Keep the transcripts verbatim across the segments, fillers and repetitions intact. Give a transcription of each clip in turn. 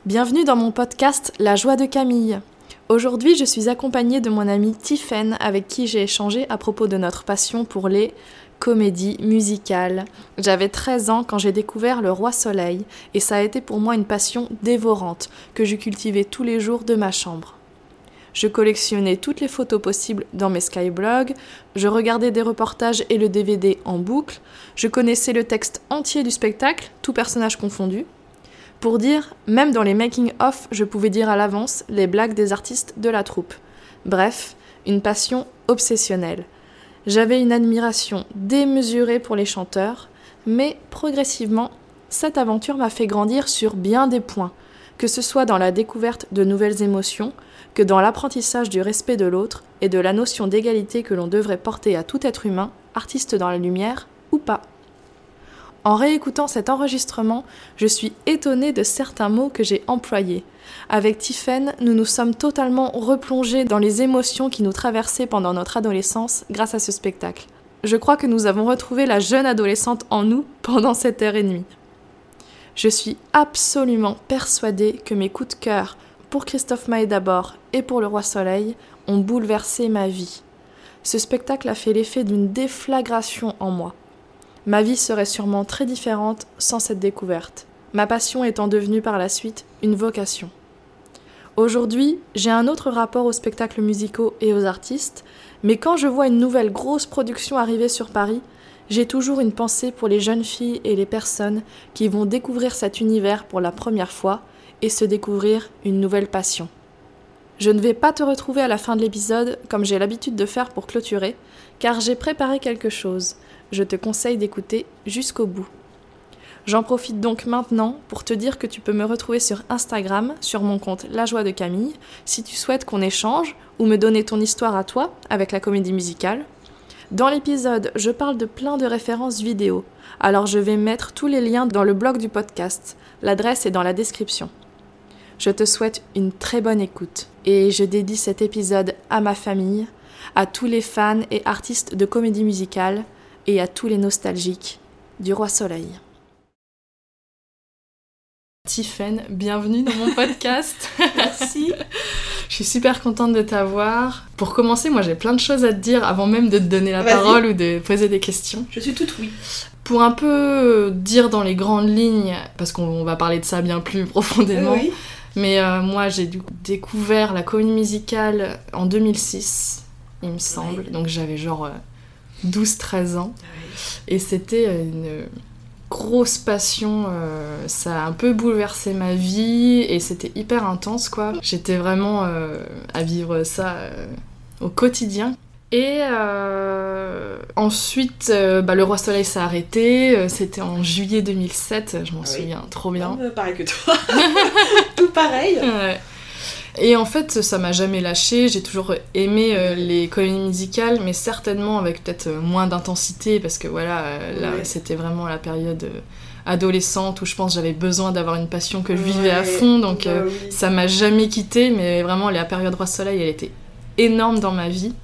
Bienvenue dans mon podcast La joie de Camille. Aujourd'hui, je suis accompagnée de mon amie Tiffaine avec qui j'ai échangé à propos de notre passion pour les comédies musicales. J'avais treize ans quand j'ai découvert Le Roi Soleil et ça a été pour moi une passion dévorante que je cultivais tous les jours de ma chambre. Je collectionnais toutes les photos possibles dans mes skyblogs, je regardais des reportages et le D V D en boucle, je connaissais le texte entier du spectacle, tout personnage confondu. Pour dire, même dans les making-of, je pouvais dire à l'avance les blagues des artistes de la troupe. Bref, une passion obsessionnelle. J'avais une admiration démesurée pour les chanteurs, mais progressivement, cette aventure m'a fait grandir sur bien des points, que ce soit dans la découverte de nouvelles émotions, que dans l'apprentissage du respect de l'autre et de la notion d'égalité que l'on devrait porter à tout être humain, artiste dans la lumière ou pas. En réécoutant cet enregistrement, je suis étonnée de certains mots que j'ai employés. Avec Tiffaine, nous nous sommes totalement replongés dans les émotions qui nous traversaient pendant notre adolescence grâce à ce spectacle. Je crois que nous avons retrouvé la jeune adolescente en nous pendant cette heure et demie. Je suis absolument persuadée que mes coups de cœur pour Christophe Maé d'abord et pour Le Roi Soleil ont bouleversé ma vie. Ce spectacle a fait l'effet d'une déflagration en moi. Ma vie serait sûrement très différente sans cette découverte, ma passion étant devenue par la suite une vocation. Aujourd'hui, j'ai un autre rapport aux spectacles musicaux et aux artistes, mais quand je vois une nouvelle grosse production arriver sur Paris, j'ai toujours une pensée pour les jeunes filles et les personnes qui vont découvrir cet univers pour la première fois et se découvrir une nouvelle passion. Je ne vais pas te retrouver à la fin de l'épisode comme j'ai l'habitude de faire pour clôturer, car j'ai préparé quelque chose. Je te conseille d'écouter jusqu'au bout. J'en profite donc maintenant pour te dire que tu peux me retrouver sur Instagram, sur mon compte La Joie de Camille, si tu souhaites qu'on échange ou me donner ton histoire à toi avec la comédie musicale. Dans l'épisode, je parle de plein de références vidéo, alors je vais mettre tous les liens dans le blog du podcast. L'adresse est dans la description. Je te souhaite une très bonne écoute et je dédie cet épisode à ma famille, à tous les fans et artistes de comédie musicale, et à tous les nostalgiques du Roi Soleil. Tiffaine, bienvenue dans mon podcast. Merci. Je suis super contente de t'avoir. Pour commencer, moi j'ai plein de choses à te dire avant même de te donner la Vas-y. parole ou de poser des questions. Je suis toute oui. Pour un peu dire dans les grandes lignes, parce qu'on va parler de ça bien plus profondément, Oui. mais euh, moi j'ai du coup découvert la comédie musicale en deux mille six, il me semble, Ouais. donc j'avais genre... Euh, douze treize ans, et c'était une grosse passion, euh, ça a un peu bouleversé ma vie, et c'était hyper intense, quoi. J'étais vraiment euh, à vivre ça euh, au quotidien. Et euh, ensuite, euh, bah, Le Roi Soleil s'est arrêté, euh, c'était en juillet deux mille sept, je m'en Oui. souviens trop bien. Euh, pareil que toi. Tout pareil. Ouais. Et en fait, ça m'a jamais lâché, j'ai toujours aimé euh, les comédies musicales, mais certainement avec peut-être euh, moins d'intensité, parce que voilà, euh, là, Ouais. c'était vraiment la période euh, adolescente où je pense que j'avais besoin d'avoir une passion que je Ouais. vivais à fond, donc Bah euh, oui. ça m'a jamais quittée, mais vraiment, la période Roi Soleil, elle était énorme dans ma vie.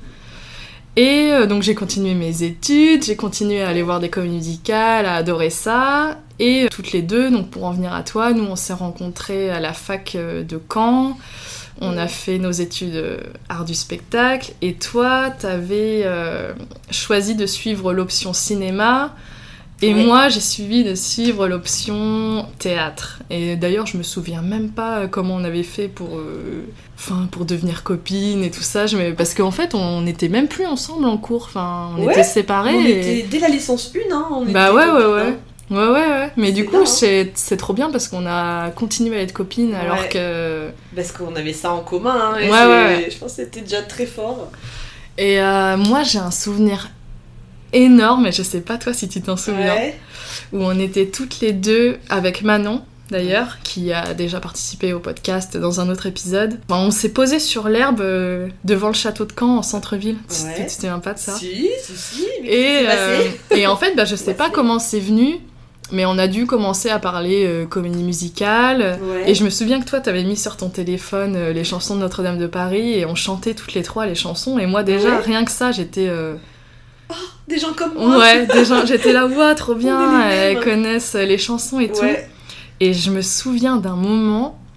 Et euh, donc j'ai continué mes études, j'ai continué à aller voir des comédies musicales, à adorer ça, et euh, toutes les deux, donc pour en venir à toi, nous on s'est rencontrés à la fac euh, de Caen. On a fait nos études euh, art du spectacle, et toi, t'avais euh, choisi de suivre l'option cinéma, et Ouais. moi, j'ai suivi de suivre l'option théâtre. Et d'ailleurs, je me souviens même pas comment on avait fait pour, euh, enfin, pour devenir copines et tout ça, je me- parce qu'en fait, on n'était même plus ensemble en cours, enfin, on Ouais. était séparés. On et- était dès la licence un, hein. On Bah était ouais, ouais, copines, ouais. hein. Ouais, ouais, ouais. Mais du C'est coup, bien, hein. c'est, c'est trop bien parce qu'on a continué à être copines alors Ouais. que... Parce qu'on avait ça en commun, hein. Et Ouais, c'est- ouais. Je pense que c'était déjà très fort. Et euh, moi, j'ai un souvenir énorme, et je sais pas toi si tu t'en souviens, Ouais. où on était toutes les deux avec Manon, d'ailleurs, qui a déjà participé au podcast dans un autre épisode. Enfin, on s'est posé sur l'herbe euh, devant le château de Caen en centre-ville. Tu- Ouais. Tu te souviens pas de ça? Si, si, si. Mais Et, qu'est-ce qui s'est euh, passé et en fait, bah, je sais pas Passé. comment c'est venu, mais on a dû commencer à parler euh, comédie musicale. Ouais. Et je me souviens que toi, t'avais mis sur ton téléphone euh, les chansons de Notre-Dame de Paris, et on chantait toutes les trois les chansons. Et moi, déjà, Ouais. rien que ça, j'étais... euh, Des gens comme moi. Ouais, déjà, j'étais là, ouah, trop On bien, est les elles mêmes. connaissent les chansons et tout. Ouais. Et je me souviens d'un moment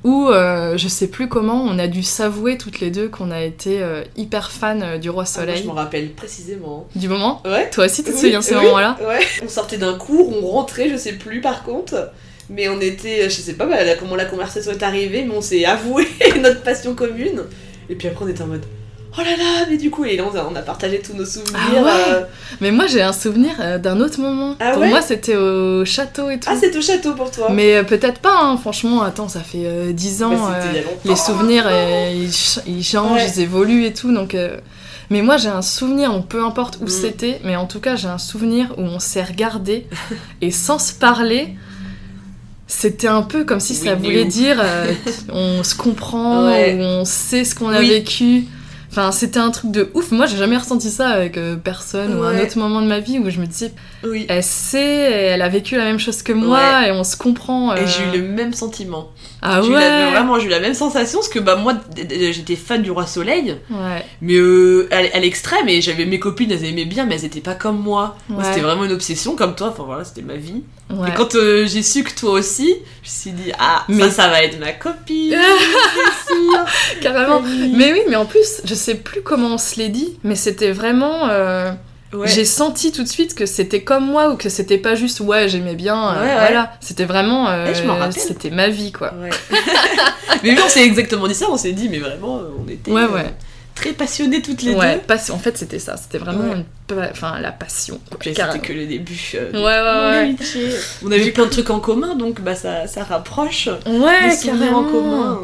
où euh, je sais plus comment, on a dû s'avouer toutes les deux qu'on a été euh, hyper fans euh, du Roi Ah, moi, Soleil. je m'en rappelle précisément. Du moment. Ouais. Toi aussi, tu te Oui, souviens de ce oui, moment-là? Ouais. On sortait d'un cours, on rentrait, je sais plus par contre. Mais on était, je sais pas bah, là, comment la conversation est arrivée, mais on s'est avoué notre passion commune. Et puis après on était en mode oh là là, mais du coup, et là on a, on a partagé tous nos souvenirs. Ah ouais. euh... Mais moi j'ai un souvenir euh, d'un autre moment. Ah pour ouais moi c'était au château et tout. Ah, c'est au château pour toi. Mais euh, peut-être pas, hein. Franchement, attends, ça fait euh, dix ans. Bah, c'était euh, il y a longtemps. les souvenirs, euh, ils, ch- ils changent, Ouais. ils évoluent et tout. Donc, euh, mais moi j'ai un souvenir, donc peu importe où Mm. c'était, mais en tout cas j'ai un souvenir où on s'est regardé et sans se parler. C'était un peu comme si Oui, ça mais voulait où dire euh, on se comprend, Ouais. ou on sait ce qu'on a Oui. vécu. Enfin, c'était un truc de ouf. Moi, j'ai jamais ressenti ça avec euh, personne ou un Ouais. autre moment de ma vie où je me disais, Oui. elle sait, elle a vécu la même chose que moi Ouais. et on se comprend. euh. Et j'ai eu le même sentiment. Ah J'ai eu ouais. la- vraiment, j'ai eu la même sensation parce que bah moi, d- d- j'étais fan du Roi Soleil, Ouais. mais euh, à, à l'extrême. Et j'avais mes copines, elles aimaient bien, mais elles étaient pas comme moi. Moi, Ouais. c'était vraiment une obsession comme toi. Enfin voilà, c'était ma vie. Ouais. Et quand euh, j'ai su que toi aussi, je me suis dit ah Mais- ça, ça va être ma copine. c'est sûr. Carrément. Oui. Mais oui, mais en plus, je sais plus comment on se l'est dit, mais c'était vraiment. euh, Ouais. J'ai senti tout de suite que c'était comme moi ou que c'était pas juste ouais, j'aimais bien. euh, Ouais, ouais. Voilà. C'était vraiment. euh, Ouais, je m'en rappelle. C'était ma vie, quoi. Ouais. mais oui, on s'est exactement dit ça. On s'est dit mais vraiment, euh, on était Ouais, euh, ouais. très passionnés toutes les Ouais, deux. passion. En fait, c'était ça. C'était vraiment Ouais. une pa- enfin, la passion. Quoi, Puis carrément. c'était que le début. euh, de Ouais, ouais, mon ouais. amitié. On avait plein de trucs en commun, donc bah ça, ça rapproche. Ouais, Des souvenirs carrément. en commun.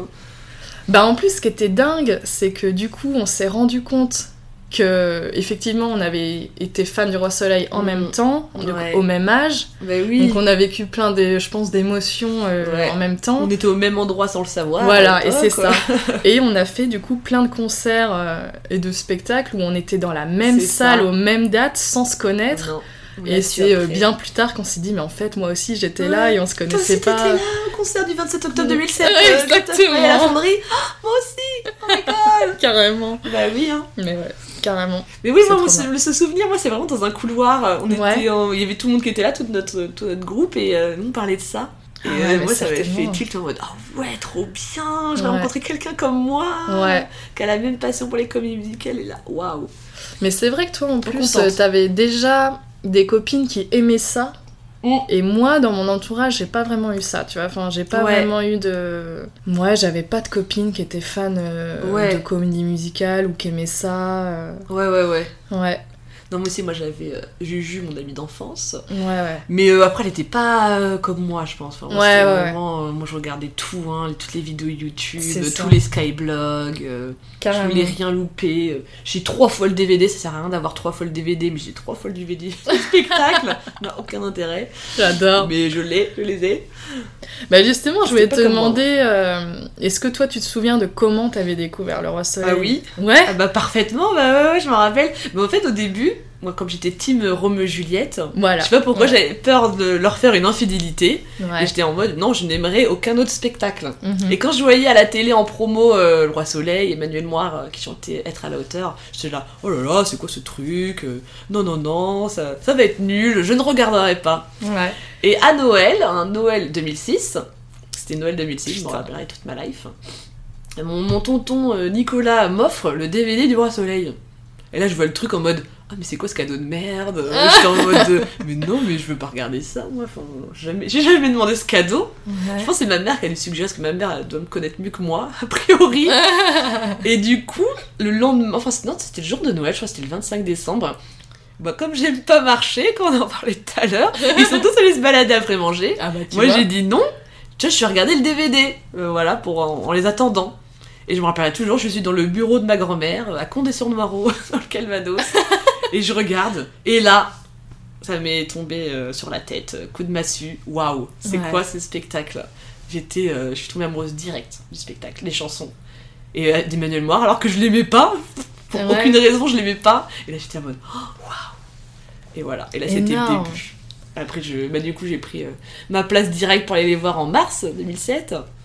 Bah en plus, ce qui était dingue, c'est que du coup, on s'est rendu compte que effectivement, on avait été fan du Roi Soleil en Mm. même temps, donc Ouais. au même âge. Bah oui. Donc on a vécu plein de, je pense, d'émotions euh, Ouais. en même temps. On était au même endroit sans le savoir. Voilà, à et c'est l'époque, ça. Et on a fait du coup plein de concerts euh, et de spectacles où on était dans la même C'est salle, ça. aux mêmes dates, sans se quoi. connaître. Non. On Et l'a su c'est euh, après. bien plus tard qu'on s'est dit, mais en fait, moi aussi j'étais là Ouais. et on se Toi connaissait aussi, pas. t'étais là au concert du vingt-sept octobre deux mille sept. Ouais, euh, exactement. quand t'as fait à la fonderie. Ah, moi aussi. Oh my god. Carrément. Bah oui, hein. Mais ouais, carrément. Mais oui, C'est moi, trop ce, bien. ce souvenir, moi, c'est vraiment dans un couloir. On Ouais. était, en- il y avait tout le monde qui était là, tout notre, tout notre groupe, et euh, nous on parlait de ça. Et Ah euh, ouais, mais moi, ça m'avait fait certainement. tilt en mode oh ouais, trop bien, j'ai Ouais. rencontré quelqu'un comme moi, Ouais. qui a la même passion pour les comédies musicales, et là, waouh. Mais c'est vrai que toi, en Trop plus, contente. euh, t'avais déjà des copines qui aimaient ça. Mm. Et moi, dans mon entourage, j'ai pas vraiment eu ça, tu vois. Enfin, j'ai pas Ouais. vraiment eu de... Moi, j'avais pas de copines qui étaient fans euh, Ouais. de comédie musicale ou qui aimaient ça. euh. Ouais, ouais, ouais. Ouais, Non, moi aussi, moi j'avais euh, Juju, mon amie d'enfance. ouais, ouais. Mais euh, après, elle était pas euh, comme moi, je pense. Enfin, moi, Ouais, c'était ouais, vraiment, euh, moi, je regardais tout, hein, toutes les vidéos YouTube, C'est euh, ça. tous les skyblogs. euh, je Carrément. voulais rien louper. euh, J'ai trois fois le D V D, ça sert à rien d'avoir trois fois le D V D, mais j'ai trois fois le D V D. Le spectacle n'a aucun intérêt. J'adore. Mais je l'ai, je les ai. Bah justement, je voulais C'était te pas comme moi. demander, euh, est-ce que toi, tu te souviens de comment t'avais découvert le Roi Soleil? Ah oui. Ouais. Ah bah parfaitement, bah ouais, ouais, je m'en rappelle. Mais en fait, au début, moi, comme j'étais team Romeo Juliette, Voilà. je sais pas pourquoi Ouais. j'avais peur de leur faire une infidélité. Ouais. Et j'étais en mode, non, je n'aimerais aucun autre spectacle. Mhm. Et quand je voyais à la télé en promo euh, Le Roi Soleil, Emmanuel Moir euh, qui chantait Être à la hauteur, j'étais là, oh là là, c'est quoi ce truc euh, Non, non, non, ça, ça va être nul, je ne regarderai pas. Ouais. Et à Noël, un Noël deux mille six, c'était Noël deux mille six, je m'en Putain. rappellerai toute ma life, mon, mon tonton euh, Nicolas m'offre le D V D du Roi Soleil. Et là, je vois le truc en mode, ah, mais c'est quoi ce cadeau de merde euh, J'étais en mode, euh, mais non, mais je veux pas regarder ça, moi, enfin, jamais, j'ai jamais demandé ce cadeau. Je Ouais. pense que c'est ma mère qui a dû suggérer, parce que ma mère elle doit me connaître mieux que moi, a priori. Et du coup, le lendemain, enfin non, c'était le jour de Noël, je crois que c'était le vingt-cinq décembre. Bah, comme j'aime pas marcher, quand on en parlait tout à l'heure, ils sont tous allés se balader après manger. Ah bah tu Moi vois. j'ai dit non, tu vois, je suis regardé le D V D, euh, voilà, pour, en, en les attendant. Et je me rappellerai toujours, je suis dans le bureau de ma grand-mère, à Condé-sur-Noireau, dans le Calvados, et je regarde, et là, ça m'est tombé euh, sur la tête, euh, coup de massue, waouh, c'est Ouais. quoi ce spectacle? J'étais, euh, je suis tombée amoureuse direct du spectacle, les chansons, et euh, d'Emmanuel Moir, alors que je l'aimais pas, pour Ouais. aucune raison je l'aimais pas, et là j'étais en mode, oh, waouh, et voilà, et là c'était le Énorme. début. Après, je, bah, du coup, j'ai pris euh, ma place directe pour aller les voir en mars deux mille sept.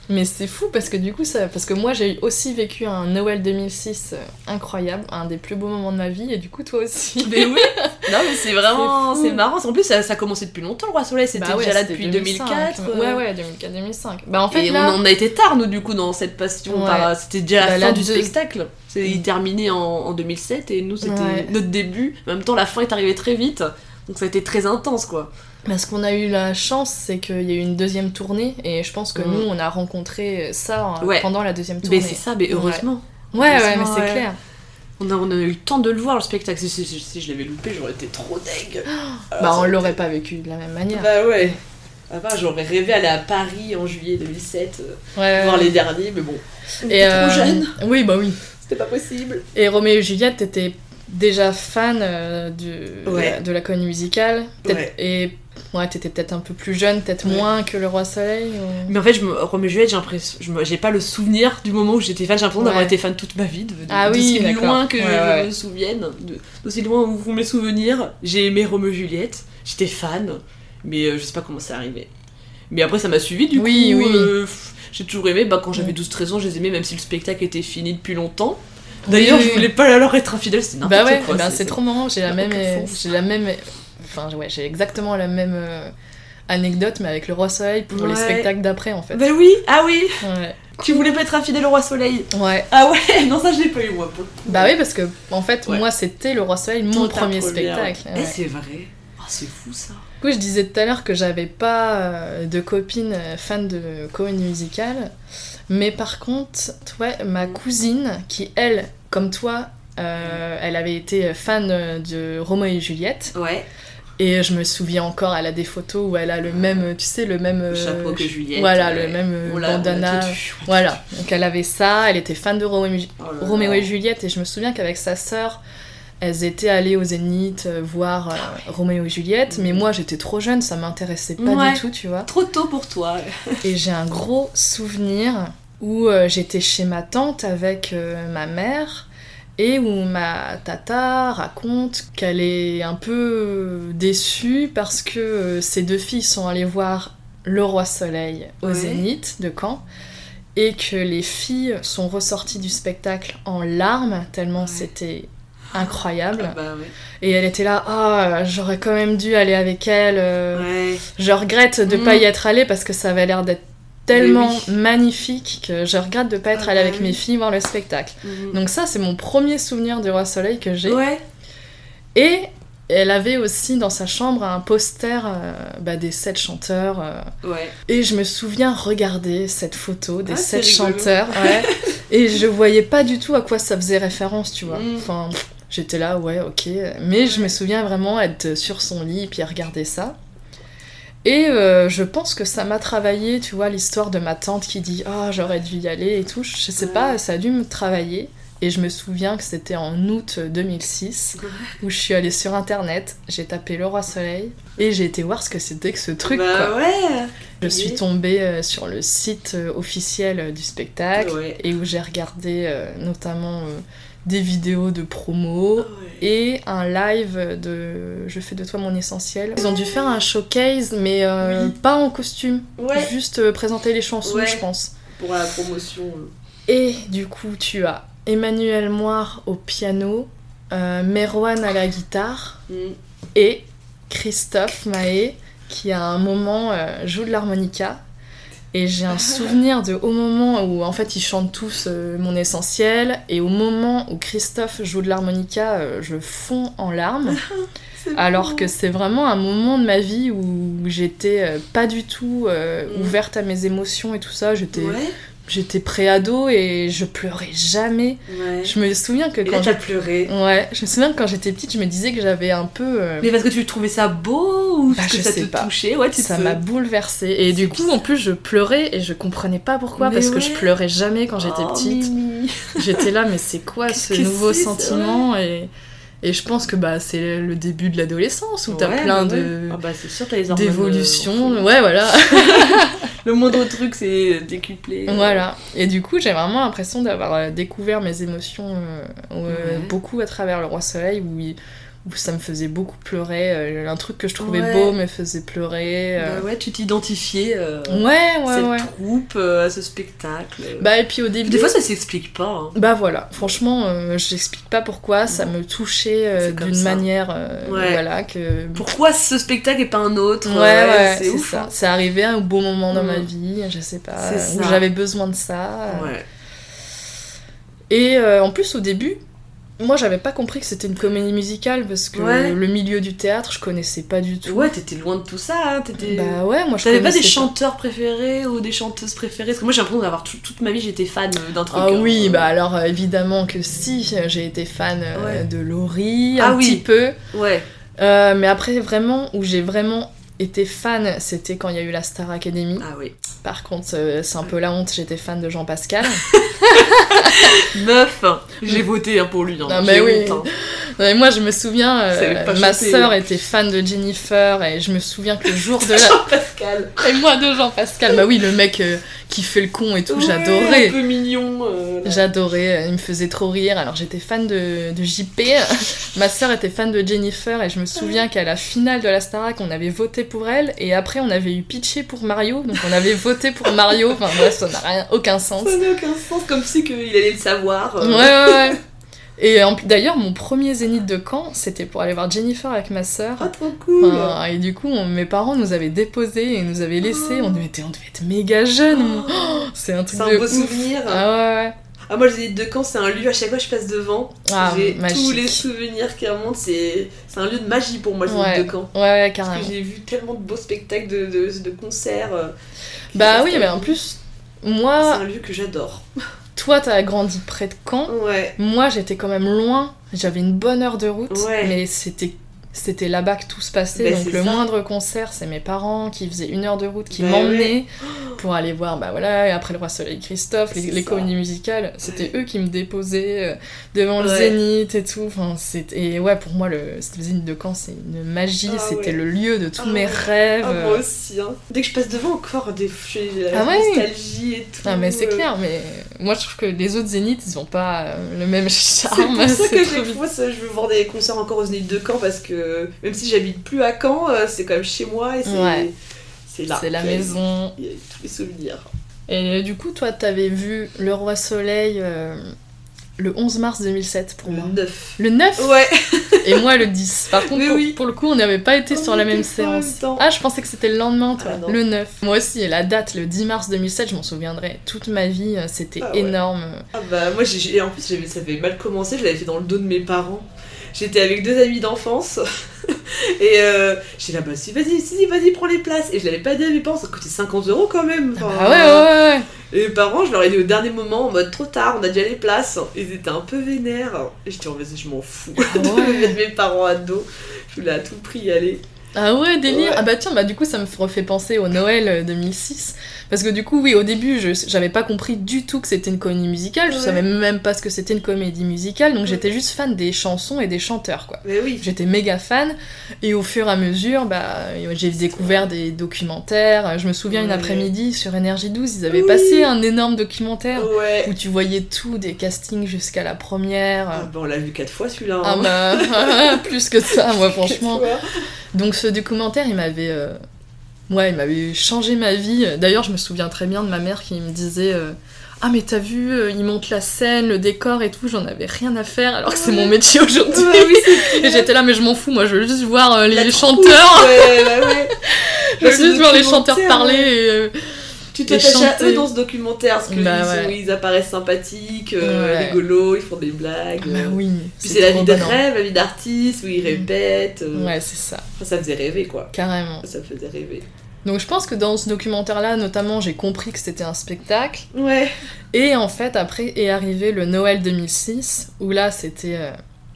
Mais c'est fou parce que du coup, ça, parce que moi j'ai aussi vécu un Noël deux mille six euh, incroyable, un des plus beaux moments de ma vie, et du coup toi aussi. Mais oui. Non mais c'est vraiment, C'est c'est, fou. marrant. En plus ça, ça a commencé depuis longtemps le Roi Soleil, c'était Bah ouais, déjà là c'était depuis deux mille cinq. deux mille quatre. Ouais ouais, deux mille quatre deux mille cinq. Bah en fait Et là, on, on a été tard nous du coup dans cette passion. Ouais. Par, c'était déjà la Bah, fin la du deux- spectacle. C'est, il terminait en, en deux mille sept et nous c'était Ouais. notre début. En même temps la fin est arrivée très vite, donc ça a été très intense quoi. parce qu'on a eu la chance, c'est qu'il y a eu une deuxième tournée, et je pense que Mm. nous on a rencontré ça euh, Ouais. pendant la deuxième tournée. Mais c'est ça, mais heureusement. Ouais ouais, Heureusement, mais c'est ouais. clair. On a, on a eu le temps de le voir le spectacle. Si, si, si, si je l'avais loupé, j'aurais été trop deg. Alors, Bah ça on aurait l'aurait été- pas vécu de la même manière. Bah ouais. Ah bah, j'aurais rêvé aller à Paris en juillet deux mille sept, euh, Ouais, voir ouais. les derniers, mais bon. On Et était euh, trop jeune, Oui bah oui. c'était pas possible. Et Roméo et Juliette, t'étais déjà fan euh, du, Ouais. de, de la comédie musicale. Peut-être- Ouais. Et ouais, t'étais peut-être un peu plus jeune, peut-être Ouais. moins que Le Roi Soleil. ou- Mais en fait, je me, Roméo et Juliette, j'ai l'impression, je me- j'ai pas le souvenir du moment où j'étais fan. J'ai l'impression d'avoir Ouais. été fan toute ma vie, de, de, Ah oui, d'aussi d'accord. loin que Ouais, je ouais. me souvienne, de- d'aussi loin où vous mes souvenirs. J'ai aimé Roméo et Juliette, j'étais fan, mais euh, je sais pas comment c'est arrivé. Mais après, ça m'a suivi du Oui, coup. oui. euh, pff, j'ai toujours aimé. Bah, quand j'avais Ouais. douze treize ans, je les aimais, même si le spectacle était fini depuis longtemps. D'ailleurs, Oui, je oui. voulais pas leur être infidèle, c'était n'importe Bah ouais, quoi. bah c'est trop marrant, j'ai la ça même. n'a aucun sens. J'ai la même. Enfin, ouais, j'ai exactement la même euh, anecdote, mais avec Le Roi Soleil pour les Ouais. spectacles d'après en fait. Bah oui, ah oui, Ouais. tu voulais pas être infidèle au Roi Soleil. Ouais. Ah ouais, non, ça je l'ai pas eu moi pour le coup. Bah oui, parce que en fait, Ouais. moi c'était Le Roi Soleil, mon Toi, ta premier première. spectacle. Eh, Ouais. c'est vrai. Ah, c'est fou ça. Du coup, je disais tout à l'heure que j'avais pas euh, de copine euh, fan de comédie musicale, mais par contre, ouais, ma cousine, qui elle, comme toi, euh, elle avait été fan de Roméo et Juliette, Ouais. et je me souviens encore, elle a des photos où elle a le même, tu sais, le même... Le euh, chapeau que Juliette. Voilà, ouais. le même euh, On l'a- on l'a bandana. tout eu, on l'a Voilà, tout eu. donc elle avait ça, elle était fan de Roméo, Oh là là. Roméo et Juliette, et je me souviens qu'avec sa sœur, elles étaient allées au Zénith euh, voir euh, Roméo et Juliette, mais moi j'étais trop jeune, ça m'intéressait pas Ouais. du tout, tu vois. Trop tôt pour toi. Et j'ai un gros souvenir où euh, j'étais chez ma tante avec euh, ma mère, et où ma tata raconte qu'elle est un peu déçue parce que euh, ses deux filles sont allées voir Le Roi Soleil au Ouais. Zénith de Caen, et que les filles sont ressorties du spectacle en larmes, tellement Ouais. c'était incroyable. Ah bah ouais. Et elle était là, ah, j'aurais quand même dû aller avec elle. euh, Ouais. Je regrette de Mm. pas y être allée parce que ça avait l'air d'être tellement Mais oui. magnifique que je regrette de pas être Ah allée bah avec oui. mes filles voir le spectacle. Mhm. Donc ça, c'est mon premier souvenir du Roi Soleil que j'ai. Ouais. Et elle avait aussi dans sa chambre un poster euh, bah, des sept chanteurs. euh, Ouais. Et je me souviens regarder cette photo des Ah, c'est sept rigolo. chanteurs. Ouais. Et je voyais pas du tout à quoi ça faisait référence, tu vois. Mm. Enfin, j'étais là, ouais, ok. Mais je me souviens vraiment être sur son lit et puis regarder ça. Et euh, je pense que ça m'a travaillé, tu vois, l'histoire de ma tante qui dit « Ah, j'aurais dû y aller » et tout. Je sais Ouais. pas, ça a dû me travailler. Et je me souviens que c'était en août deux mille six, où je suis allée sur internet, j'ai tapé Le Roi Soleil, et j'ai été voir ce que c'était que ce truc, bah quoi. ouais. Je suis tombée euh, sur le site euh, officiel euh, du spectacle, Ouais. et où j'ai regardé euh, notamment euh, des vidéos de promo, Ouais. et un live de Je fais de toi mon essentiel. Ils ont dû faire un showcase, mais euh, Oui. pas en costume, Ouais. juste euh, présenter les chansons, Ouais. je pense. Pour la promotion. euh. Et du coup, tu as Emmanuel Moire au piano, euh, Merwan à la guitare, Mm. et Christophe Mahé qui à un moment euh, joue de l'harmonica. Et j'ai un souvenir de au moment où en fait ils chantent tous euh, mon essentiel, et au moment où Christophe joue de l'harmonica, euh, je fonds en larmes. C'est Alors beau. que c'est vraiment un moment de ma vie où j'étais euh, pas du tout euh, Mm. ouverte à mes émotions et tout ça. J'étais, Ouais. j'étais pré-ado et je pleurais jamais. Ouais. Je me souviens que Et là, quand t'as j'ai... pleuré. Ouais, je me souviens que quand j'étais petite, je me disais que j'avais un peu... euh, Mais parce que tu trouvais ça beau ou Bah, parce que je ça sais te pas. touchait? Ouais, tu ça te... m'a bouleversée. Et du coup, en plus, je pleurais et je comprenais pas pourquoi, Mais parce que ouais. je pleurais jamais quand j'étais Oh, petite. Mimi. J'étais là, mais c'est quoi ce Qu'est-ce que nouveau c'est, sentiment et... et je pense que bah, c'est le début de l'adolescence où t'as Ouais, plein bah ouais. de... Ah bah c'est sûr, t'as les hormones. d'évolution. euh, Ouais, voilà. Le moindre truc, c'est décuplé. euh. Voilà. Et du coup, j'ai vraiment l'impression d'avoir euh, découvert mes émotions euh, euh, Ouais. beaucoup à travers Le Roi Soleil, où, il- où ça me faisait beaucoup pleurer. Euh, un truc que je trouvais Ouais. beau me faisait pleurer. Euh... Bah ouais, tu t'identifiais euh, Ouais, ouais, à cette ouais. troupe, euh, à ce spectacle. Bah, et puis au début. Des fois, ça s'explique pas. Hein. Bah voilà, franchement, euh, je n'explique pas pourquoi, ça me touchait euh, C'est comme d'une ça. manière, euh, Ouais. voilà, que... Pourquoi ce spectacle et pas un autre? Ouais, ouais, ouais, c'est, c'est ouf. ça. Hein. C'est arrivé à un beau moment dans Mm. ma vie, je sais pas, C'est où ça. j'avais besoin de ça. euh. Ouais. Et euh, en plus, au début, moi, j'avais pas compris que c'était une comédie musicale, parce que Ouais. le milieu du théâtre, je connaissais pas du tout. Ouais, t'étais loin de tout ça. Hein. T'étais... Bah ouais, moi je T'avais pas connaissais des chanteurs préférés ou des chanteuses préférées? Parce que moi j'ai l'impression d'avoir tout- toute ma vie j'étais fan d'un truc. Ah oui, hein. bah alors euh, évidemment que si, j'ai été fan euh, Ouais. de Laurie, Ah un oui. petit peu. Ouais. Euh, mais après, vraiment, où j'ai vraiment été fan, c'était quand il y a eu la Star Academy. Ah oui. Par contre, euh, c'est un peu la honte, j'étais fan de Jean Pascal. Meuf, j'ai voté hein, pour lui. Hein. Non, mais J'ai oui. honte, hein. Non, mais moi, je me souviens, euh, Savais pas ma chanter, sœur hein. était fan de Jennifer, et je me souviens que le jour de la... Jean-Pascal. Et moi de Jean Pascal, bah oui, le mec euh, qui fait le con et tout, Ouais, j'adorais. Un peu mignon. euh, là. J'adorais, il me faisait trop rire. Alors j'étais fan de, de J P, ma sœur était fan de Jennifer, et je me souviens qu'à la finale de la Starac, on avait voté pour elle, et après on avait eu pitché pour Mario, donc on avait voté pour Mario, enfin bref, ça n'a rien, aucun sens. Ça n'a aucun sens, comme si qu'il allait le savoir. euh. Ouais, ouais, ouais. Et en plus- d'ailleurs, mon premier zénith de Caen, c'était pour aller voir Jennifer avec ma sœur. Ah, trop cool. Enfin, et du coup, on- mes parents nous avaient déposés et nous avaient laissés. On, devait, on devait être méga jeunes. Oh, c'est un truc C'est de un beau ouf. souvenir. Ah ouais, ouais. Ah, moi, le Zénith de Caen, c'est un lieu, à chaque fois que je passe devant, Ah, j'ai magique. tous les souvenirs qui remontent. C'est, c'est un lieu de magie pour moi, le Zénith Ouais. de Caen. Ouais, ouais, Parce carrément. que j'ai vu tellement de beaux spectacles, de, de, de concerts. euh, Bah que oui, c'est- mais en plus, C'est moi, un lieu que j'adore. toi, t'as grandi près de Caen. Ouais. Moi, j'étais quand même loin. J'avais une bonne heure de route. Ouais. Mais c'était. C'était là-bas que tout se passait, Bah, donc c'est le ça. moindre concert, c'est mes parents qui faisaient une heure de route, qui Bah m'emmenaient pour aller voir, bah voilà, et après le Roi Soleil Christophe, les, C'est les ça. comédies musicales, c'était eux qui me déposaient euh, devant le Ouais. Zénith et tout, enfin, c'était... Et ouais, pour moi, le, le Zénith de Caen, c'est une magie, Ah c'était ouais. le lieu de tous Ah mes ouais. rêves. Ah, moi aussi, hein. Dès que je passe devant, encore, des... j'ai la Ah ouais. nostalgie et tout. Ah mais c'est euh. clair, mais moi je trouve que les autres Zéniths, ils ont pas euh, le même C'est charme. pour ça que trop chaque bizarre. fois, ça, je veux voir des concerts encore au Zénith de Caen parce que même si j'habite plus à Caen, euh, c'est quand même chez moi et c'est, Ouais. c'est là. C'est la qu'il y a- maison. Il y a tous les souvenirs. Et du coup, toi, t'avais vu Le Roi Soleil euh, le onze mars deux mille sept pour moi. Le neuf. Le neuf Ouais. et moi le dix. Par contre, Mais pour, oui. pour le coup, on n'avait pas été On sur la était même pas en même séance. temps. Ah, je pensais que c'était le lendemain, toi. Ah, non. Le neuf. Moi aussi, et la date, le dix mars deux mille sept, je m'en souviendrai toute ma vie. euh, C'était Ah ouais. énorme. Ah bah moi j'ai, j'ai- en plus j'avais, ça avait mal commencé, je l'avais fait dans le dos de mes parents. J'étais avec deux amis d'enfance et euh, j'étais là bah si vas-y, si, vas-y prends les places et je l'avais pas dit à mes parents, ça coûtait cinquante euros quand même. Enfin, Ah ouais, ouais, ouais. Et mes parents je leur ai dit au dernier moment en mode trop tard, on a déjà les places. Ils étaient un peu vénères et j'étais en vas-y je m'en fous Ah de ouais. mettre mes parents à dos. Je voulais à tout prix y aller. Ah ouais, délire. Ouais. Ah bah tiens, bah du coup, ça me refait penser au Noël euh, deux mille six. Parce que du coup, oui, au début, je j'avais pas compris du tout que c'était une comédie musicale. Je Ouais. savais même pas ce que c'était une comédie musicale. Donc Ouais. j'étais juste fan des chansons et des chanteurs, quoi. Mais oui. J'étais méga fan. Et au fur et à mesure, bah, j'ai découvert des documentaires. Je me souviens une Ouais. après-midi sur Énergie douze, ils avaient Oui. passé un énorme documentaire Ouais. où tu voyais tout, des castings jusqu'à la première. Ah bah on l'a vu quatre fois celui-là. Ah hein. bah, plus que ça, moi, Quatre franchement. fois. Donc ce documentaire, il m'avait, euh, ouais, il m'avait changé ma vie. D'ailleurs, je me souviens très bien de ma mère qui me disait, euh, ah mais t'as vu, euh, ils montent la scène, le décor et tout. J'en avais rien à faire, alors que c'est mon métier aujourd'hui. Ouais, oui, c'est Et clair. j'étais là, mais je m'en fous, moi, je veux juste voir euh, les La chanteurs. troupe, Ouais, bah ouais. Je veux Ce juste voir les chanteurs documentaire, parler. ouais. Et, euh, Tu t'attaches à chanter. eux dans ce documentaire parce que Bah ils, sont- ouais. ils apparaissent sympathiques, euh, Ouais. rigolos, ils font des blagues. bah euh. oui. Puis c'est la trop vie de bon, hein. rêve, la vie d'artiste où ils répètent. euh. Ouais, c'est ça, Enfin, ça faisait rêver quoi. carrément. Ça faisait rêver. Donc je pense que dans ce documentaire-là, notamment, j'ai compris que c'était un spectacle. Ouais. Et en fait, après est arrivé le Noël deux mille six, où là, c'était euh,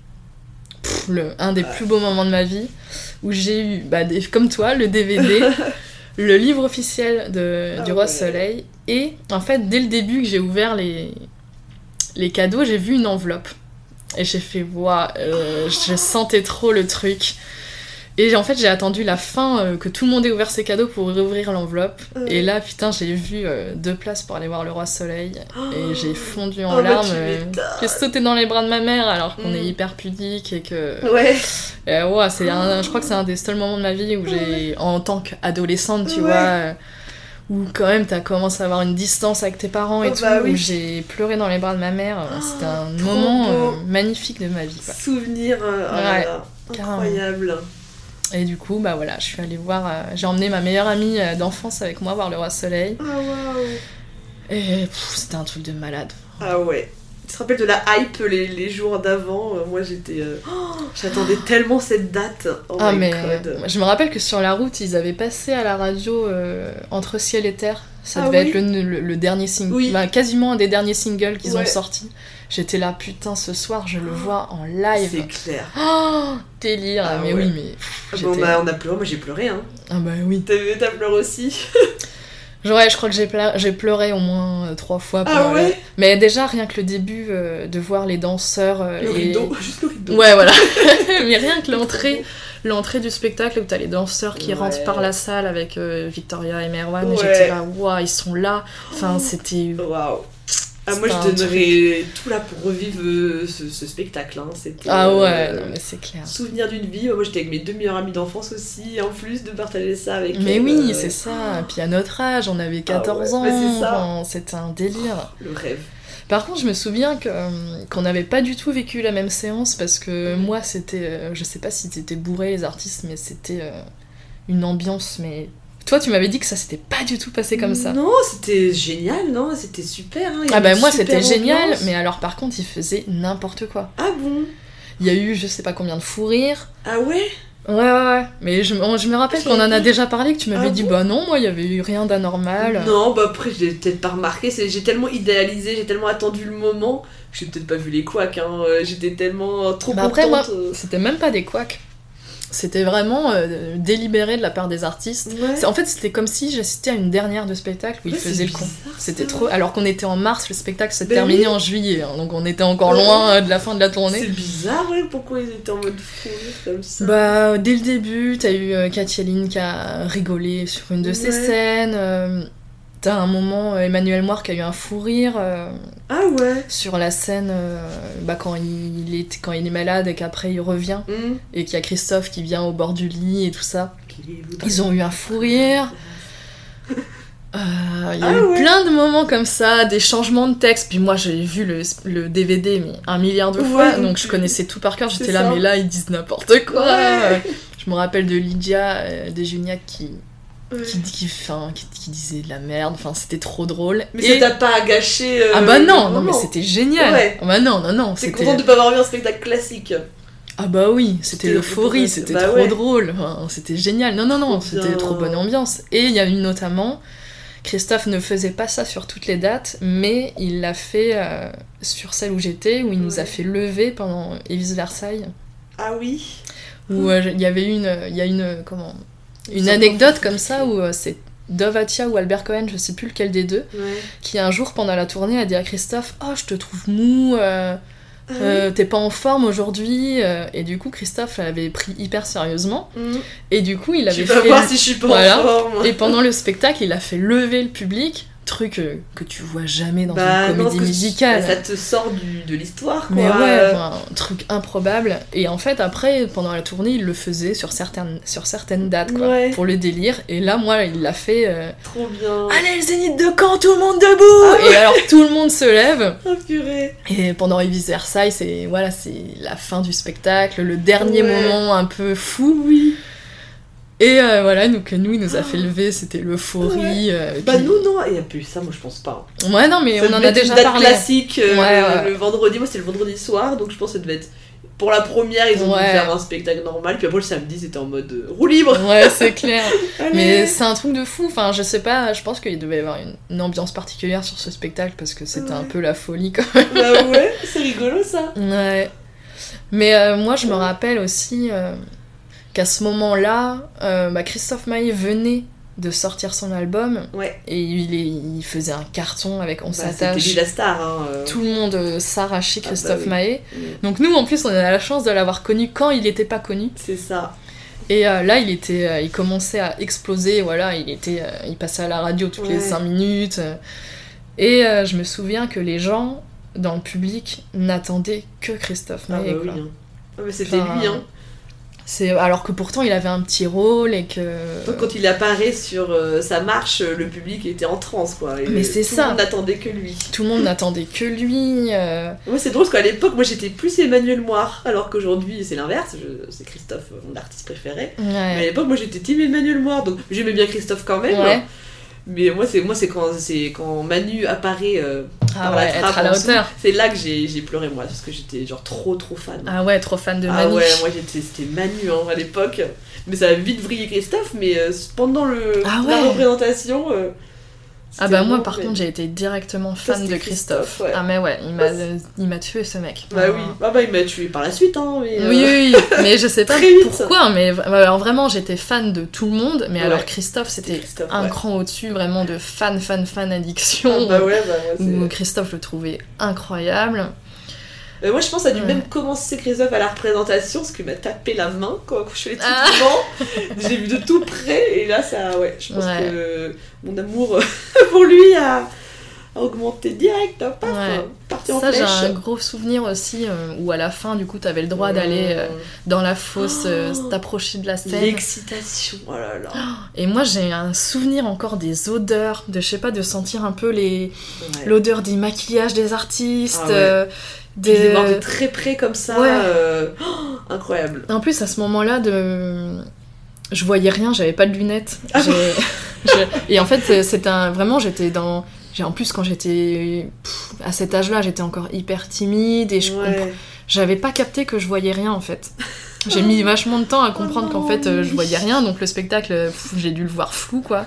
pff, le, un des plus beaux moments de ma vie, où j'ai eu, bah, des- comme toi, le D V D, le livre officiel de, Ah du Roi ouais. Soleil, et en fait, dès le début que j'ai ouvert les, les cadeaux, j'ai vu une enveloppe. Et j'ai fait, waouh, euh, je sentais trop le truc. Et en fait, j'ai attendu la fin, euh, que tout le monde ait ouvert ses cadeaux pour ouvrir l'enveloppe. Euh. Et là, putain, j'ai vu euh, deux places pour aller voir Le Roi Soleil. Oh. Et j'ai fondu en oh, larmes. Bah, euh, j'ai sauté dans les bras de ma mère alors qu'on mm. est hyper pudique et que... Ouais. Euh, ouais, c'est un, je crois que c'est un des seuls moments de ma vie où j'ai, ouais. en tant qu'adolescente, tu ouais. vois... Euh, où quand même t'as commencé à avoir une distance avec tes parents et oh, tout, bah oui. où j'ai pleuré dans les bras de ma mère. Oh, c'était un moment euh, magnifique de ma vie. Quoi. Souvenir euh, oh ouais, là, incroyable. Et du coup, bah voilà, je suis allée voir, euh, j'ai emmené ma meilleure amie euh, d'enfance avec moi voir Le Roi Soleil. Ah oh, waouh. Et pff, c'était un truc de malade. Ah ouais. Tu te rappelles de la hype les, les jours d'avant? euh, Moi j'étais. Euh... Oh, j'attendais tellement cette date. Oh ah, my mais God. Je me rappelle que sur la route, ils avaient passé à la radio euh, Entre ciel et terre. Ça ah, devait oui. être le, le, le dernier single. Oui. Bah, quasiment un des derniers singles qu'ils ouais. ont sortis. J'étais là, putain, ce soir, je le vois en live. C'est clair. Oh, délire. Ah, mais ouais. oui, mais. Pff, ah, bah, on, a, on a pleuré, moi j'ai pleuré. Hein. Ah, bah oui. T'as, t'as pleuré aussi? Ouais, je crois que j'ai, pla- j'ai pleuré au moins euh, trois fois. Pour, ah ouais euh... Mais déjà, rien que le début, euh, de voir les danseurs... Euh, le et... rideau, juste le rideau. Ouais, voilà. Mais rien que l'entrée, l'entrée du spectacle où t'as les danseurs qui ouais. rentrent par la salle avec euh, Victoria et Merwan, ouais. et j'étais là, waouh, ils sont là. Enfin, c'était... Waouh. Ah, moi je donnerais tout là pour revivre euh, ce, ce spectacle. Hein. C'était, ah ouais, euh, non mais c'est clair. Souvenir d'une vie. Moi j'étais avec mes deux meilleures amies d'enfance aussi, en plus de partager ça avec mais elles. Mais oui, euh... c'est ça. Et puis à notre âge, on avait quatorze ah ouais. ans. Mais c'est ça. Enfin, c'était un délire. Oh, le rêve. Par contre, je me souviens que, euh, qu'on n'avait pas du tout vécu la même séance parce que mmh. moi c'était. Euh, je sais pas si c'était bourré les artistes, mais c'était euh, une ambiance, mais. Toi, tu m'avais dit que ça s'était pas du tout passé comme ça. Non, c'était génial, non, c'était super. Hein. Ah bah moi, c'était génial, mais alors par contre, ils faisaient n'importe quoi. Ah bon? Il y a eu je sais pas combien de fous rires. Ah ouais? Ouais, ouais, ouais. Mais je, je me rappelle qu'on en a déjà parlé, que tu m'avais ah dit, bon bah non, moi, il y avait eu rien d'anormal. Non, bah après, je l'ai peut-être pas remarqué. C'est, j'ai tellement idéalisé, j'ai tellement attendu le moment, que j'ai peut-être pas vu les couacs. Hein. J'étais tellement trop bah contente. Après, moi, c'était même pas des couacs. C'était vraiment euh, délibéré de la part des artistes. Ouais. En fait, c'était comme si j'assistais à une dernière de spectacle où ouais, ils faisaient le con. Bizarre, c'était trop. Alors qu'on était en mars, le spectacle s'est ben terminé oui. en juillet, hein, donc on était encore ouais. loin euh, de la fin de la tournée. C'est bizarre, ouais, pourquoi ils étaient en mode fou comme ça. Bah, dès le début, t'as eu euh, Katia Lynn qui a rigolé sur une de ses ouais. scènes. Euh, T'as un moment, euh, Emmanuel Moir qui a eu un fou rire euh, ah ouais. sur la scène euh, bah, quand, il, il est, quand il est malade et qu'après il revient mm. et qu'il y a Christophe qui vient au bord du lit et tout ça. Ils ont eu un fou rire. Il euh, y a ah eu ouais. plein de moments comme ça, des changements de texte. Puis moi j'ai vu le, le D V D mais un milliard de fois, ouais, donc, donc je connaissais tout par cœur. J'étais là, mais là ils disent n'importe quoi. Ouais. Je me rappelle de Lydia, euh, de Juniac qui... Ouais. Qui, qui, fin, qui, qui disait de la merde, enfin c'était trop drôle. Mais et... ça t'a pas gâché euh, ah bah non, non mais c'était génial. Ouais. Ah bah non, non, non. T'es c'était... content de pas avoir vu un spectacle classique. Ah bah oui, c'était, c'était l'euphorie, c'était bah trop ouais. drôle, enfin, c'était génial. Non, non, non, trop c'était bien. Trop bonne ambiance. Et il y a eu notamment, Christophe ne faisait pas ça sur toutes les dates, mais il l'a fait euh, sur celle où j'étais, où il ouais. nous a fait lever pendant Élise Versailles. Ah oui. Où il euh, y avait une, il y a une, comment... Une anecdote comme ça où euh, c'est Dove Atia ou Albert Cohen, je sais plus lequel des deux, ouais. qui un jour pendant la tournée a dit à Christophe « Oh, je te trouve mou, euh, ah euh, oui. t'es pas en forme aujourd'hui. » Et du coup, Christophe l'avait pris hyper sérieusement. Mm. Et du coup, il avait je fait... Je vais voir si je suis pas voilà. en forme. Et pendant le spectacle, il a fait lever le public. Truc euh, que tu vois jamais dans bah, une comédie non, musicale. Ça te sort du, de l'histoire, quoi. Mais ouais, enfin, un truc improbable. Et en fait, après, pendant la tournée, il le faisait sur certaines, sur certaines dates, quoi, ouais. pour le délire. Et là, moi, il l'a fait... Euh... Trop bien. Allez, le Zénith de Caen, tout le monde debout. Ah, Et alors, tout le monde se lève. Oh, purée. Et pendant Élise Versailles, c'est, voilà, c'est la fin du spectacle, le dernier ouais. moment un peu fou. Oui. Et euh, voilà, donc nous, il nous a fait lever, c'était l'euphorie. Ouais. Euh, bah puis... nous, non, il n'y a plus ça, moi je pense pas. Ouais, non, mais ça on en a déjà une date parlé. Classique, euh, ouais, ouais. le vendredi, moi c'était le vendredi soir, donc je pense que ça devait être... Pour la première, ils ont ouais. dû faire un spectacle normal, puis après le samedi, c'était en mode euh, roue libre. Ouais, c'est clair. Mais c'est un truc de fou, enfin, je sais pas, je pense qu'il devait y avoir une, une ambiance particulière sur ce spectacle, parce que c'était ouais. un peu la folie quand même. Bah ouais, c'est rigolo ça. Ouais. Mais euh, moi, je me rappelle aussi... Euh... qu'à ce moment-là, euh, bah Christophe Maé venait de sortir son album ouais. et il, est, il faisait un carton avec On bah, s'attache. C'était lui la star. Hein, euh... Tout le monde euh, s'arrachait Christophe ah bah oui. Maé. Mmh. Donc nous, en plus, on a la chance de l'avoir connu quand il n'était pas connu. C'est ça. Et euh, là, il était, euh, il commençait à exploser, voilà, il était, euh, il passait à la radio toutes Ouais. les cinq minutes. euh. et euh, je me souviens que les gens dans le public n'attendaient que Christophe Ah Maé, bah oui, quoi. hein. Ah, mais c'était Enfin, lui, hein. C'est alors que pourtant il avait un petit rôle et que. Donc, quand il apparaît sur euh, sa marche, euh, le public était en transe, quoi. Et Mais c'est tout ça. le monde n'attendait que lui. Tout le monde n'attendait que lui. euh, Moi, c'est drôle parce qu'à l'époque, moi j'étais plus Emmanuel Moir, alors qu'aujourd'hui c'est l'inverse. Je- C'est Christophe, euh, mon artiste préféré. Mais à Ouais. l'époque, moi j'étais team Emmanuel Moir, donc j'aimais bien Christophe quand même. Ouais. Mais moi, c'est moi c'est quand, c'est quand Manu apparaît euh, Ah par ouais, la trappe être à la en dessous, hauteur. c'est là que j'ai j'ai pleuré, moi, parce que j'étais genre trop trop fan. Ah ouais, trop fan de Ah Manu. ouais, moi j'étais, c'était Manu hein, à l'époque. Mais ça a vite vrillé Christophe, mais euh, pendant le, Ah la ouais. représentation. euh, Ah c'était bah moi vraiment par belle. contre j'ai été directement Toi, fan c'était de Christophe. Christophe, ouais. Ah mais ouais, il m'a, il m'a tué ce mec. Bah oui, ah bah il m'a tué par la suite, hein. Mais, euh, Oui, oui, oui, mais je sais pas Très vite. pourquoi, mais v- alors vraiment j'étais fan de tout le monde, mais Ouais. alors Christophe c'était Christophe, un ouais. cran au-dessus, vraiment de fan, fan, fan addiction. Ah bah ouais, bah Où moi, c'est- Christophe je le trouvais incroyable. Euh, moi je pense que ça a dû Ouais. même commencer Christophe à la représentation, parce qu'il m'a tapé la main quoi, quand je fais les trucs Ah. devant. J'ai vu de tout près, et là ça, ouais, je pense Ouais. que mon amour pour lui a, a augmenté direct, hein, paf, Ouais. hein, parti en Ça j'ai flèche. un gros souvenir aussi, euh, où à la fin du coup t'avais le droit d'aller euh, Mmh. dans la fosse, euh, Oh. t'approcher de la scène. L'excitation, oh là là. Et moi j'ai un souvenir encore des odeurs, de je sais pas, de sentir un peu les Ouais. l'odeur des maquillages des artistes, Ah ouais. euh, Des... des... les voir de très près comme ça, Ouais. euh, oh, incroyable. En plus à ce moment-là de je voyais rien, j'avais pas de lunettes. Ah J'ai- je- Et en fait c'était un... vraiment j'étais dans j'ai en plus quand j'étais pff, à cet âge-là, j'étais encore hyper timide et je Ouais. compre- j'avais pas capté que je voyais rien en fait. J'ai mis vachement de temps à comprendre Oh qu'en non, fait euh, je oui. voyais rien, donc le spectacle, pff, j'ai dû le voir flou quoi.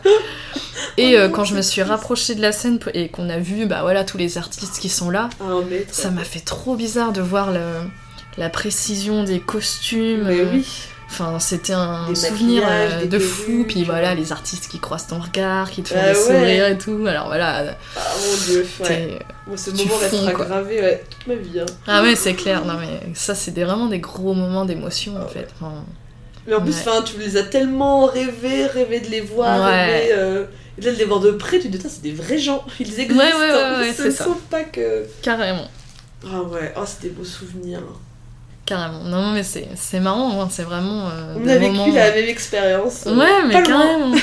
Et Oh euh, non, quand je me c'est suis triste. rapprochée de la scène et qu'on a vu bah voilà tous les artistes qui sont là, Un mètre. ça m'a fait trop bizarre de voir le- la précision des costumes. Mais euh, oui. Enfin, c'était un Des souvenir maquillages, euh, des de perruques, fou. Puis voilà, euh. les artistes qui croisent ton regard, qui te font Bah des ouais. sourires et tout. Alors voilà. Ah mon dieu, ouais. t'es- Moi, ce tu moment fonds, restera quoi. gravé ouais, toute ma vie. Hein. Ah ouais, c'est clair. Non mais ça, c'est des- vraiment des gros moments d'émotion en Ah fait. Enfin, Mais en plus, Ouais. enfin, tu les as tellement rêvés, rêvé de les voir, Ouais. rêvé, euh, et là de les voir de près, tu te dis, putain, c'est des vrais gens, ils existent, Ouais, ouais, ouais, hein. ouais, Ce c'est ne ça. sont pas que... carrément. Ah ouais, oh, c'était beaux souvenirs. Carrément. Non mais c'est c'est marrant. Hein, c'est vraiment. euh, On des a vécu moments... la même expérience. euh, Ouais, mais pas loin. carrément.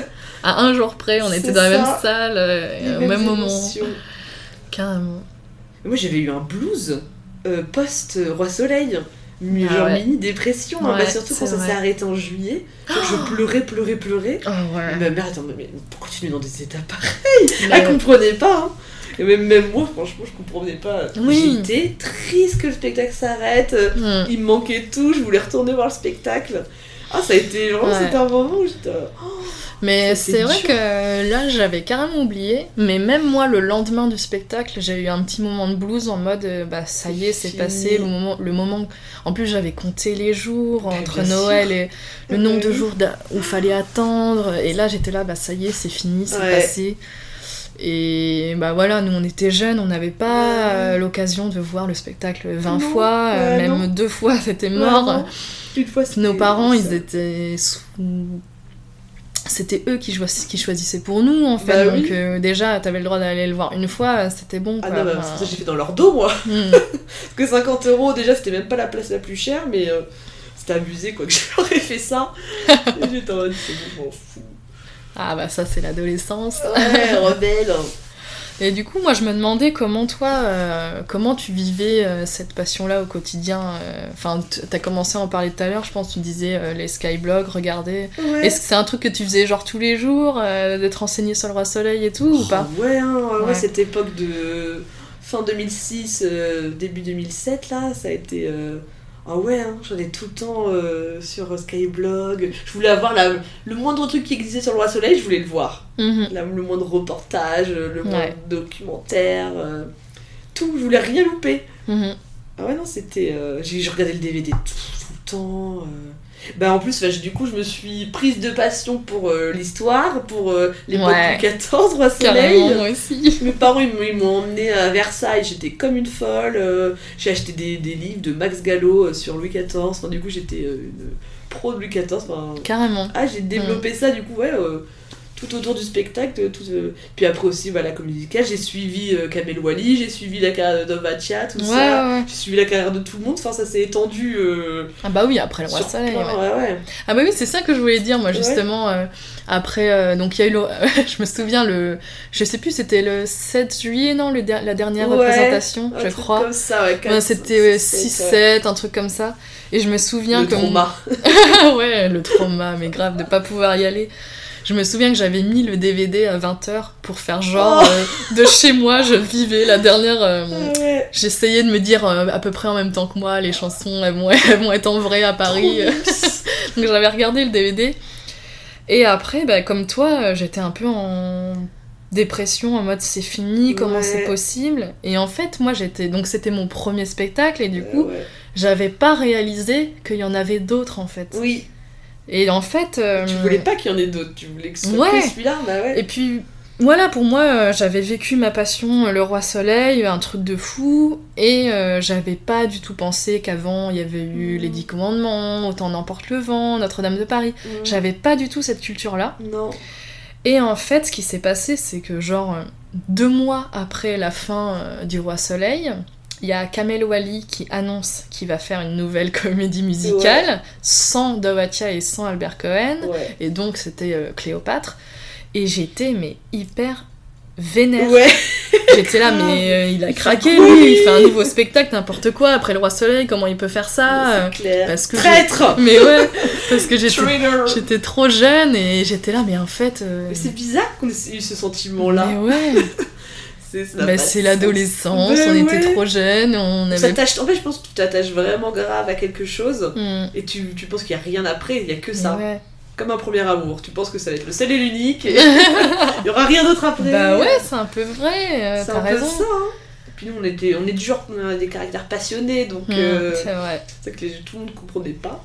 À un jour près, on C'est était dans la ça. même salle, euh, Les au mêmes même moment. émotions. Carrément. Moi, j'avais eu un blues euh, post-Roi Soleil. Mais Ah genre ouais. mini-dépression, hein. Ouais, Bah, surtout quand c'est ça vrai. s'est arrêté en juillet. Genre, je pleurais, pleurais, pleurais. Oh ouais. Ma mère était en mode, mais pourquoi tu es dans des états pareils? Mais- Elle comprenait pas, hein. Et même, même moi, franchement, je comprenais pas. Oui. J'étais triste que le spectacle s'arrête. euh, Hmm. Il me manquait tout, je voulais retourner voir le spectacle. Ah, ça a été, vraiment, Ouais. c'était un moment où j'étais... oh, Mais C'était c'est vrai dur. que là, j'avais carrément oublié. Mais même moi, le lendemain du spectacle, j'ai eu un petit moment de blues en mode, euh, bah ça y est, c'est Fini. passé. Le moment, le moment. En plus, j'avais compté les jours Mais entre bien Noël sûr. et le Ouais. nombre de jours d'a- où fallait attendre. Et là, j'étais là, bah ça y est, c'est fini, c'est Ouais. passé. Et bah voilà, nous on était jeunes, on n'avait pas Ouais. euh, l'occasion de voir le spectacle vingt Non, fois, euh, ouais, même non. deux fois, c'était mort. Vraiment. Une fois, c'était- Nos parents, ils ça. étaient sous... C'était eux qui, choiss- qui choisissaient pour nous, en fait. Bah Donc oui. euh, déjà, t'avais le droit d'aller le voir une fois, euh, c'était bon, Ah quoi. non, bah, Enfin, ça j'ai fait dans leur dos, moi. hmm. Parce que cinquante euros, déjà, c'était même pas la place la plus chère, mais euh, c'était abusé, quoi, que j'aurais fait ça. Et j'étais en mode, c'est bon, je m'en fous. Ah bah ça, c'est l'adolescence. Ouais, rebelle. Et du coup, moi, je me demandais comment toi, euh, comment tu vivais euh, cette passion-là au quotidien. euh, Enfin, t- t'as commencé à en parler tout à l'heure, je pense, tu disais euh, les skyblogs, regarder. Ouais. Est-ce que c'est un truc que tu faisais genre tous les jours, euh, d'être renseigné sur le Roi Soleil et tout, ou pas? Oh, ouais, hein, ouais, Ouais. cette époque de fin deux mille six, euh, début deux mille sept, là, ça a été... euh, Ah ouais, hein, j'en ai tout le temps euh, sur Skyblog. Je voulais avoir la... le moindre truc qui existait sur le Roi Soleil, je voulais le voir. Mhm. La- le moindre reportage, le moindre Ouais. documentaire, euh, tout, je voulais rien louper. Mhm. Ah ouais, non, c'était... euh, j'ai j'ai regardé le D V D tout, tout le temps. euh. Bah en plus, bah, j'ai- du coup, je me suis prise de passion pour euh, l'histoire, pour euh, l'époque Ouais. Louis quatorze, Roi Carrément, Soleil. moi aussi. Mes parents ils m'ont- ils m'ont emmené à Versailles, j'étais comme une folle. euh, j'ai acheté des, des livres de Max Gallo euh, sur Louis quatorze. Enfin, du coup, j'étais euh, une pro de Louis quatorze. Enfin... Carrément. Ah, j'ai développé mmh. ça du coup, ouais, euh, tout autour du spectacle. Tout, euh... Puis après aussi, voilà, comme musicale, j'ai suivi euh, Kamel Wally, j'ai suivi la carrière de Dovatia, tout ouais, ça. Ouais. J'ai suivi la carrière de tout le monde, enfin, ça s'est étendu. Euh... Ah bah oui, après le Roi Soleil. Ouais. Ouais, ouais. Ah bah oui, c'est ça que je voulais dire, moi, justement. Ouais. Euh, après, euh, donc il y a eu le... je me souviens, le... Je sais plus, c'était le sept juillet, non, le der... la dernière ouais, représentation, je crois. Comme ça, ouais. Ouais, c'était six sept, ouais. Un truc comme ça. Et je me souviens le que... Le trauma. Ouais, le trauma, mais grave, de pas pouvoir y aller. Je me souviens que j'avais mis le D V D à vingt heures pour faire genre oh euh, de chez moi, je vivais la dernière... Euh, ah ouais. J'essayais de me dire euh, à peu près en même temps que moi, les chansons, elles vont, elles vont être en vrai à Paris. Donc j'avais regardé le D V D. Et après, bah, comme toi, j'étais un peu en dépression, en mode c'est fini, comment ouais. c'est possible. Et en fait, moi j'étais... Donc c'était mon premier spectacle et du coup, euh, ouais. j'avais pas réalisé qu'il y en avait d'autres en fait. Oui. Et en fait... Euh... Tu voulais pas qu'il y en ait d'autres, tu voulais que ce soit ouais. que celui-là, bah ouais. Et puis, voilà, pour moi, euh, j'avais vécu ma passion, le Roi Soleil, un truc de fou, et euh, j'avais pas du tout pensé qu'avant, il y avait eu mmh. les Dix Commandements, Autant n'emporte le vent, Notre-Dame de Paris. Mmh. J'avais pas du tout cette culture-là. Non. Et en fait, ce qui s'est passé, c'est que genre, deux mois après la fin euh, du Roi Soleil... Il y a Kamel Wally qui annonce qu'il va faire une nouvelle comédie musicale ouais. sans Dovatia et sans Albert Cohen. Ouais. Et donc, c'était euh, Cléopâtre. Et j'étais, mais, hyper vénère. Ouais. J'étais là, mais euh, il a craqué, lui. Il fait un nouveau spectacle, n'importe quoi. Après le Roi Soleil, comment il peut faire ça? C'est clair. Parce que Traître. Mais ouais, parce que j'étais, j'étais trop jeune et j'étais là, mais en fait... Euh... Mais c'est bizarre qu'on ait eu ce sentiment-là. Mais ouais. C'est, bah, c'est l'adolescence, bah, on ouais. était trop jeunes, on avait... En fait, je pense que tu t'attaches vraiment grave à quelque chose, mm. et tu, tu penses qu'il n'y a rien après, il n'y a que ça. Ouais. Comme un premier amour, tu penses que ça va être le seul et l'unique, et il n'y aura rien d'autre après. Bah ouais, c'est un peu vrai, euh, c'est t'as un raison. peu ça, hein. Et puis nous, on, était, on est du genre, on a des caractères passionnés, donc... Mm, euh, c'est vrai. C'est que les, tout le monde ne comprenait pas.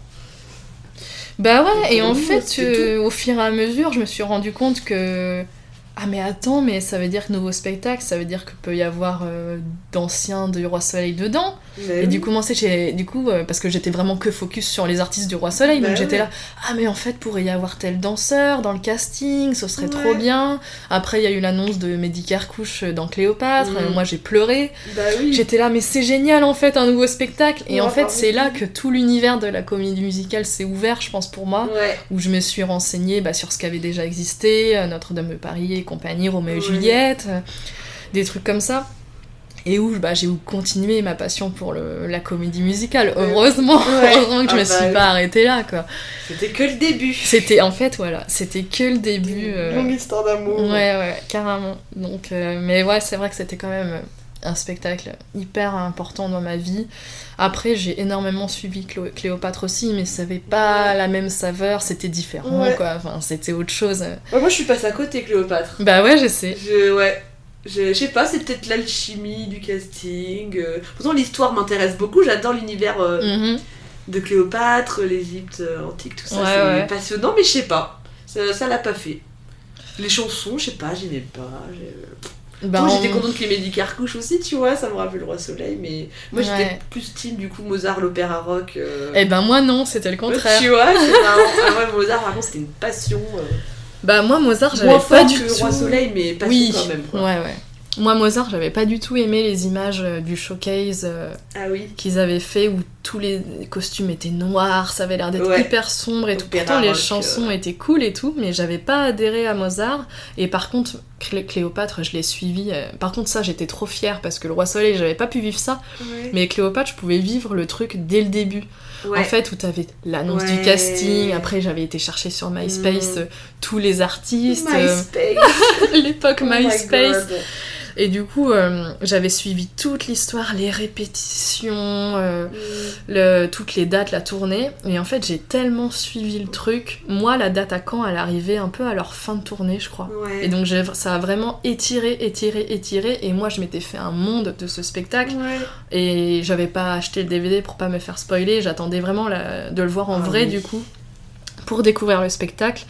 Bah ouais, et, et en nous, fait, euh, au fur et à mesure, je me suis rendu compte que... Ah mais attends, mais ça veut dire que nouveau spectacle, ça veut dire qu'il peut y avoir euh, d'anciens du Roi Soleil dedans. Mais et oui. du coup, moi, c'est, du coup euh, parce que j'étais vraiment que focus sur les artistes du Roi Soleil, bah donc ouais. j'étais là, ah mais en fait, pourrait y avoir tel danseur dans le casting, ce serait ouais. trop bien. Après, il y a eu l'annonce de Mehdi Kerkouch dans Cléopâtre, mmh. euh, moi j'ai pleuré. Bah oui. J'étais là, mais c'est génial en fait, un nouveau spectacle. Et ouais, en fait, c'est oui. là que tout l'univers de la comédie musicale s'est ouvert, je pense, pour moi, ouais. où je me suis renseignée bah, sur ce qui avait déjà existé, euh, Notre-Dame de Paris et compagnie, Roméo et ouais. Juliette, euh, des trucs comme ça. Et où bah, j'ai continué ma passion pour le, la comédie musicale, heureusement, ouais. heureusement que je ah me bah, suis oui. pas arrêtée là, quoi. C'était que le début. C'était, en fait, voilà, c'était que le début. Une euh... longue histoire d'amour. Ouais, ouais, carrément. Donc, euh, mais ouais, c'est vrai que c'était quand même un spectacle hyper important dans ma vie. Après, j'ai énormément suivi Clé- Cléopâtre aussi, mais ça avait pas la même saveur, c'était différent, ouais. quoi. Enfin, c'était autre chose. Ouais, moi, je suis passée à côté, Cléopâtre. Bah ouais, je sais. Je, ouais. Je, je sais pas, c'est peut-être l'alchimie du casting. Euh... Pourtant, l'histoire m'intéresse beaucoup. J'adore l'univers euh, mm-hmm. de Cléopâtre, l'Égypte euh, antique, tout ça. Ouais, c'est ouais. passionnant, mais je sais pas. Ça, ça l'a pas fait. Les chansons, je sais pas, j'aimais pas. J'ai... Bah, Moi, on... j'étais contente qu'il y ait Mehdi Kerkouch aussi, tu vois, ça me rappelle le Roi Soleil, mais moi j'étais ouais. plus team du coup Mozart, l'opéra rock. Euh... Eh ben moi non, c'était le contraire. Tu vois, c'est marrant. Ah ouais, Mozart, par contre, c'était une passion. Euh... Bah moi Mozart, j'avais Moins pas du que tout. Le Roi Soleil, mais passion oui. quand même. Quoi. Ouais, ouais. Moi, Mozart, j'avais pas du tout aimé les images euh, du showcase euh, ah oui. qu'ils avaient fait où tous les costumes étaient noirs, ça avait l'air d'être ouais. hyper sombre et tout. Pourtant, les chansons euh... étaient cool et tout, mais j'avais pas adhéré à Mozart. Et par contre, Clé- Cléopâtre, je l'ai suivi. Euh... Par contre, ça, j'étais trop fière parce que le Roi Soleil, j'avais pas pu vivre ça. Ouais. Mais Cléopâtre, je pouvais vivre le truc dès le début. Ouais. En fait, où t'avais l'annonce ouais. du casting, après j'avais été chercher sur MySpace mmh. euh, tous les artistes. MySpace euh... L'époque oh MySpace. Et du coup, euh, j'avais suivi toute l'histoire, les répétitions, euh, mmh. le, toutes les dates, la tournée. Et en fait, j'ai tellement suivi le truc. Moi, la date à Caen, elle arrivait un peu à leur fin de tournée, je crois. Ouais. Et donc, j'ai, ça a vraiment étiré, étiré, étiré. Et moi, je m'étais fait un monde de ce spectacle. Ouais. Et j'avais pas acheté le D V D pour pas me faire spoiler. J'attendais vraiment la, de le voir en ah, vrai, oui. du coup, pour découvrir le spectacle.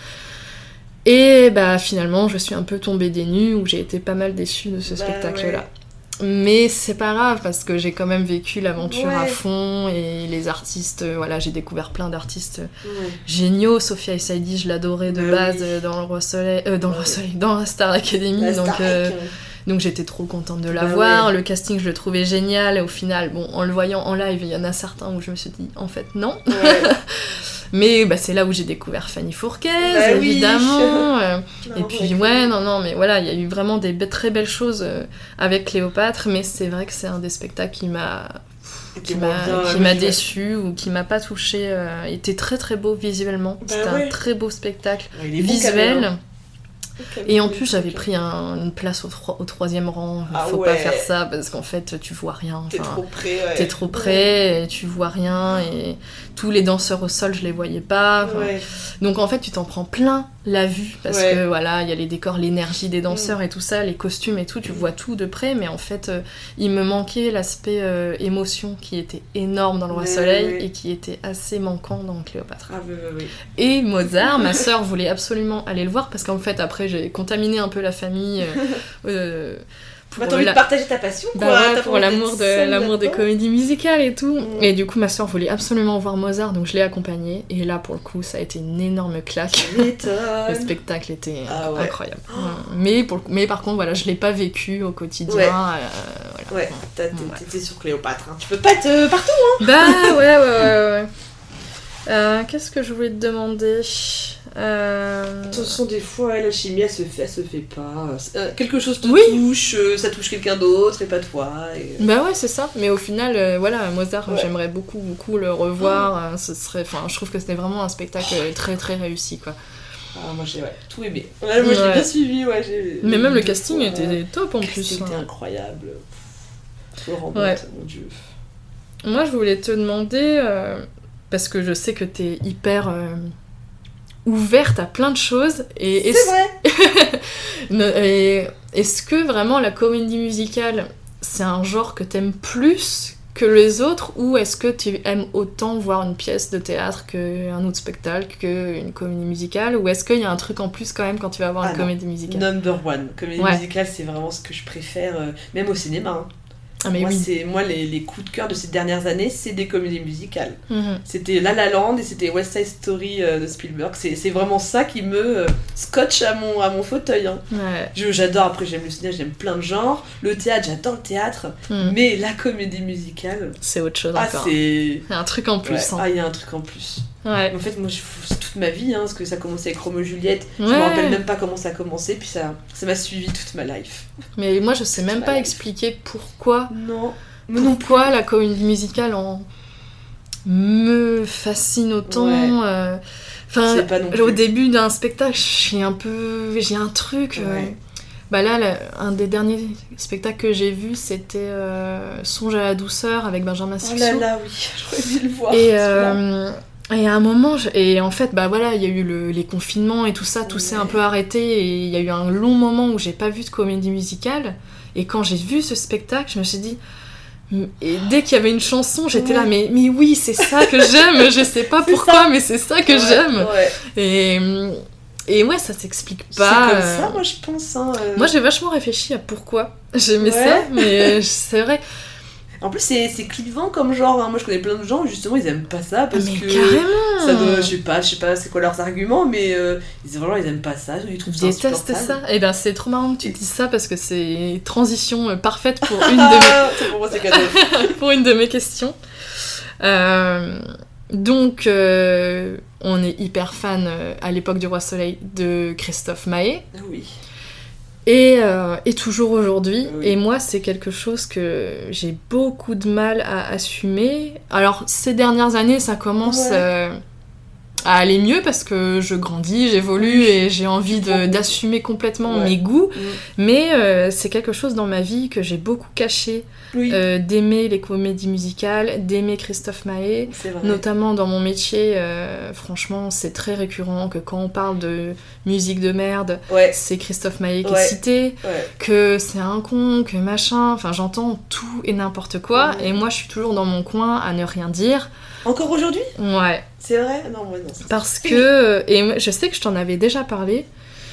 Et bah finalement je suis un peu tombée des nues où j'ai été pas mal déçue de ce bah, spectacle là. Mais c'est pas grave parce que j'ai quand même vécu l'aventure Ouais. à fond et les artistes, euh, voilà, j'ai découvert plein d'artistes Ouais. géniaux. Sophia Saidi, je l'adorais de Bah base oui. euh, dans le Roi Soleil, euh, dans le Roi Ouais. Soleil, dans la Star Academy. La donc, Starac, euh, hein. donc j'étais trop contente de la Bah voir. ouais. Le casting, je le trouvais génial. Et au final, bon, en le voyant en live, il y en a certains où je me suis dit, en fait, non. Ouais. Mais bah, c'est là où j'ai découvert Fanny Fourquez, Bah oui. évidemment. euh, Non, Et puis ouais. ouais, non, non, mais voilà, il y a eu vraiment des be- très belles choses euh, avec Cléopâtre, mais c'est vrai que c'est un des spectacles qui m'a qui T'es m'a moins bien, qui ouais, m'a je- déçu ou qui m'a pas touché. euh, il était très très beau visuellement. Bah C'était ouais. un très beau spectacle Ouais, il est bon, visuel. Camille, hein. Et en plus, j'avais pris un- une place au, tro- au troisième rang. Ah Faut ouais. pas faire ça parce qu'en fait, tu vois rien. T'es Enfin, trop près, ouais. T'es trop près, et tu vois rien, et tous les danseurs au sol, je les voyais pas. Enfin, Ouais. donc en fait, tu t'en prends plein la vue, parce Ouais. que voilà, il y a les décors, l'énergie des danseurs et tout ça, les costumes et tout, tu vois tout de près, mais en fait, euh, il me manquait l'aspect euh, émotion qui était énorme dans le Roi Ouais, Soleil ouais. et qui était assez manquant dans Cléopâtre. Ah, oui, oui, oui. Et Mozart, ma sœur voulait absolument aller le voir, parce qu'en fait, après, j'ai contaminé un peu la famille. euh, euh, Bah, t'as envie la- de partager ta passion, quoi. bah ouais, T'as pas pour envie l'amour, d'être de, seule l'amour des là-dedans. comédies musicales et tout. Mm. Et du coup, ma soeur voulait absolument voir Mozart, donc je l'ai accompagnée. Et là, pour le coup, ça a été une énorme claque. Tu m'étonnes. Le spectacle était Ah ouais. incroyable. Oh. Ouais. Mais, pour le coup- mais par contre, voilà, je l'ai pas vécu au quotidien. Ouais. euh, voilà. Ouais, t'as- t'es- Ouais. t'étais sur Cléopâtre, hein. Tu peux pas être euh, partout. Bah ouais, ouais, ouais, ouais. Euh, qu'est-ce que je voulais te demander euh... De toute façon, des fois, la chimie, elle se fait, elle se fait pas. Euh, quelque chose te Oui. touche, euh, ça touche quelqu'un d'autre et pas toi. Et... Bah ouais, c'est ça. Mais au final, euh, voilà, Mozart, Ouais. j'aimerais beaucoup, beaucoup le revoir. Euh, ce serait, enfin, je trouve que c'était vraiment un spectacle euh, très, très réussi, quoi. Ah, moi, j'ai ouais, tout aimé. Ouais, moi, j'ai Ouais. bien suivi. Ouais, j'ai... Mais même le deux casting fois, était top en Le plus. casting était hein. incroyable. Florent Ouais. Botte, mon dieu. Moi, je voulais te demander, euh, parce que je sais que t'es hyper euh, ouverte à plein de choses, et C'est est-ce, vrai. ne- et est-ce que vraiment la comédie musicale, c'est un genre que t'aimes plus que les autres, ou est-ce que tu aimes autant voir une pièce de théâtre qu'un autre spectacle, qu'une comédie musicale, ou est-ce qu'il y a un truc en plus quand même quand tu vas voir Ah une non. comédie musicale? Number one. Comédie Ouais. musicale, c'est vraiment ce que je préfère, euh, même au cinéma. Hein. Ah mais moi, oui. c'est, moi les, les coups de cœur de ces dernières années, c'est des comédies musicales. Mhm. C'était La La Land et c'était West Side Story euh, de Spielberg. C'est, c'est vraiment ça qui me euh, scotche à mon, à mon fauteuil. Hein. Ouais. Je, j'adore, après j'aime le cinéma, j'aime plein de genres. Le théâtre, j'adore le théâtre. Mhm. Mais la comédie musicale, C'est autre chose ah, encore. c'est... C'est un truc en plus. Ouais. hein. Ah, il y a un truc en plus. Ouais. En fait, moi, je, c'est toute ma vie, hein, parce que ça a commencé avec Roméo et Juliette. Je Ouais. me rappelle même pas comment ça a commencé, puis ça, ça m'a suivi toute ma life. Mais moi, je sais même Ouais. pas expliquer pourquoi, Non. Mais non plus. pourquoi la comédie musicale en me fascine autant. Ouais. euh, Enfin, C'est pas non au plus. début d'un spectacle, j'ai un peu, j'ai un truc. euh, Ouais. Bah là, là, un des derniers spectacles que j'ai vu, c'était euh, Songe à la douceur avec Benjamin Oh Sixou. là là, oui, j'aurais dû le voir. Et, celui-là. euh, et à un moment, je- et en fait, bah voilà, il y a eu le- les confinements et tout ça, tout s'est Ouais. un peu arrêté, et il y a eu un long moment où j'ai pas vu de comédie musicale. Et quand j'ai vu ce spectacle, je me suis dit. Et dès qu'il y avait une chanson, j'étais Ouais. là, mais, mais oui, c'est ça que j'aime, je sais pas C'est pourquoi, ça. mais c'est ça que Ouais, j'aime. Ouais. Et, et ouais, ça s'explique C'est pas. comme euh, ça, moi, je pense. Hein, euh. Moi, j'ai vachement réfléchi à pourquoi j'aimais Ouais. ça, mais euh, c'est vrai. En plus, c'est, c'est clivant comme genre. Hein. Moi, je connais plein de gens, justement, ils aiment pas ça parce mais que. carrément Ça doit, je sais pas, je sais pas c'est quoi leurs arguments, mais euh, ils, vraiment, ils aiment pas ça, ils trouvent Je ça déteste insupportable. ça. Et ben c'est trop marrant que tu dises ça parce que c'est une transition euh, parfaite pour une de Ah, c'est pour moi, c'est cadeau. mes, pour une de mes questions. Euh, donc, euh, on est hyper fan euh, à l'époque du Roi Soleil de Christophe Maé. Oui. Et, euh, et toujours aujourd'hui. Oui. Et moi, c'est quelque chose que j'ai beaucoup de mal à assumer. Alors, ces dernières années, ça commence Ouais. euh, à aller mieux parce que je grandis, j'évolue Oui. et j'ai envie Je comprends. de- d'assumer complètement Ouais. mes goûts. Mm. Mais euh, c'est quelque chose dans ma vie que j'ai beaucoup caché, Oui, euh, d'aimer les comédies musicales, d'aimer Christophe Maé. c'est vrai. Notamment dans mon métier, euh, franchement, c'est très récurrent que quand on parle de musique de merde, Ouais, c'est Christophe Maé qui Ouais. est cité, ouais. que c'est un con, que machin, enfin j'entends tout et n'importe quoi, Ouais. et moi je suis toujours dans mon coin à ne rien dire. Encore aujourd'hui? Ouais, C'est vrai? Non, ouais, non. c'est- parce que, et moi, je sais que je t'en avais déjà parlé,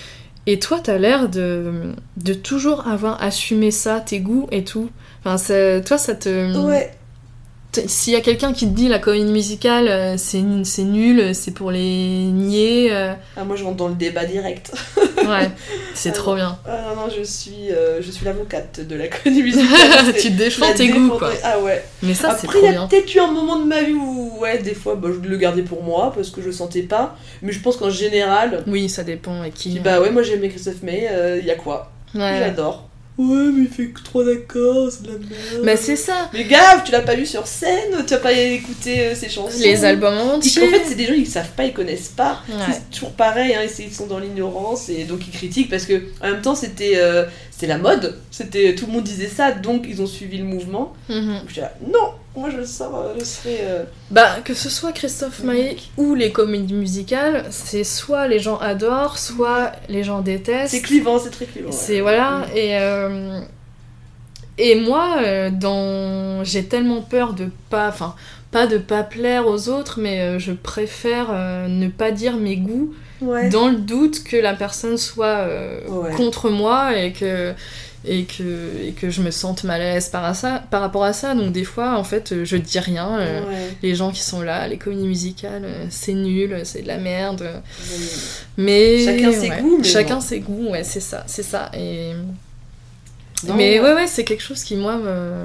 Et toi, t'as l'air de, de toujours avoir assumé ça, tes goûts et tout. Enfin, ça, toi, ça te... Ouais. S'il y a quelqu'un qui te dit la comédie musicale, euh, c'est, c'est nul, c'est pour les niais... Euh... Ah, moi, je rentre dans le débat direct. Ouais, c'est ah, trop non. bien. Ah non, non, je suis, euh, je suis l'avocate de la comédie musicale. Tu défends tes goûts, quoi. Ah ouais. Mais ça, Après, c'est trop bien. Après, il y a peut-être eu un moment de ma vie où, ouais, des fois, bah, je le gardais pour moi, parce que je le sentais pas. Mais je pense qu'en général... Oui, ça dépend avec qui. Puis, bah ouais, moi, j'aimais Christophe Maé, il euh, y a quoi ouais. J'adore. Ouais, mais il fait que trois accords, c'est de la merde. Bah c'est ça. Mais gaffe, tu l'as pas vu sur scène, tu as pas écouté euh, ses chansons. Les albums entiers. En fait, c'est des gens qui savent pas, ils connaissent pas. Ouais. C'est toujours pareil, hein, ils sont dans l'ignorance et donc ils critiquent parce que en même temps c'était euh, c'était la mode, c'était tout le monde disait ça, donc ils ont suivi le mouvement. Mm-hmm. Je dis, non, moi je sors, je serais. Euh... Bah que ce soit Christophe Maé ou les comédies musicales, c'est soit les gens adorent, soit les gens détestent. C'est clivant, c'est très clivant. C'est ouais. voilà mmh. et euh, et moi euh, dans j'ai tellement peur de pas enfin pas de pas plaire aux autres, mais euh, je préfère euh, ne pas dire mes goûts. Ouais. Dans le doute que la personne soit euh, ouais. contre moi et que, et, que, et que je me sente mal à l'aise par, ça, par rapport à ça. Donc des fois, en fait, je dis rien. Euh, ouais. Les gens qui sont là, les comédies musicales, euh, c'est nul, c'est de la merde. Oui. Mais chacun ses ouais, goûts. Mais chacun bon. ses goûts, ouais, c'est ça, c'est ça. Et... Non, mais ouais. ouais, ouais, c'est quelque chose qui, moi, me...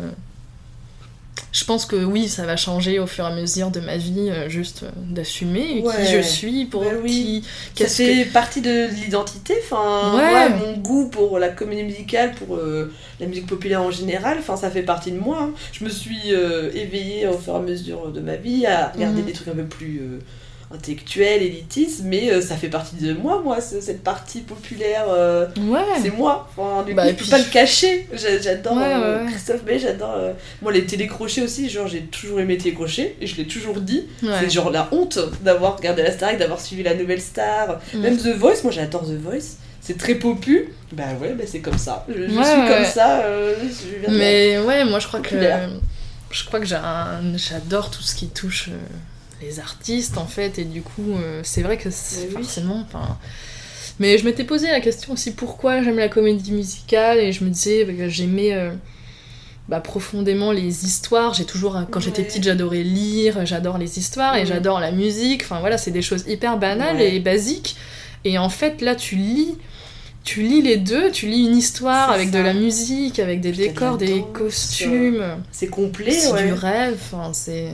Je pense que oui, ça va changer au fur et à mesure de ma vie, euh, juste euh, d'assumer ouais. qui je suis, pour ben oui. qui... Qu'est-ce ça fait que... partie de l'identité, enfin, ouais. moi, mon goût pour la comédie musicale, pour euh, la musique populaire en général, enfin, ça fait partie de moi. Hein. Je me suis euh, éveillée au fur et à mesure de ma vie à regarder mmh. des trucs un peu plus... Euh, intellectuel, élitiste, mais euh, ça fait partie de moi, moi, cette partie populaire, euh, ouais. c'est moi. Enfin, du bah, coup, je puis... peux pas le cacher. J'adore ouais, euh, ouais. Christophe Maé, j'adore. Euh... Moi, les télécrochets aussi, genre, j'ai toujours aimé télécrochets, et je l'ai toujours dit. Ouais. C'est genre la honte d'avoir regardé la Starac, d'avoir suivi la Nouvelle Star. Mm. Même The Voice, moi j'adore The Voice. C'est très popu. Bah ouais, bah c'est comme ça. Je, je ouais, suis ouais. comme ça. Euh, je viens mais ouais, moi je crois populaire. que. Je crois que j'ai un... j'adore tout ce qui touche. Euh... les artistes en fait et du coup euh, c'est vrai que c'est oui. forcément enfin mais je m'étais posé la question aussi pourquoi j'aime la comédie musicale et je me disais que j'aimais euh, bah, profondément les histoires. J'ai toujours quand ouais. j'étais petite j'adorais lire, j'adore les histoires ouais. et j'adore la musique, enfin voilà, c'est des choses hyper banales ouais. et basiques et en fait là tu lis tu lis les deux, tu lis une histoire c'est avec ça. De la musique, avec des Putain décors, de des danse, costumes, c'est complet, c'est ouais. du rêve, enfin c'est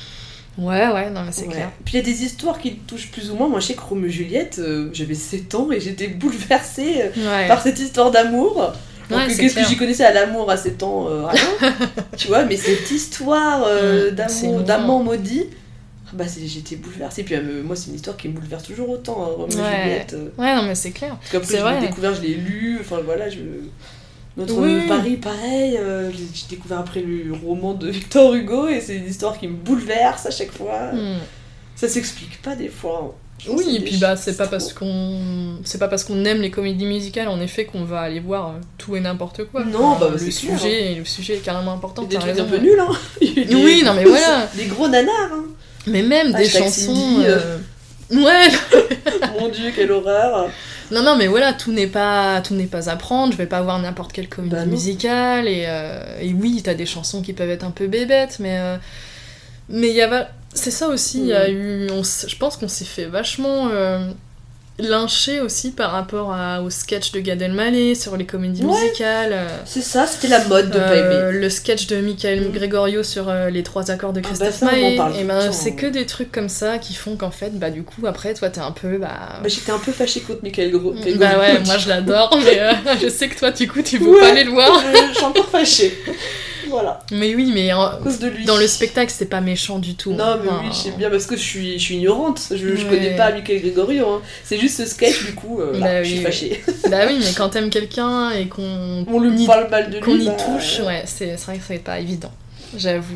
ouais, ouais, non mais c'est ouais. clair. Puis il y a des histoires qui te touchent plus ou moins. Moi je sais que Roméo et Juliette, euh, j'avais sept ans et j'étais bouleversée ouais. par cette histoire d'amour. Donc ouais, qu'est-ce clair. Que j'y connaissais à l'amour à sept ans euh, rien. Tu vois, mais cette histoire euh, mmh, d'amour, d'amant maudit, bah c'est, j'étais bouleversée. Puis euh, moi c'est une histoire qui me bouleverse toujours autant, hein, Roméo ouais. et Juliette. Euh. Ouais, non mais c'est clair. Parce qu'après c'est je vrai. l'ai découvert, je l'ai lu, enfin voilà, je... Notre oui. Paris, pareil, euh, j'ai découvert après le roman de Victor Hugo et c'est une histoire qui me bouleverse à chaque fois. Mm. Ça s'explique pas des fois. Hein. Oui, et puis bah c'est pas parce qu'on c'est pas parce qu'on aime les comédies musicales en effet qu'on va aller voir tout et n'importe quoi. Non, enfin, bah le c'est sujet clair, hein. le sujet est carrément important. Il y a des trucs un peu nuls hein. Des... Oui, non mais voilà. Des gros nanars hein. Mais même des Hashtag chansons Cindy, euh... Ouais. Mon Dieu, quelle horreur. Non, non, mais voilà, tout n'est pas, tout n'est pas à prendre. Je vais pas voir n'importe quelle comédie bah musicale. Et, euh, et oui, t'as des chansons qui peuvent être un peu bébêtes, mais euh, mais il y a, c'est ça aussi. Il mmh. y a eu, on, je pense qu'on s'est fait vachement euh, lyncher aussi par rapport à, au sketch de Gad Elmaleh sur les comédies ouais. musicales. C'est ça, c'était la mode de euh, pas aimer. Le sketch de Michael mmh. Gregorio sur euh, les trois accords de Christophe ah bah Maé. Et ben c'est que des trucs comme ça qui font qu'en fait, bah du coup après toi t'es un peu bah. Bah j'étais un peu fâchée contre Michael Gregorio. Bah ouais, moi je l'adore, mais euh, je sais que toi du coup tu veux ouais, pas aller le voir. Je suis encore fâchée. Voilà. Mais oui, mais en... à cause de lui. Dans le spectacle, c'est pas méchant du tout. Non, mais enfin... oui, je sais bien, parce que je suis, je suis ignorante. Je, ouais. je connais pas Michael Gregorio. Hein. C'est juste ce sketch, du coup, euh, bah, là, oui, je suis fâchée. Bah oui, mais quand t'aimes quelqu'un et qu'on on lui parle mal de lui, qu'on y bah... touche, ouais, c'est, c'est vrai que c'est pas évident. J'avoue.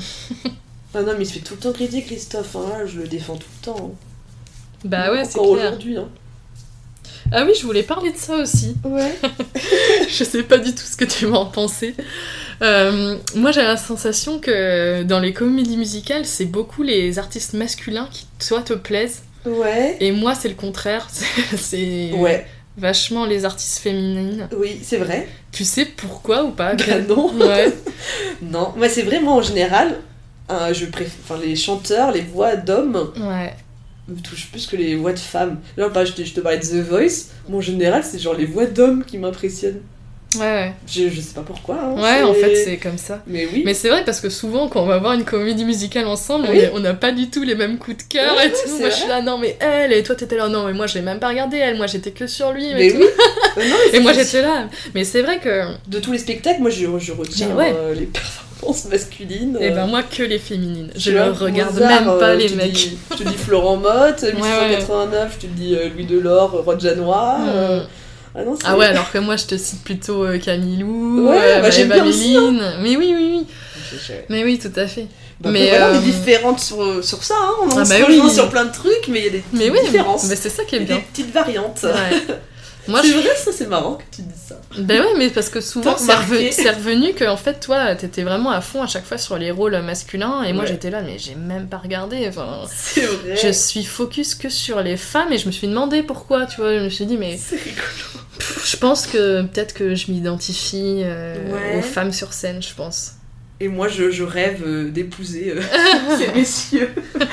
Ah non, mais il se fait tout le temps critiquer, Christophe. Hein. Je le défends tout le temps. Hein. Bah ouais, encore c'est clair. Aujourd'hui. Hein. Ah oui, je voulais parler de ça aussi. Ouais. Je sais pas du tout ce que tu vas en penser. Euh, moi, j'ai la sensation que dans les comédies musicales, c'est beaucoup les artistes masculins qui, toi, te plaisent. Ouais. Et moi, c'est le contraire. C'est... c'est... Ouais. vachement les artistes féminines. Oui, c'est vrai. Tu sais pourquoi ou pas? Bah non. Ouais. Non, moi c'est vraiment en général, euh, je préfère, enfin les chanteurs, les voix d'hommes Ouais. me touchent plus que les voix de femmes. Là, bah, je, te, je te parlais de The Voice, mais en général c'est genre les voix d'hommes qui m'impressionnent. Ouais, ouais. Je, je sais pas pourquoi. Hein, Ouais, c'est... en fait, c'est comme ça. Mais oui. Mais c'est vrai parce que souvent, quand on va voir une comédie musicale ensemble, Oui. on n'a pas du tout les mêmes coups de cœur Ouais, et tout. c'est Moi, vrai. je suis là, non, mais elle, et toi, t'étais là, non, mais moi, j'ai même pas regardé elle, moi, j'étais que sur lui. Mais et tout. oui. Euh, non, mais Et moi, c'est- j'étais là. Mais c'est vrai que. De tous les spectacles, moi je, je retiens Mais ouais. euh, les performances masculines. Et euh, ben, moi, que les féminines. Je tu ne vois, regarde Mozart, même pas euh, les je te mecs. dis- je te dis Florent Motte, ouais. mille six cent quatre-vingt-neuf, je te dis euh, Louis Delors, Rod Janois. euh, Hmm. Ah, non, c'est... Ah ouais, alors que moi, je te cite plutôt euh, Camille Lou, Ouais, euh, bah, j'aime Maëva bien aussi, Méline. Mais oui, oui, oui. Je- je- Mais oui, tout à fait. Bah, Mais, après, voilà, on euh, est différentes sur, sur ça, hein. on Ah, se bah rejoint oui. sur plein de trucs, mais il y a des Mais petites oui, différences. mais c'est ça qui est Et bien. des petites variantes. Ouais. Moi, c'est je... vrai, ça c'est marrant que tu dises ça. Ben ouais, mais parce que souvent, T'as c'est, remarqué. revenu, c'est revenu que, en fait, toi, t'étais vraiment à fond à chaque fois sur les rôles masculins, et moi, Ouais. j'étais là, mais j'ai même pas regardé, enfin... C'est vrai. Je suis focus que sur les femmes, et je me suis demandé pourquoi, tu vois, je me suis dit, mais... C'est rigolo. Je pense que peut-être que je m'identifie euh, Ouais. aux femmes sur scène, je pense. Et moi je, je rêve euh, d'épouser euh, ces messieurs.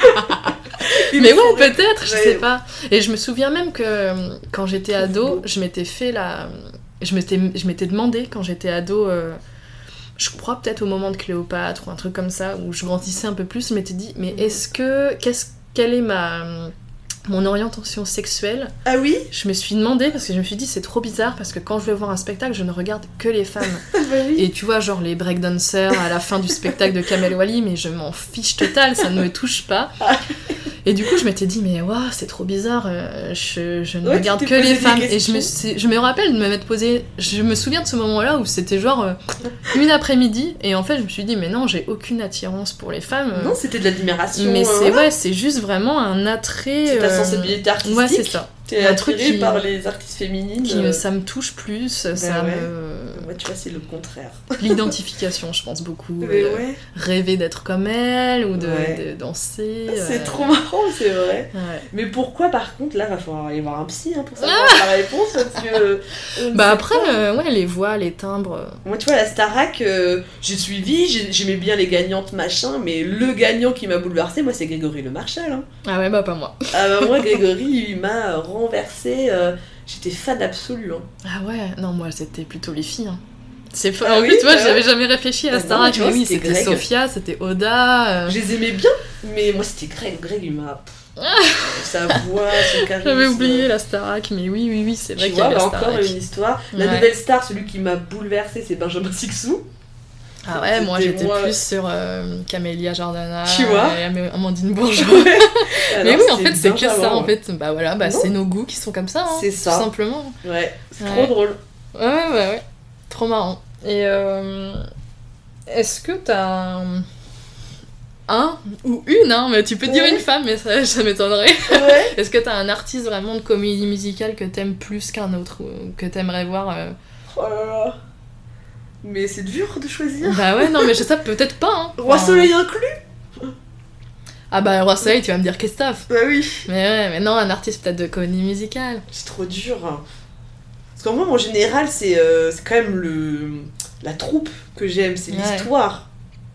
Ils Mais me font ouais, rêver. peut-être, je Ouais. sais pas. Et je me souviens même que euh, quand j'étais Trop ado, beau. je m'étais fait la... Je m'étais, je m'étais demandé, quand j'étais ado, euh, je crois peut-être au moment de Cléopâtre ou un truc comme ça, où je grandissais un peu plus, je m'étais dit, mais Mhm. est-ce que... Qu'est-ce, quelle est ma... Mon orientation sexuelle? Ah oui. Je me suis demandé, parce que je me suis dit, c'est trop bizarre, parce que quand je vais voir un spectacle, je ne regarde que les femmes. Bah oui. Et tu vois, genre les breakdancers à la fin du spectacle de Kamel Wally, mais je m'en fiche total, ça ne me touche pas. Et du coup, je m'étais dit, mais waouh, c'est trop bizarre, euh, je, je ne Ouais, tu regarde t'es que posé les des femmes. Et je questions. me, suis- je me rappelle de me m'être posé. Je me souviens de ce moment-là où c'était genre euh, une après-midi, et en fait, je me suis dit, mais non, j'ai aucune attirance pour les femmes. euh, Non, c'était de l'admiration. mais euh, c'est voilà. ouais, c'est juste vraiment un attrait. C'est ta euh, sensibilité artistique. Ouais, c'est ça. T'es Un attiré truc qui- par les artistes féminines. Qui, euh, ça me touche plus, ça ouais. me. Moi, tu vois, c'est le contraire. L'identification, je pense beaucoup. Mais euh, ouais, Rêver d'être comme elle ou de, Ouais. de danser. c'est euh, trop marrant, c'est vrai. ouais. Mais pourquoi, par contre, là, va falloir aller voir un psy hein, pour savoir la réponse, parce que... euh, on ne Bah sait après, pas. euh, ouais, les voix, les timbres. euh, Moi, tu vois, la Starac, euh, j'ai suivi, j'ai- j'aimais bien les gagnantes, machin, mais le gagnant qui m'a bouleversé, moi, c'est Grégory Le Marchal. Hein. Ah ouais, bah pas moi. Ah bah, moi, Grégory, il m'a renversé. euh, J'étais fan absolu. Hein. Ah ouais, non, moi c'était plutôt les filles. hein. C'est fa- Ah en oui, plus, tu vois, bah j'avais ouais. jamais réfléchi à Bah la Starac, non, tu mais vois, oui, c'était c'était Greg. Sophia, c'était Oda. euh, Je les aimais bien, mais moi, c'était Greg. Greg, il m'a. Sa voix, son charisme. J'avais oublié la Starac, mais oui, oui, oui, c'est vrai Tu qu'il y vois, avait bah, la encore Starac. une histoire. La Ouais. nouvelle star, celui qui m'a bouleversé, c'est Benjamin Sixou. Ah ouais, moi C'était j'étais moi. plus sur euh, Camélia Jordana, Tu vois et Am- Amandine Bourgeois. Ouais. Mais Alors, oui, en c'était fait, c'est que Benjamin, ça, en ouais. fait. Bah voilà, bah Non. c'est nos goûts qui sont comme ça, hein, C'est ça. tout simplement. Ouais, c'est Ouais. trop drôle. Ouais, ouais, ouais. Trop marrant. Et euh, est-ce que t'as un... un ou une, hein, mais tu peux dire Ouais. une femme, mais ça, ça m'étonnerait. Ouais. Est-ce que t'as un artiste vraiment de comédie musicale que t'aimes plus qu'un autre, ou que t'aimerais voir euh, Oh là là. Mais c'est dur de choisir. Bah ouais, non, mais je sais peut-être pas, hein. Roi Enfin, Soleil inclus. Ah bah, Roi Soleil, tu vas me dire Christophe. Bah oui. Mais ouais, mais non, un artiste peut-être de comédie musicale. C'est trop dur. hein. Parce qu'en moi, en général, c'est euh, c'est quand même le la troupe que j'aime, c'est Ouais. l'histoire.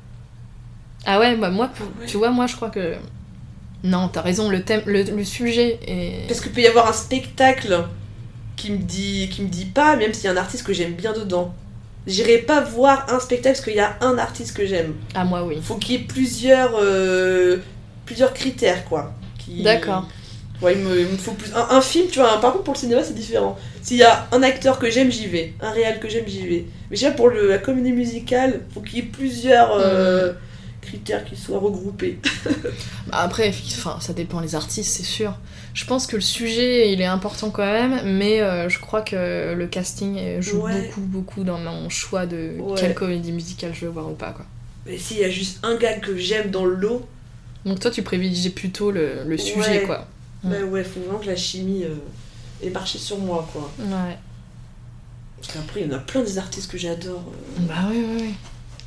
Ah ouais, bah moi, pour- Ah ouais. tu vois, moi je crois que... Non, t'as raison, le thème, le, le sujet est... Parce qu'il peut y avoir un spectacle qui me dit, qui me dit pas, même s'il y a un artiste que j'aime bien dedans. J'irai pas voir un spectacle parce qu'il y a un artiste que j'aime. Ah moi oui. Il faut qu'il y ait plusieurs, euh, plusieurs critères, quoi. Qui... D'accord. Ouais, il me, il me faut plus. Un, un film, tu vois, par contre pour le cinéma c'est différent. S'il y a un acteur que j'aime, j'y vais. Un réal que j'aime, j'y vais. Mais déjà pour le, la comédie musicale, faut qu'il y ait plusieurs euh, critères qui soient regroupés. Bah après, enfin, ça dépend les artistes, c'est sûr. Je pense que le sujet, il est important quand même, mais euh, je crois que le casting euh, joue Ouais. beaucoup, beaucoup dans mon choix de Ouais. quelle comédie musicale je veux voir ou pas, quoi. Mais s'il y a juste un gars que j'aime dans le lot, Donc toi, tu privilégies plutôt le, le sujet, Ouais. quoi. Mm. bah ouais, faut vraiment que la chimie euh, ait marché sur moi, quoi. Ouais. Parce qu'après, il y en a plein des artistes que j'adore. euh. Bah oui, oui, oui.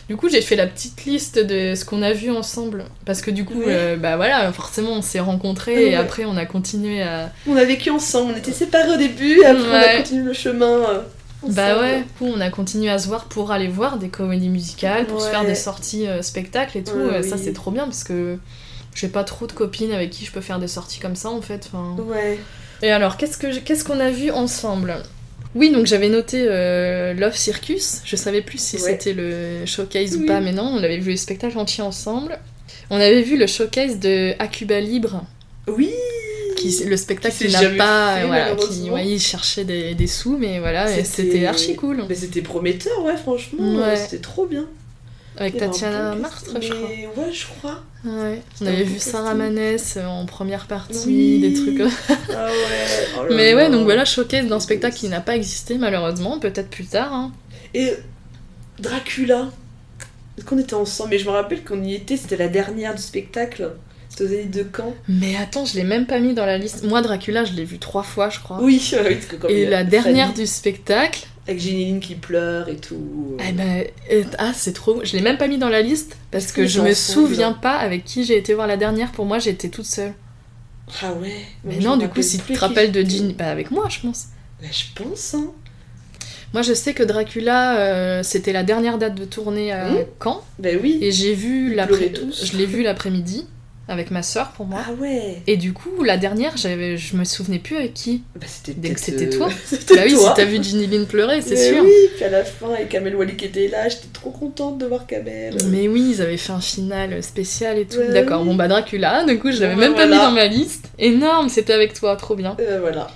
Du coup, j'ai fait la petite liste de ce qu'on a vu ensemble. Parce que du coup, Ouais. euh, bah voilà, forcément, on s'est rencontrés Ouais. et après, on a continué à... On a vécu ensemble, on était séparés au début, et après on a Ouais. continué le chemin. euh, Bah ensemble. ouais, du coup, on a continué à se voir pour aller voir des comédies musicales, pour se Ouais. faire des sorties euh, spectacles et tout. Ouais, Euh, Ça, oui. c'est trop bien parce que j'ai pas trop de copines avec qui je peux faire des sorties comme ça, en fait. Enfin... Ouais. Et alors, qu'est-ce que j'ai- qu'est-ce qu'on a vu ensemble? Oui, donc j'avais noté euh, Love Circus. Je savais plus si Ouais. c'était le showcase ou Oui. pas, mais non, on avait vu le spectacle entier ensemble. On avait vu le showcase de A Cuba Libre, Oui. qui, le spectacle Qui qui s'est n'a jamais pas... fait, voilà, qui malheureusement. ouais, il cherchait des, des sous, mais voilà, et C'était- c'était archi cool. Mais c'était prometteur, ouais, franchement. Ouais. euh, C'était trop bien. Avec Il y avait un Tatiana bon Martre, cast- je crois. Mais ouais, je crois. Ouais. On C'était avait un vu bon Sarah casting. Manès euh, en première partie, Oui. des trucs comme Ah ouais. oh là Mais là. ouais, donc voilà, showcase d'un spectacle qui n'a pas existé malheureusement, peut-être plus tard. Hein. Et Dracula. Est-ce qu'on était ensemble? Mais je me rappelle qu'on y était, c'était la dernière du spectacle. C'était aux Zénith de Caen. Mais attends, je l'ai même pas mis dans la liste. Moi, Dracula, je l'ai vu trois fois, je crois. Oui, oui, parce que comme il Et y a la dernière Fanny, du spectacle, avec Généline qui pleure et tout. eh ben, euh, ah, c'est trop. Je l'ai même pas mis dans la liste parce Est-ce que qu'on je était me ensemble souviens pas avec qui j'ai été voir la dernière. Pour moi, j'étais toute seule. Ah ouais. Mais moi, je non, me du coup, rappelle si tu plus te qui rappelles de j'étais. Ginny, bah avec moi, je pense. Bah, je pense, hein. Moi, je sais que Dracula, euh, c'était la dernière date de tournée à Mmh. Caen. Bah oui. Et j'ai vu Ils l'après. pleuraient tous. Je l'ai vu l'après-midi avec ma soeur pour moi. Ah ouais. Et du coup, la dernière, j'avais, je me souvenais plus avec qui. Bah c'était Dès que peut-être, c'était euh, toi. C'était Bah oui, toi. si t'as vu Ginny Lynn pleurer, c'est Mais sûr. oui, puis à la fin, avec Kamel Wally qui était là, j'étais trop contente de voir Kamel. Mais oui, ils avaient fait un final spécial et tout. Ouais, D'accord, oui. bon bah Dracula, du coup je l'avais Bon, même bah, pas mis voilà. dans ma liste. Énorme, c'était avec toi, trop bien. Euh, voilà.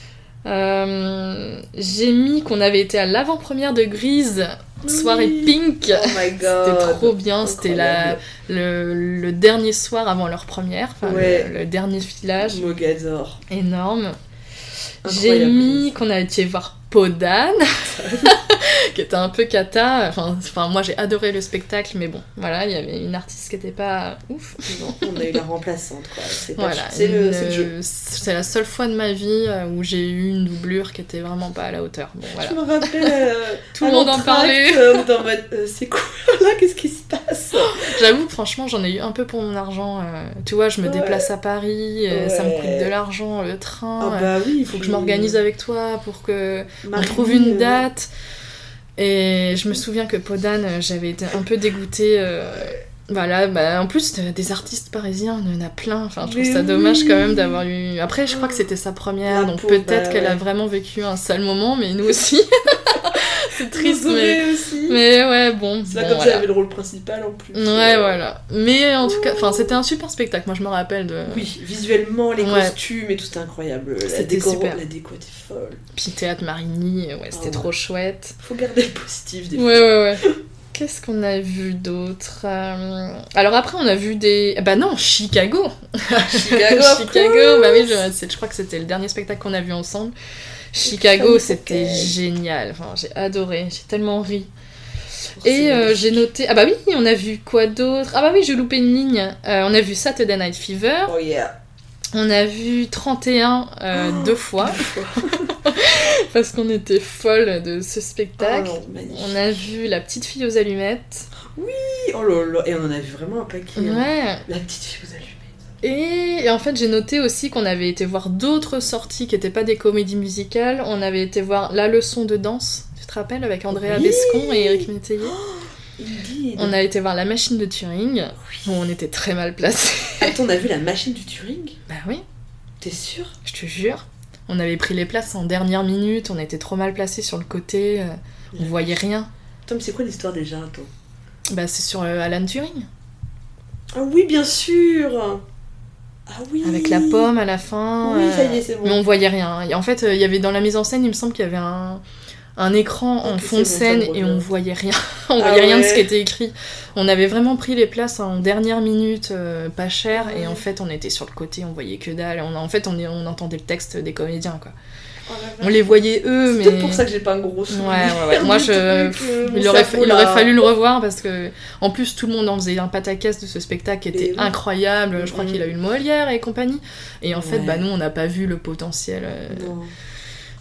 Euh, j'ai mis qu'on avait été à l'avant-première de Grise, soirée Oui. Pink. Oh my god. C'était trop bien, c'était la, Incroyable. le, le dernier soir avant leur première, enfin Ouais. le, le dernier filage, Mogador. énorme. J'ai Incroyable. mis qu'on a été voir Podane, qui était un peu cata. Enfin, enfin moi j'ai adoré le spectacle, mais bon, voilà, il y avait une artiste qui était pas ouf. Non, on a eu la remplaçante, quoi. C'est pas- Voilà, c'est le, une- c'est le jeu. c'est la seule fois de ma vie euh, où j'ai eu une doublure qui était vraiment pas à la hauteur. Bon, voilà. Je me rappelle. euh, Tout le à monde en l'entracte, parlait. euh, dans mode, euh, c'est quoi là? Qu'est-ce qui se passe? J'avoue que franchement, j'en ai eu un peu pour mon argent. euh, tu vois, je me Ouais. déplace à Paris, euh, ça me Ouais. coûte de l'argent, le train. Ah euh, bah oui. il faut que je m'organise avec toi pour que on Marie, trouve une euh, date. Et je me souviens que Podane, euh, j'avais été un peu dégoûtée. euh, Voilà, bah, en plus, euh, des artistes parisiens, il y en a plein. Enfin, je trouve Mais ça dommage oui. quand même d'avoir eu. Après, je crois que c'était sa première, La donc pauvre, peut-être bah qu'elle a ouais. vraiment vécu un sale moment, mais nous aussi. C'est triste, Vous mais. aurez aussi. Mais ouais, bon. C'est pas bon, comme ça, voilà. elle avait le rôle principal en plus. Ouais, Euh, voilà. Mais en tout cas, enfin, c'était un super spectacle. Moi, je me rappelle de. Oui, visuellement, les Ouais. costumes et tout, c'était incroyable. La C'était déco, super. La déco était folle. Puis Théâtre Marigny, ouais, c'était Oh, ouais. trop chouette. Faut garder le positif des Ouais, ouais, ouais. Qu'est-ce qu'on a vu d'autre euh, Alors après, on a vu des. Bah non, Chicago. Chicago. of Chicago, course. bah oui, je, c'est- je crois que c'était le dernier spectacle qu'on a vu ensemble. Chicago, Fanny c'était Pocket. génial. Enfin, j'ai adoré, j'ai tellement ri. Oh, c'est Et euh, magnifique. j'ai noté. Ah bah oui, on a vu quoi d'autre? Ah bah oui, j'ai loupé une ligne. Euh, on a vu Saturday Night Fever. Oh yeah. On a vu trente et un euh, Oh, deux fois. Parce qu'on était folle de ce spectacle. Oh, magnifique. On a vu La petite fille aux allumettes. Oh là là. Et on en a vu vraiment un paquet. hein. Ouais. La petite fille aux allumettes. Et, et en fait, j'ai noté aussi qu'on avait été voir d'autres sorties qui n'étaient pas des comédies musicales. On avait été voir La leçon de danse, tu te rappelles, avec Andrea Oui. Bescon et Eric Métayer. Indeed. On a été voir La machine de Turing. Bon, on était très mal placés. Attends, on a vu la machine du Turing? Bah oui, T'es sûr? je te jure. On avait pris les places en dernière minute, on était trop mal placés sur le côté, euh, on voyait rien. Attends, mais c'est quoi l'histoire déjà, attends? Bah c'est sur euh, Alan Turing, Ah oui, bien sûr. Ah oui. avec la pomme à la fin. Oui, euh, ça y est, c'est bon. Mais on voyait rien. Et en fait, euh, il y avait dans la mise en scène, il me semble qu'il y avait un, un écran en Ok, fond de c'est bon, scène ça me et on revient. voyait rien. on Ah voyait rien de ce ouais. qui était écrit. On avait vraiment pris les places en dernière minute, euh, pas cher, Ouais. et en fait, on était sur le côté, on voyait que dalle. On, en fait, on, on entendait le texte des comédiens, quoi. Oh la On vache. les voyait eux, C'est mais. peut-être pour ça que j'ai pas un gros souvenir. Ouais, ouais, ouais. Moi, du je... truc, euh, mon il, aurait, cerveau, il aurait là. fallu le revoir parce que, en plus, tout le monde en faisait un pataquès de ce spectacle qui était Et oui. incroyable. Je crois Mhm. qu'il a eu le Molière et compagnie. Et en fait, Ouais. bah, nous, on n'a pas vu le potentiel. euh, Non.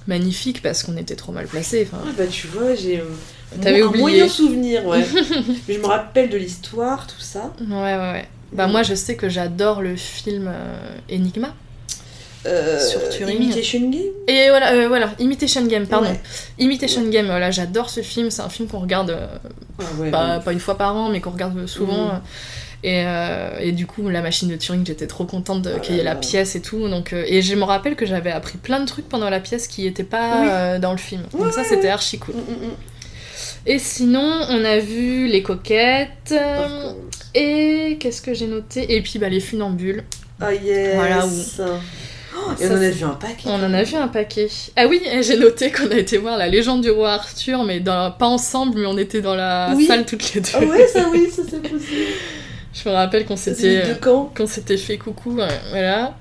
magnifique parce qu'on était trop mal placés. Enfin, Ah bah tu vois, j'ai euh, T'avais un oublié. moyen souvenir, ouais. Mais je me rappelle de l'histoire, tout ça. ouais, ouais, ouais. Bah, moi, je sais que j'adore le film euh, Enigma. Euh, Sur Turing. Imitation Game. Et voilà, euh, voilà, Imitation Game, pardon. Ouais. Imitation Game, voilà, j'adore ce film. C'est un film qu'on regarde euh, Ah ouais, pas, ouais. pas une fois par an, mais qu'on regarde souvent. Mhm. Et, euh, et du coup, la machine de Turing, j'étais trop contente de- Ah qu'il y ait là la là. pièce et tout. Donc, euh, et je me rappelle que j'avais appris plein de trucs pendant la pièce qui n'étaient pas Oui. euh, dans le film. Donc Ouais, ça, ouais, c'était ouais. archi cool. Mm, mm, mm. Et sinon, on a vu Les Coquettes. Of euh, course. et qu'est-ce que j'ai noté? Et puis, bah, Les Funambules. Ah yes. Voilà, où- Oh, et Ça, on en a c'est- vu un paquet. On en a vu un paquet. Ah oui, et j'ai noté qu'on a été voir La Légende du roi Arthur, mais dans, pas ensemble, mais on était dans la Oui. salle toutes les deux. Ah ouais, ça oui, ça c'est possible. Je me rappelle qu'on Ça, s'était... c'est de quand? qu'on s'était fait coucou, ouais, voilà.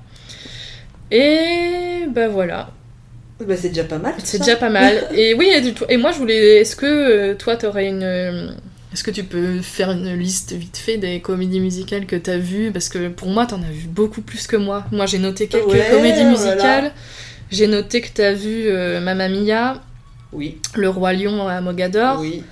Et bah voilà, Bah c'est déjà pas mal. tout c'est ça. déjà pas mal. Et oui, et, du tout- et moi je voulais, est-ce que euh, toi t'aurais une, euh, est-ce que tu peux faire une liste vite fait des comédies musicales que t'as vues? Parce que pour moi t'en as vu beaucoup plus que moi. Moi j'ai noté quelques Ouais, comédies oh là musicales. là. J'ai noté que t'as vu euh, Mamma Mia, Oui. Le Roi Lion à Mogador. Oui.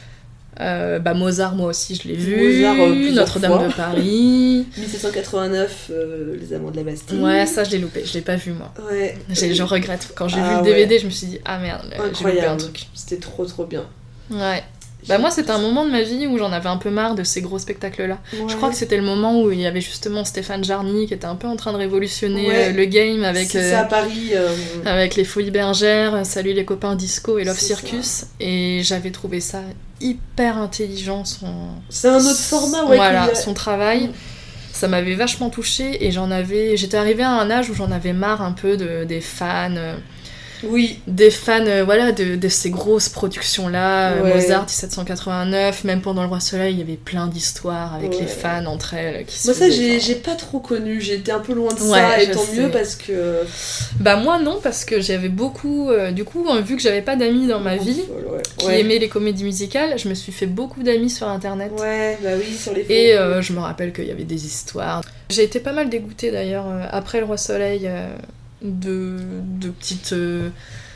Euh, bah Mozart moi aussi je l'ai vu. Mozart, euh, plusieurs Notre-Dame fois. de Paris. dix-sept cent quatre-vingt-neuf, euh, Les Amants de la Bastille. Ouais, ça je l'ai loupé, je l'ai pas vu moi. Ouais. J'ai- Je regrette. Quand j'ai Ah vu le D V D, ouais. je me suis dit, ah merde, j'ai loupé un Incroyable. truc. C'était trop trop bien. Ouais. Bah moi, c'était un moment de ma vie où j'en avais un peu marre de ces gros spectacles-là. Ouais. Je crois que c'était le moment où il y avait justement Stéphane Jarny qui était un peu en train de révolutionner Ouais. euh, le game avec, C'est euh, ça à Paris. euh, avec les Folies Bergères, euh, Salut les copains disco et Love C'est Circus. Et j'avais trouvé ça hyper intelligent, son... C'est un autre format, ouais. Voilà, qu'il y a- son travail. Mm. Ça m'avait vachement touchée et j'en avais... J'étais arrivée à un âge où j'en avais marre un peu de, des fans... euh, Oui. des fans euh, voilà, de, de ces grosses productions-là, euh, Ouais. Mozart dix-sept cent quatre-vingt-neuf, même pendant Le Roi Soleil, il y avait plein d'histoires avec Ouais. les fans entre elles qui se Moi ça faisaient, j'ai enfin. j'ai pas trop connu, j'ai été un peu loin de Ouais, ça, et je tant sais. mieux parce que... Bah moi non, parce que j'avais beaucoup... euh, du coup, euh, vu que j'avais pas d'amis dans ma vie Ouais. qui ouais. aimaient les comédies musicales, je me suis fait beaucoup d'amis sur Internet. Ouais, bah oui, sur les Et forums. euh, je me rappelle qu'il y avait des histoires. J'ai été pas mal dégoûtée d'ailleurs, euh, après Le Roi Soleil, euh, de, de petites... euh,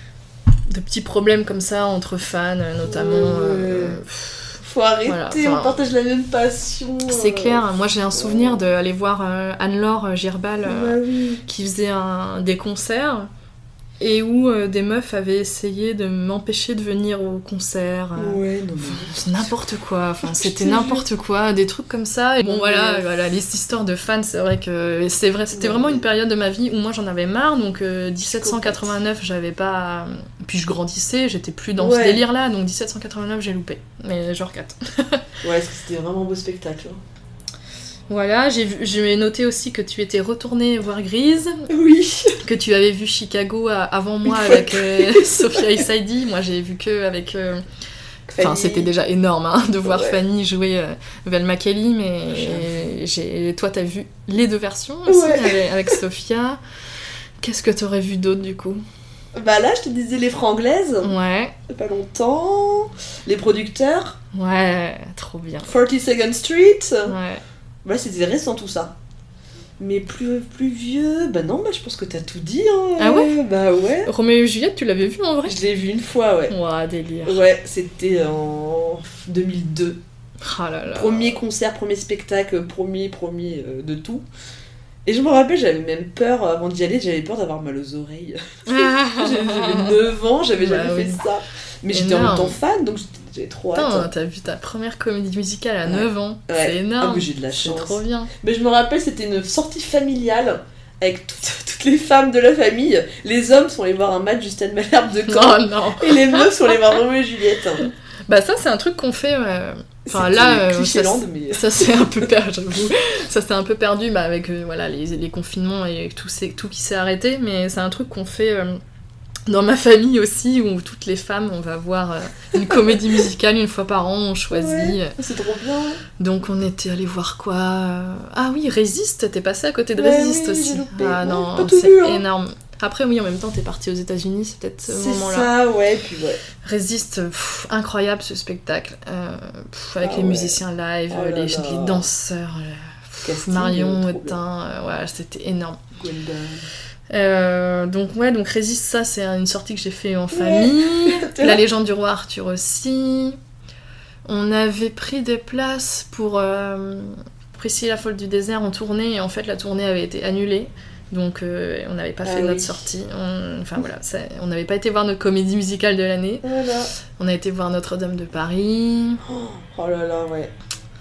de petits problèmes comme ça entre fans, euh, notamment... euh, Ouais. Faut arrêter, Voilà, enfin, on partage la même passion. C'est euh. clair, moi j'ai un souvenir d'aller voir euh, Anne-Laure Girbal euh, Bah oui. qui faisait un, des concerts et où euh, des meufs avaient essayé de m'empêcher de venir au concert. euh, Ouais, non C'est n'importe quoi, enfin c'était te n'importe quoi, des trucs comme ça. Et bon Ouais. voilà, voilà, les histoires de fans, c'est vrai que c'est vrai, c'était Ouais. vraiment une période de ma vie où moi j'en avais marre, donc euh, dix-sept cent quatre-vingt-neuf j'avais pas... Puis je grandissais, j'étais plus dans ce Ouais. délire là, donc dix-sept cent quatre-vingt-neuf j'ai loupé, mais je regrette. Ouais, parce que c'était vraiment un beau spectacle. hein. Voilà, j'ai vu- j'ai noté aussi que tu étais retournée voir Grise, Oui. que tu avais vu Chicago à- avant moi Une fois avec euh, Sophia Saidi. Moi j'ai vu que avec... euh, Enfin, Fanny. c'était déjà énorme hein, de voir Ouais. Fanny jouer euh, Velma Kelly, mais j'ai... toi, t'as vu les deux versions aussi Ouais. avec, avec Sophia. Qu'est-ce que t'aurais vu d'autre du coup? Bah là, je te disais les franglaises, Ouais, il y a pas longtemps. Les producteurs, ouais, trop bien. forty-second Street. Ouais. Bah c'était récent tout ça. Mais plus, plus vieux, bah non, bah je pense que t'as tout dit. Hein. Ah ouais? Bah ouais. Roméo et Juliette, tu l'avais vu en vrai? Je l'ai vu une fois, ouais. Ouah, délire. Ouais, c'était en deux mille deux. Ah là là. Premier concert, premier spectacle, premier, premier euh, de tout. Et je me rappelle, j'avais même peur, avant d'y aller, j'avais peur d'avoir mal aux oreilles. Ah. J'avais j'avais neuf ans, j'avais Bah jamais oui. fait ça. Mais j'étais en même Énorme. temps fan, donc j'étais- j'avais trop Putain, hâte. t'as vu ta première comédie musicale à Ouais. neuf ans. Ouais. C'est énorme. Ah, mais j'ai de la C'est chance. trop bien. Mais je me rappelle, c'était une sortie familiale avec toutes, toutes les femmes de la famille. Les hommes sont allés voir un match du Stade Malherbe de Caen. Oh non. Et les meufs sont allés voir Roméo et Juliette. Bah ça, c'est un truc qu'on fait... euh, Enfin C'était là, euh, Clichéland, ça, mais... ça s'est un peu perdu, j'avoue. Ça s'est un peu perdu bah, avec euh, voilà, les, les confinements et tout, c'est- tout qui s'est arrêté, mais c'est un truc qu'on fait euh, dans ma famille aussi, où toutes les femmes, on va voir euh, une comédie musicale une fois par an, on choisit. Ouais, c'est trop bien. Donc on était allé voir quoi euh, Ah oui, Résiste, t'es passé à côté de Ouais, Résiste oui, aussi. j'ai loupé. Ah Ouais, non, pas tout c'est vu, hein. énorme. Après oui, en même temps, t'es partie aux États-Unis, c'est peut-être ce C'est moment-là. ça, ouais, puis ouais. Résiste, pff, incroyable ce spectacle, euh, pff, avec Ah les ouais. musiciens live, Oh là les, là. les danseurs, euh, pff, Casting, Marion, euh, trop Autain, euh, ouais, c'était énorme. Gwenda. Euh, donc ouais, donc Résiste, ça c'est une sortie que j'ai fait en famille. Ouais. La légende du roi Arthur aussi. On avait pris des places pour euh, Priscilla la folle du désert en tournée, et en fait la tournée avait été annulée. Donc euh, on n'avait pas Ah fait oui. notre sortie. On, enfin voilà, ça, on n'avait pas été voir notre comédie musicale de l'année. Voilà. On a été voir Notre-Dame de Paris. Oh là là, ouais.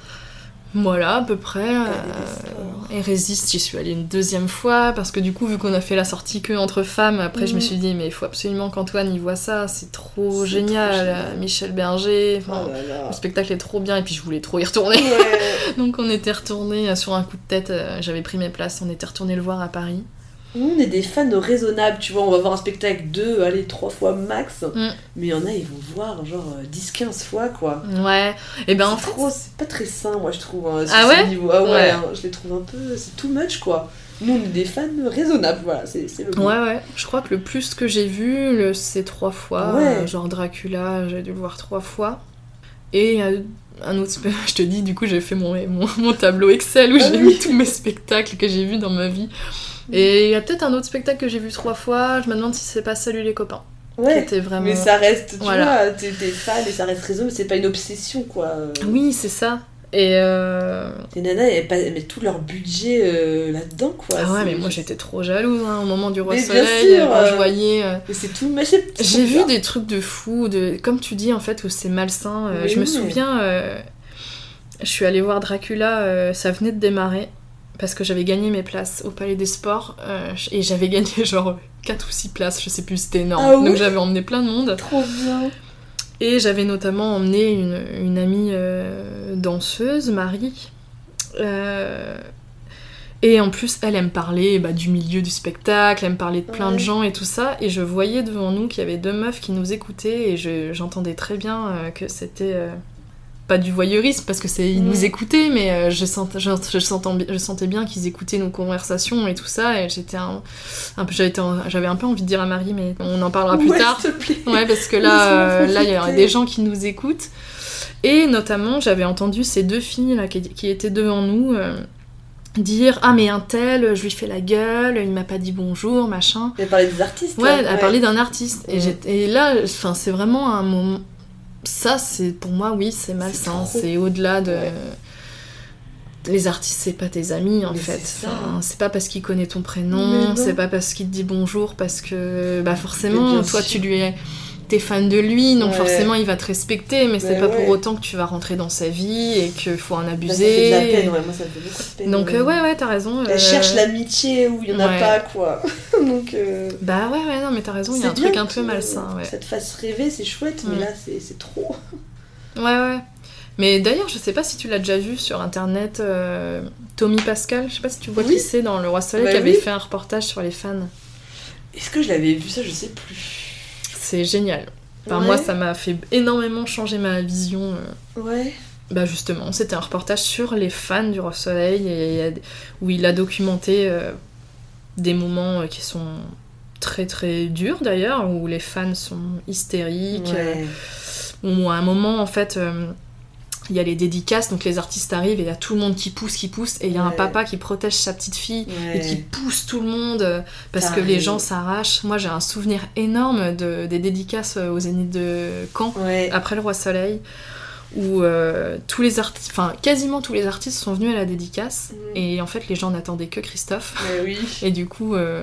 Voilà, à peu près. des Euh, sports. et Résiste, j'y suis allée une deuxième fois, parce que du coup, vu qu'on a fait la sortie que entre femmes, après je me Mhm. suis dit, mais il faut absolument qu'Antoine y voit ça, c'est trop C'est génial. trop génial. Michel Berger, enfin, Oh là là. le spectacle est trop bien, et puis je voulais trop y retourner. Ouais. Donc on était retournés sur un coup de tête, euh, j'avais pris mes places, on était retournés le voir à Paris. Nous, on est des fans raisonnables, tu vois, on va voir un spectacle deux, allez, trois fois max. Mm. Mais il y en a, ils vont voir genre dix quinze fois, quoi. Ouais, et ben en c'est fait, trop, c'est pas très sain, moi, je trouve, hein, sur Ah ce ouais niveau. Ah ouais, Ouais. hein, je les trouve un peu, c'est too much, quoi. Nous, on est des fans raisonnables, voilà, c'est, c'est le mot. ouais, ouais, je crois que le plus que j'ai vu, le- c'est trois fois. Ouais. Euh, genre Dracula, j'ai dû le voir trois fois. Et euh, un autre spectacle, je te dis, du coup, j'ai fait mon, mon, mon tableau Excel où Ah j'ai oui. mis tous mes spectacles que j'ai vus dans ma vie. Et il y a peut-être un autre spectacle que j'ai vu trois fois, je me demande si c'est pas Salut les copains. Qui Ouais, était vraiment... mais ça reste, tu Voilà. vois, t'es, t'es fan et ça reste raisonnable, mais c'est pas une obsession, quoi. Oui, c'est ça. Et euh... Les nanas, elles, pas- elles mettent tout leur budget euh, là-dedans, quoi. Ah ouais, c'est mais moi juste- j'étais trop jalouse hein, au moment du Roi Mais bien Soleil, sûr, quand euh, je voyais... euh, Mais c'est tout, mais c'est- c'est J'ai vu bien. des trucs de fou, de... comme tu dis en fait, où c'est malsain. Euh, Mais je me oui. souviens, euh, je suis allée voir Dracula, euh, ça venait de démarrer, parce que j'avais gagné mes places au Palais des Sports, euh, et j'avais gagné genre quatre ou six places, je sais plus, c'était énorme. Ah ouais. Donc j'avais emmené plein de monde. Trop bien. Et j'avais notamment emmené une, une amie euh, danseuse, Marie. Euh, et en plus, elle aime parler bah, du milieu du spectacle, elle aime parler de plein de Ouais. gens et tout ça. Et je voyais devant nous qu'il y avait deux meufs qui nous écoutaient et je- j'entendais très bien euh, que c'était euh, pas du voyeurisme parce que c'est ils Ouais. nous écoutaient, mais euh, je, sentais, je, je, sentais, je sentais bien qu'ils écoutaient nos conversations et tout ça. Et j'étais un, un peu, j'avais, été en- j'avais un peu envie de dire à Marie, mais on en parlera plus Ouais, tard. s'il te plaît. Ouais, parce que là, Laisse-moi euh, là, il y a profiter. des gens qui nous écoutent. Et notamment, j'avais entendu ces deux filles là, qui, qui étaient devant nous euh, dire « Ah, mais un tel, je lui fais la gueule, il m'a pas dit bonjour, machin. Elle parlait des artistes. » Ouais, là, elle parlait d'un artiste. Et, Ouais. j'étais- et là, enfin, c'est vraiment un moment... Ça, c'est pour moi, oui, c'est malsain. trop. C'est au-delà de... Ouais. Les artistes, c'est pas tes amis, en Mais fait. c'est ça. Enfin, c'est pas parce qu'il connaît ton Mais prénom, non. c'est pas parce qu'il te dit bonjour, parce que, bah Mais forcément, bien toi, sûr. tu lui es... T'es fan de lui, donc Ouais. forcément, il va te respecter, mais c'est Mais pas ouais. pour autant que tu vas rentrer dans sa vie et qu'il faut en Là, ça abuser. fait de la peine, ouais, moi ça me fait beaucoup de peine. Donc, ouais. euh, ouais, ouais, t'as raison. Elle euh, cherche l'amitié où il y en a ouais. pas, quoi. Donc, euh, Bah ouais, ouais, non, mais t'as raison, il y a c'est un truc bien un peu que malsain, ouais. Ça te fasse rêver, c'est chouette, Mm. mais là, c'est, c'est trop. Ouais, ouais. Mais d'ailleurs, je sais pas si tu l'as déjà vu sur internet, euh, Tommy Pascal, je sais pas si tu vois Oui. qui c'est dans Le Roi Soleil, Bah qui avait oui. fait un reportage sur les fans. Est-ce que je l'avais vu ça? Je sais plus. C'est génial. Enfin, Ouais. moi, ça m'a fait énormément changer ma vision. euh, Ouais. Bah justement, c'était un reportage sur les fans du Roi Soleil et il y a- où il a documenté euh, des moments euh, qui sont très très durs d'ailleurs, où les fans sont hystériques, Ouais. euh, où à un moment en fait euh, il y a les dédicaces, donc les artistes arrivent et il y a tout le monde qui pousse, qui pousse, et il y a un Ouais. papa qui protège sa petite fille et qui Ouais. pousse tout le monde euh, parce Ça que les arrive. gens s'arrachent. Moi j'ai un souvenir énorme de, des dédicaces euh, au Zénith de Caen Ouais. après le Roi Soleil, où euh, tous les artistes, enfin quasiment tous les artistes sont venus à la dédicace, Mm. et en fait les gens n'attendaient que Christophe. Mais oui. Et du coup, euh,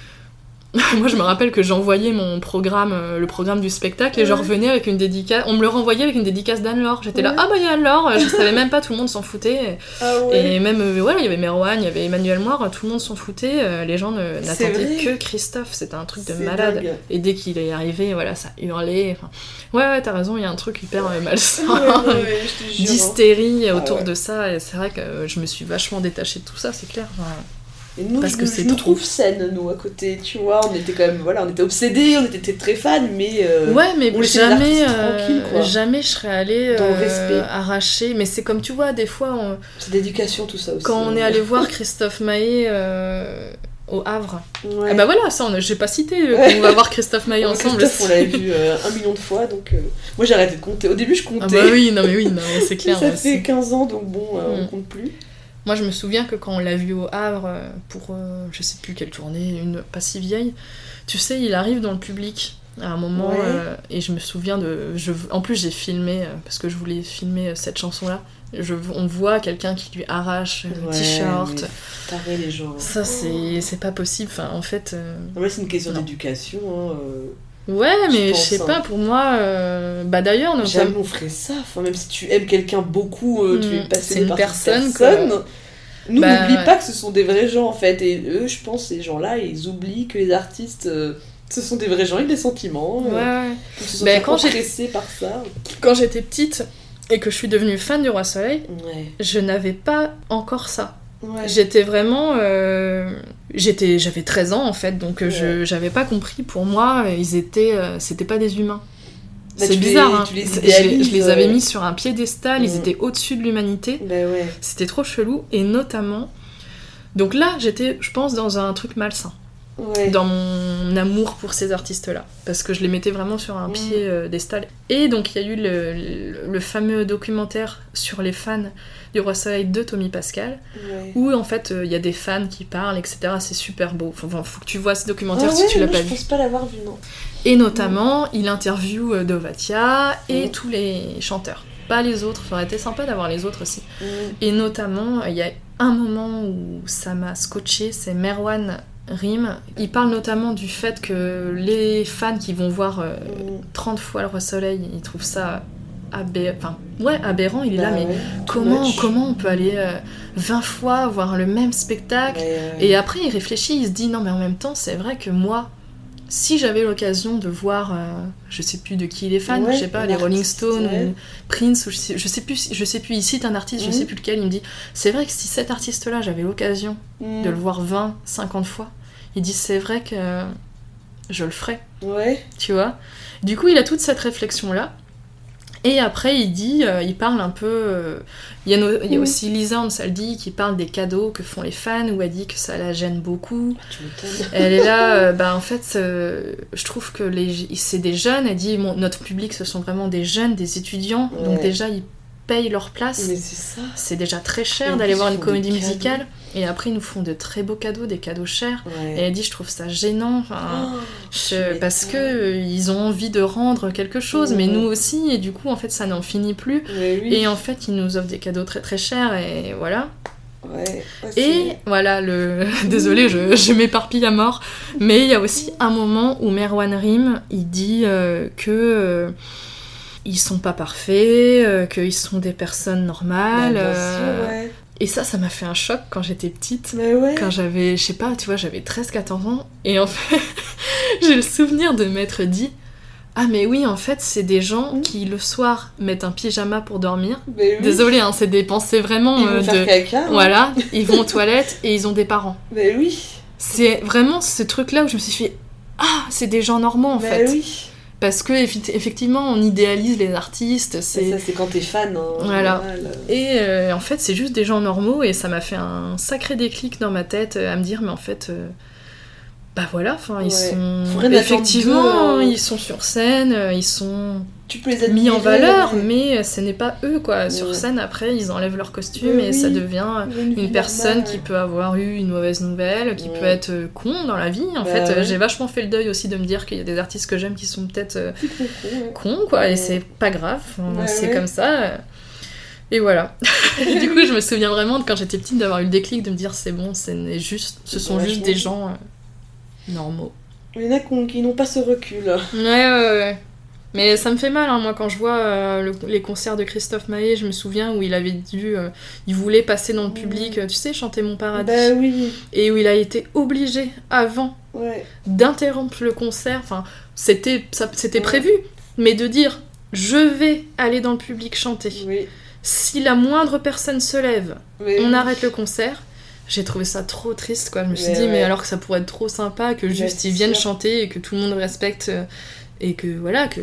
moi je me rappelle que j'envoyais mon programme, euh, le programme du spectacle, et je Ouais. revenais avec une dédicace, on me le renvoyait avec une dédicace d'Anne-Laure. J'étais là, Ouais. ah bah il y a Anne-Laure, je savais même pas, tout le monde s'en foutait. Ah ouais. Et même, euh, voilà, il y avait Merwan, il y avait Emmanuel Moire, tout le monde s'en foutait, euh, les gens ne- C'est n'attendaient vrai. que Christophe, c'était un truc de C'est malade. dingue. Et dès qu'il est arrivé, voilà, ça hurlait. Enfin, ouais, ouais, t'as raison, il y a un truc hyper euh, malsain, Ouais, ouais, ouais, je te jure. d'hystérie Ah autour ouais. de ça, et c'est vrai que euh, je me suis vachement détachée de tout ça, c'est clair. Enfin, Et nous, Parce je, que nous- c'est je nous trop. trouve saine, nous, à côté, tu vois. On était quand même, voilà, on était obsédés, on était très fans, mais. euh, ouais, mais on laissait les jamais, artistes euh, tranquilles, quoi. jamais je serais allée Dans le euh, respect. arracher. Mais c'est comme tu vois, des fois, on- C'est d'éducation, tout ça aussi. quand on hein. est allé voir Christophe Maé euh, au Havre. Ouais. Ah bah voilà, ça, on a- j'ai pas cité euh, Ouais. qu'on va voir Christophe Maé Ouais, ensemble. Christophe, on l'avait vu euh, un million de fois, donc. euh, Moi, j'ai arrêté de compter. Au début, je comptais. Ah bah oui, non mais oui, non, mais c'est clair. Ça moi fait aussi. quinze ans, donc bon, euh, Mm. on compte plus. Moi, je me souviens que quand on l'a vu au Havre, euh, pour euh, je sais plus quelle tournée, une pas si vieille, tu sais, il arrive dans le public à un moment, Ouais. euh, et je me souviens de... Je, en plus, j'ai filmé, euh, parce que je voulais filmer euh, cette chanson-là, je, on voit quelqu'un qui lui arrache le Ouais, t-shirt. mais taré les gens. Ça, c'est, c'est pas possible. Enfin, en fait... euh, Non, mais c'est une question Non. d'éducation. Hein, euh... Ouais, Je mais je pense, sais hein. pas, pour moi... euh, Bah d'ailleurs, Jamais notamment... on ferait ça. Enfin, même si tu aimes quelqu'un beaucoup, euh, tu Mm, es passionné c'est une par personne cette personne. que- Nous, Bah, n'oublie ouais. pas que ce sont des vrais gens en fait. Et eux, je pense, ces gens-là, ils oublient que les artistes, euh, ce sont des vrais gens avec des sentiments. Ouais, euh, ouais. Ils se sont Bah, fait quand j'ai- oppresser par ça. Quand j'étais petite et que je suis devenue fan du Roi Soleil, Ouais. je n'avais pas encore ça. Ouais. J'étais vraiment... euh, j'étais, j'avais treize ans en fait, donc euh, je, Ouais. j'avais pas compris. Pour moi, ils étaient... euh, c'était pas des humains. Bah, C'est tu les- bizarre, hein. tu les C'est- je, les, je idéalises, les avais ouais. mis sur un piédestal, ils Mm. étaient au-dessus de l'humanité. Bah ouais. C'était trop chelou, et notamment... Donc là, j'étais, je pense, dans un truc malsain. Ouais. Dans mon amour pour ces artistes-là, parce que je les mettais vraiment sur un Mm. piédestal. Et donc il y a eu le, le, le fameux documentaire sur les fans du Roi Soleil de Tommy Pascal, Ouais. où en fait il euh, y a des fans qui parlent, et cetera. C'est super beau. Enfin, faut que tu vois ce documentaire Ah si ouais, tu l'as non, pas je vu. pense pas l'avoir vu, non. Et notamment, il interviewe euh, Dovatia et Mm. tous les chanteurs. Pas les autres, ça aurait été sympa d'avoir les autres aussi. Mm. Et notamment, il y a un moment où ça m'a scotché, c'est Merwan Rim. Il parle notamment du fait que les fans qui vont voir euh, Mm. trente fois le Roi Soleil, ils trouvent ça abé... enfin, ouais, aberrant. Il est là, Bah mais ouais, too comment, much. comment on peut aller euh, vingt fois voir le même spectacle? Ouais, ouais. Et après, il réfléchit, il se dit non, mais en même temps, c'est vrai que moi, si j'avais l'occasion de voir, euh, je sais plus de qui il est fan, Ouais, je sais pas, un les Rolling artiste, Stones ouais. ou Prince, ou je sais, je sais plus, je sais plus, il cite un artiste, je Mhm. sais plus lequel, il me dit, c'est vrai que si cet artiste-là, j'avais l'occasion Mm. de le voir vingt, cinquante fois, il dit c'est vrai que je le ferais, Ouais. tu vois. Du coup, il a toute cette réflexion-là. Et après, il dit, euh, il parle un peu. euh, Il y a, no- il y a Mhm. aussi Lisa Ansaldi qui parle des cadeaux que font les fans, où elle dit que ça la gêne beaucoup. Tu m'étonnes. Elle est là, euh, bah en fait, euh, je trouve que les, c'est des jeunes. Elle dit, mon- notre public, ce sont vraiment des jeunes, des étudiants. Donc Ouais. déjà, ils payent leur place. Mais c'est ça. C'est déjà très Et cher en d'aller plus, voir ils une font comédie des cadeaux. musicale. Et après, ils nous font de très beaux cadeaux, des cadeaux chers. Ouais. Et elle dit, je trouve ça gênant. Enfin, Oh, je- tu parce que m'étonnes. euh, ils ont envie de rendre quelque chose, mais Mhm. nous aussi. Et du coup, en fait, ça n'en finit plus. Mais oui. Et en fait, ils nous offrent des cadeaux très très chers. Et voilà. Ouais. Ouais, Et c'est- voilà, le... désolée, je, je m'éparpille à mort, mais il y a aussi un moment où Merwan Rim, il dit euh, que euh, ils sont pas parfaits, euh, qu'ils sont des personnes Bah, normales. bien euh, sûr, ouais. Et ça, ça m'a fait un choc quand j'étais petite. Mais ouais. Quand j'avais, je sais pas, tu vois, j'avais treize quatorze ans, et en fait, j'ai le souvenir de m'être dit, ah mais oui, en fait, c'est des gens Mm. qui, le soir, mettent un pyjama pour dormir. Mais oui. Désolée, hein, c'est des pensées vraiment Ils euh, vont faire de... caca. hein. Voilà, ils vont aux toilettes et ils ont des parents. Mais oui. C'est vraiment ce truc-là où je me suis fait ah, c'est des gens normaux en Mais fait. oui. Parce que effi- effectivement, on idéalise les artistes, C'est... c'est Ça, c'est quand t'es fan. Hein, en Voilà. général. et euh, en fait, c'est juste des gens normaux et ça m'a fait un sacré déclic dans ma tête euh, à me dire mais en fait euh, bah voilà, enfin ils Ouais. sont Faut rien attendre effectivement, d'eux, hein. ils sont sur scène, euh, ils sont Tu peux les admirer. mis en valeur, mais mais ce n'est pas eux quoi. Sur Ouais. scène après, ils enlèvent leur costume Oui, et oui. ça devient Une, vie une personne normale. qui peut avoir eu une mauvaise nouvelle, qui Ouais. peut être euh, con dans la vie. En Bah fait, euh, ouais. j'ai vachement fait le deuil aussi de me dire qu'il y a des artistes que j'aime qui sont peut-être euh, C'est trop con, ouais. cons, quoi, et Ouais. c'est pas grave, enfin, Ouais, c'est ouais. comme ça. Et voilà. Et du coup, je me souviens vraiment de quand j'étais petite d'avoir eu le déclic de me dire c'est bon, c'est juste, ce sont Ouais, juste je des pense. gens euh, normaux. Il y en a qui ont- qui n'ont pas ce recul. Ouais, ouais, ouais. Mais ça me fait mal, hein, moi, quand je vois euh, le- les concerts de Christophe Maé, je me souviens où il avait dû. euh, il voulait passer dans le public, euh, tu sais, chanter Mon Paradis. Bah oui. Et où il a été obligé, avant, Ouais. d'interrompre le concert. Enfin, c'était, ça- c'était Ouais. prévu, mais de dire je vais aller dans le public chanter. Oui. Si la moindre personne se lève, Mais on oui. arrête le concert. J'ai trouvé ça trop triste, quoi. Je me suis Mais dit, ouais. mais alors que ça pourrait être trop sympa, que Mais juste c'est ils viennent sûr. chanter et que tout le monde respecte. euh, et que voilà, que,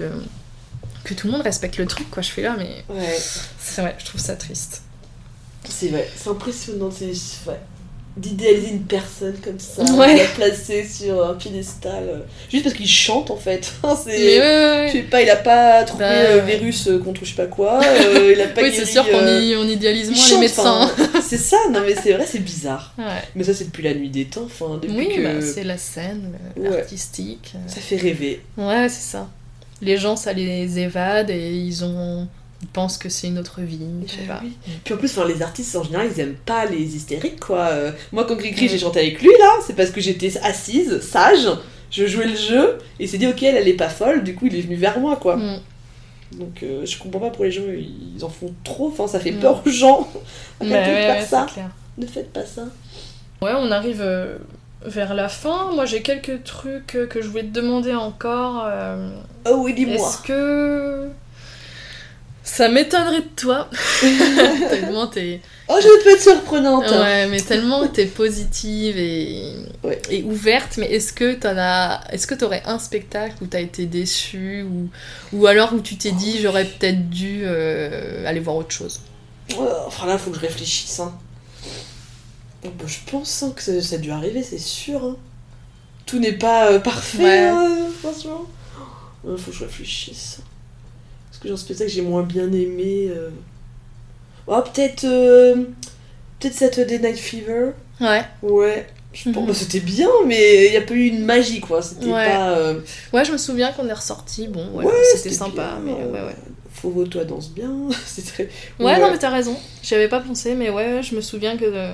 que tout le monde respecte le truc, quoi. Je fais là, mais Ouais. c'est vrai, je trouve ça triste. C'est vrai. C'est impressionnant. C'est ouais. D'idéaliser une personne comme ça, Ouais. de la placer sur un piédestal, euh, juste parce qu'il chante en fait. c'est... Mais ouais, ouais, Je sais ouais. pas, il a pas trouvé Bah, euh, ouais. virus euh, contre je sais pas quoi, euh, il a pas Oui, guéri, c'est sûr qu'on euh, y- on idéalise il moins les chante, médecins. enfin, c'est ça, non mais c'est vrai, c'est bizarre. Ouais. Mais ça, c'est depuis la nuit des temps, enfin, depuis Oui, que... bah, c'est la scène, le- Ouais. l'artistique. euh. Ça fait rêver. Ouais, c'est ça. Les gens, ça les évade et ils ont... Ils pensent que c'est une autre vie, je sais Bah pas. oui. Puis en plus, enfin, les artistes, en général, ils aiment pas les hystériques, quoi. Euh, moi, quand Cricri, Mm. j'ai chanté avec lui, là, c'est parce que j'étais assise, sage, je jouais le jeu, et il s'est dit, ok, elle, elle est pas folle, du coup, il est venu vers moi, quoi. Mm. Donc, euh, je comprends pas pour les gens, ils en font trop, enfin, ça fait Mm. peur aux gens. Ouais, Arrêtez de ouais, faire ouais, ça, c'est clair. ne faites pas ça. Ouais, on arrive euh, vers la fin. Moi, j'ai quelques trucs euh, que je voulais te demander encore. euh, Oh oui, dis-moi. Est-ce que... Ça m'étonnerait de toi. Tellement t'es... Oh, je vais te être surprenante. Ouais, mais tellement t'es positive et... Ouais. et ouverte, mais est-ce que t'en as... Est-ce que t'aurais un spectacle où t'as été déçue ou... ou alors où tu t'es dit j'aurais peut-être dû euh, aller voir autre chose? Ouais, enfin là, faut que je réfléchisse. Hein. Bon, bah, je pense hein, que ça, ça a dû arriver, c'est sûr. Hein. Tout n'est pas euh, parfait, Ouais. hein, franchement. Euh, faut que je réfléchisse. Parce que j'ai un spectacle que j'ai moins bien aimé. Euh... Oh, peut-être. Euh... Peut-être Saturday Night Fever. Ouais. Ouais. Je pense Mhm. bah, c'était bien, mais il n'y a pas eu une magie, quoi. C'était Ouais. pas. Euh... Ouais, je me souviens qu'on est ressorti. Bon, ouais, Ouais, c'était sympa, bien, mais euh, ouais, ouais. Fauveau, toi, danse bien. C'est très. Ouais, non, mais t'as raison. J'y avais pas pensé, mais ouais, je me souviens que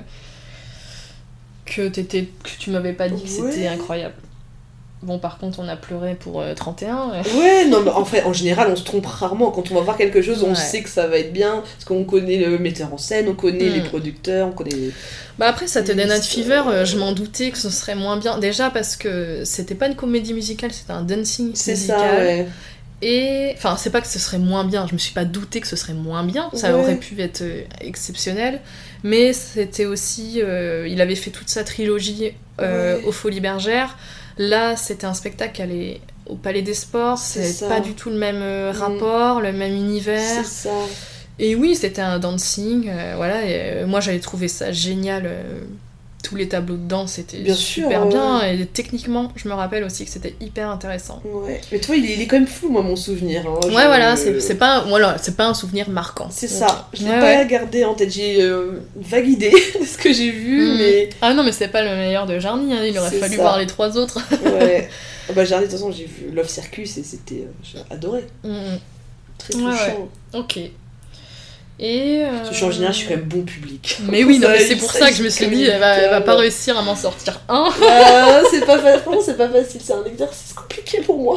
que t'étais, que tu m'avais pas dit que Ouais. c'était incroyable. Bon, par contre, on a pleuré pour euh, trente et un. euh. Ouais, non, mais en fait, en général, on se trompe rarement. Quand on va voir quelque chose, on Ouais. sait que ça va être bien, parce qu'on connaît le metteur en scène, on connaît Mm. les producteurs, on connaît... les- Bah après, Saturday Night C'est- Fever, euh, je m'en doutais que ce serait moins bien. Déjà parce que c'était pas une comédie musicale, c'était un dancing C'est musical. ça, ouais. Et enfin, c'est pas que ce serait moins bien, je me suis pas douté que ce serait moins bien, ça Ouais. aurait pu être euh, exceptionnel, mais c'était aussi. Euh, il avait fait toute sa trilogie euh, Ouais. aux Folies Bergères. Là, c'était un spectacle qui allait au Palais des Sports, C'est c'est ça. pas du tout le même euh, Mm. rapport, le même univers. C'est ça. Et oui, c'était un dancing, euh, voilà, et euh, moi j'avais trouvé ça génial. euh, tous les tableaux de danse étaient Bien sûr, super ouais. bien, et techniquement, je me rappelle aussi que c'était hyper intéressant. Ouais. Mais toi, il est, il est quand même flou, moi, mon souvenir. Hein. Ouais, Je- voilà, c'est c'est pas, un- voilà, c'est pas un souvenir marquant. C'est Ok. ça. Je l'ai Ouais, pas ouais. gardé en tête. J'ai euh, une vague idée de ce que j'ai vu, Mm. mais... Ah non, mais c'est pas le meilleur de Jarny, hein, il aurait C'est fallu ça. voir les trois autres. Ouais. Ah bah, j'ai regardé, de toute façon, j'ai vu Love Circus et c'était... euh, j'ai adoré. Mm, Très Ouais, touchant. ok. Et. euh, Parce que je suis en général, je suis quand même bon public. Mais oui, non, mais Ça, c'est il pour s'agit ça que je me suis dit, elle va, elle va pas comique. réussir à m'en sortir un. Ah, c'est pas facile, c'est pas facile, c'est un exercice compliqué pour moi.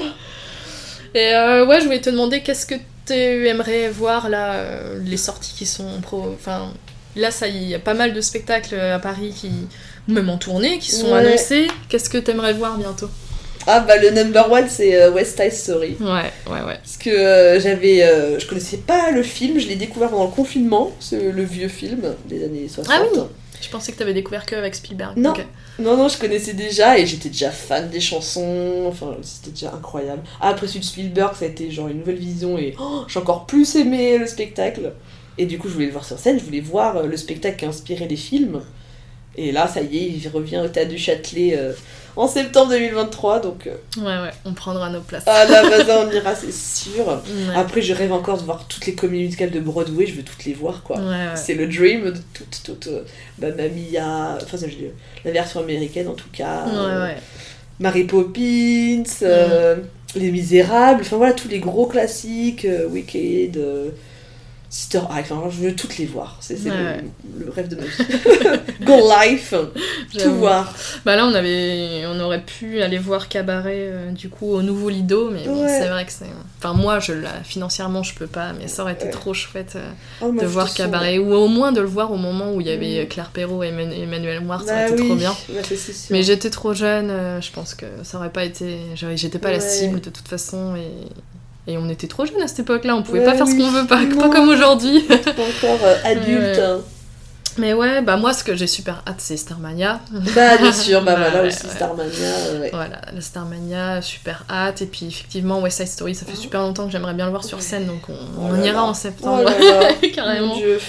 Et euh, ouais, je voulais te demander qu'est-ce que tu aimerais voir là, euh, les sorties qui sont pro. Enfin, là, ça y est, il y a pas mal de spectacles à Paris qui. Ou même en tournée, qui sont Ouais. annoncés. Qu'est-ce que t'aimerais voir bientôt? Ah bah le number one c'est euh, West Side Story. Ouais, ouais, ouais. Parce que euh, j'avais... euh, je connaissais pas le film, je l'ai découvert pendant le confinement, c'est le vieux film des années soixante. Ah oui. Je pensais que t'avais découvert que avec Spielberg. Non. Ok. Non, non, je connaissais déjà et j'étais déjà fan des chansons, enfin c'était déjà incroyable. Ah, après celui de Spielberg, ça a été genre une nouvelle vision et oh, j'ai encore plus aimé le spectacle. Et du coup, je voulais le voir sur scène, je voulais voir euh, le spectacle qui a inspiré les films. Et là, ça y est, il revient au Théâtre du Châtelet euh, en septembre deux mille vingt-trois, donc... euh, Ouais, ouais, on prendra nos places. Ah là, vas-y, on ira, c'est sûr. Ouais. Après, je rêve encore de voir toutes les comédies musicales de Broadway, je veux toutes les voir, quoi. Ouais, ouais. C'est le dream de toutes, toutes... Euh, Mamma Mia, enfin, ça, je dis, la version américaine, en tout cas. Ouais, euh, ouais. Mary Poppins, euh, Les Misérables, enfin, voilà, tous les gros classiques, euh, Wicked... Euh, Sister Act, enfin, je veux toutes les voir, c'est c'est Ouais. le, le rêve de ma vie. Go Life, tout J'avoue. voir. Bah là, on avait, on aurait pu aller voir Cabaret euh, du coup au nouveau Lido, mais bon, Ouais. c'est vrai que c'est. Enfin, moi, je la financièrement, je peux pas, mais ça aurait été Ouais. trop chouette euh, Oh, moi, de je voir te sens- Cabaret, ou au moins de le voir au moment où il y avait Mm. Claire Perrault et Emmanuel Emmanuel Moir, ça Bah aurait été oui, trop bien. bah, c'est- c'est sûr. Mais j'étais trop jeune, euh, je pense que ça aurait pas été. j'aurais- J'étais pas la Ouais. cible de toute façon, et. Et on était trop jeunes à cette époque-là, on pouvait Ouais, pas faire ce oui. qu'on veut, pas, Non. pas comme aujourd'hui. Pas encore euh, adulte. Ouais, ouais. hein. Mais ouais, bah moi, ce que j'ai super hâte, c'est Starmania. Bah bien sûr, bah, Bah, voilà ouais, aussi ouais. Starmania. euh, ouais. Voilà, la Starmania, super hâte. Et puis effectivement, West Side Story, ça fait super longtemps que j'aimerais bien le voir sur Ouais. scène, donc on, Oh on là ira là. en Oh septembre. là là. Carrément. Mon Dieu.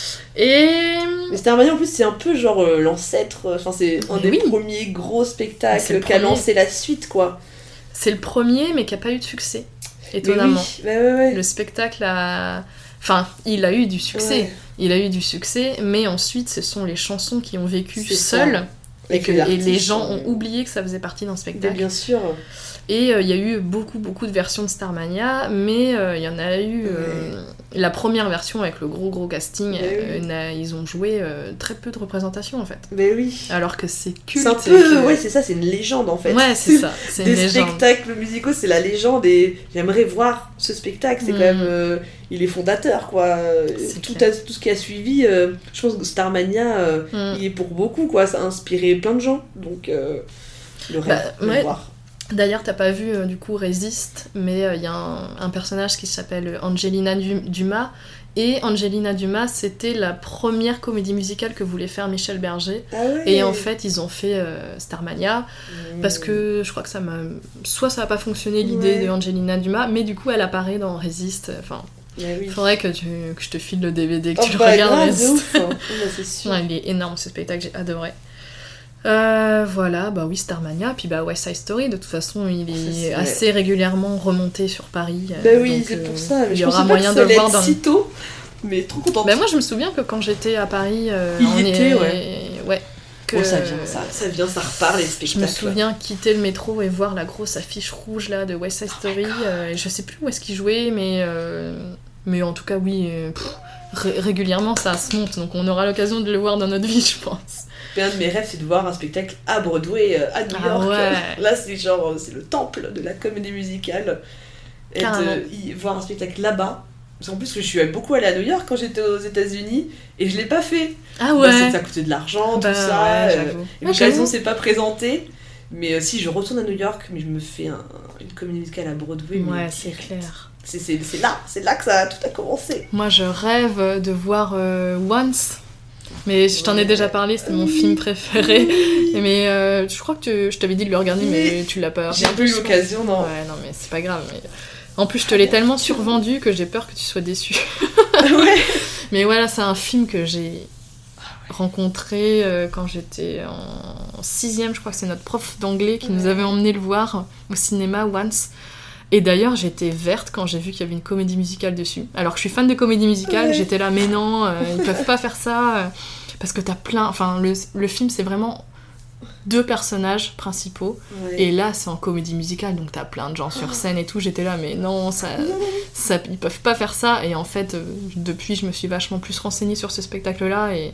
Et. Mais Starmania en plus c'est un peu genre euh, l'ancêtre, euh, enfin c'est un Mais des oui. premiers gros C'est spectacles le qui a premier. lancé la suite quoi. C'est le premier, mais qui a pas eu de succès, Mais étonnamment. oui, bah ouais ouais. Le spectacle a, Enfin, il a eu du succès. Ouais. Il a eu du succès, mais ensuite, ce sont les chansons qui ont vécu C'est seules. ça. Et, Avec que, les et artistes, les gens euh, ont oublié que ça faisait partie d'un Mais spectacle. bien sûr. Et il euh, y a eu beaucoup, beaucoup de versions de Starmania, mais il euh, y en a eu... Euh, la première version avec le gros, gros casting, Mais euh, oui. n'a- ils ont joué euh, très peu de représentations, en fait. Mais oui. Alors que c'est culte. C'est un et peu, que- ouais, c'est ça, c'est une légende en fait. Ouais, c'est ça. C'est une Des légende. spectacles musicaux, c'est la légende et j'aimerais voir ce spectacle. C'est Mm. quand même, euh, il est fondateur quoi. C'est Tout, clair. a- tout ce qui a suivi, euh, je pense que Starmania, euh, Mm. il est pour beaucoup quoi. Ça a inspiré plein de gens, donc euh, le rêve Bah, de le ouais. voir. D'ailleurs, t'as pas vu euh, du coup Résiste, mais il y a un, un personnage qui s'appelle Angelina Du- Dumas. Et Angelina Dumas, c'était la première comédie musicale que voulait faire Michel Berger. Ah ouais. Et en fait, ils ont fait euh, Starmania. Mm. Parce que je crois que ça m'a... Soit ça a pas fonctionné l'idée Ouais. de Angelina Dumas, mais du coup elle apparaît dans Résiste. Enfin, Mais oui. faudrait que, tu... que je te file le D V D, que Oh, tu le bah, regardes. grave, de Résiste. ouf, hein. Oh, bah, c'est sûr. Ouais, il est énorme ce spectacle, j'ai adoré. Euh, voilà, bah oui, Starmania, puis bah West Side Story, de toute façon il Ça, est c'est- assez régulièrement remonté sur Paris. euh, Bah oui, donc, c'est euh, pour ça. Mais il y je aura pensais pas moyen que de ça le allait voir être dans... si tôt, mais trop contente. Bah moi je me souviens que quand j'étais à Paris, euh, Il on y était, est- ouais. ouais, que... Bon, ça vient, ça, ça vient, ça repart les Je spectacles. me souviens quitter le métro et voir la grosse affiche rouge là de West Side Oh Story. euh, et je sais plus où est-ce qu'il jouait, mais euh, mais en tout cas oui, euh, pff, ré- régulièrement ça se monte, donc on aura l'occasion de le voir dans notre vie, je pense. Et un de mes rêves, c'est de voir un spectacle à Broadway, euh, à New Ah York. ouais. Là, c'est genre, c'est le temple de la comédie musicale. Et Carrément. de y voir un spectacle là-bas. Parce qu'en plus, je suis beaucoup allée à New York quand j'étais aux États-Unis et je l'ai pas fait. Ah Bah, ouais. c'est que ça coûtait de l'argent, Bah tout ça. ouais, euh, j'avoue. et Ouais, l'occasion j'avoue. s'est pas présentée. Mais euh, si je retourne à New York, mais je me fais un- une comédie musicale à Broadway. mais Ouais, c'est direct. clair. C'est, c'est, c'est là, c'est là que ça a tout a commencé. Moi je rêve de voir euh, Once. Mais je t'en ai Ouais. déjà parlé, c'était mon Oui. film préféré. Mais euh, je crois que tu- je t'avais dit de le regarder, mais Mais tu l'as pas J'ai regardé. pas eu l'occasion, non. Ouais, non, mais c'est pas grave. Mais... En plus, je te l'ai tellement survendu que j'ai peur que tu sois déçu. Ouais. Mais voilà, c'est un film que j'ai rencontré euh, quand j'étais en sixième. Je crois que c'est notre prof d'anglais qui nous Ouais. avait emmené le voir au cinéma once. Et d'ailleurs, j'étais verte quand j'ai vu qu'il y avait une comédie musicale dessus. Alors que je suis fan de comédie musicale, Ouais. j'étais là, mais non, euh, ils peuvent pas faire ça. euh, parce que t'as plein... Enfin, le, le film, c'est vraiment deux personnages principaux. Ouais. Et là, c'est en comédie musicale, donc t'as plein de gens sur scène et tout. J'étais là, mais non, ça, ça, ils peuvent pas faire ça. Et en fait, euh, depuis, je me suis vachement plus renseignée sur ce spectacle-là. Et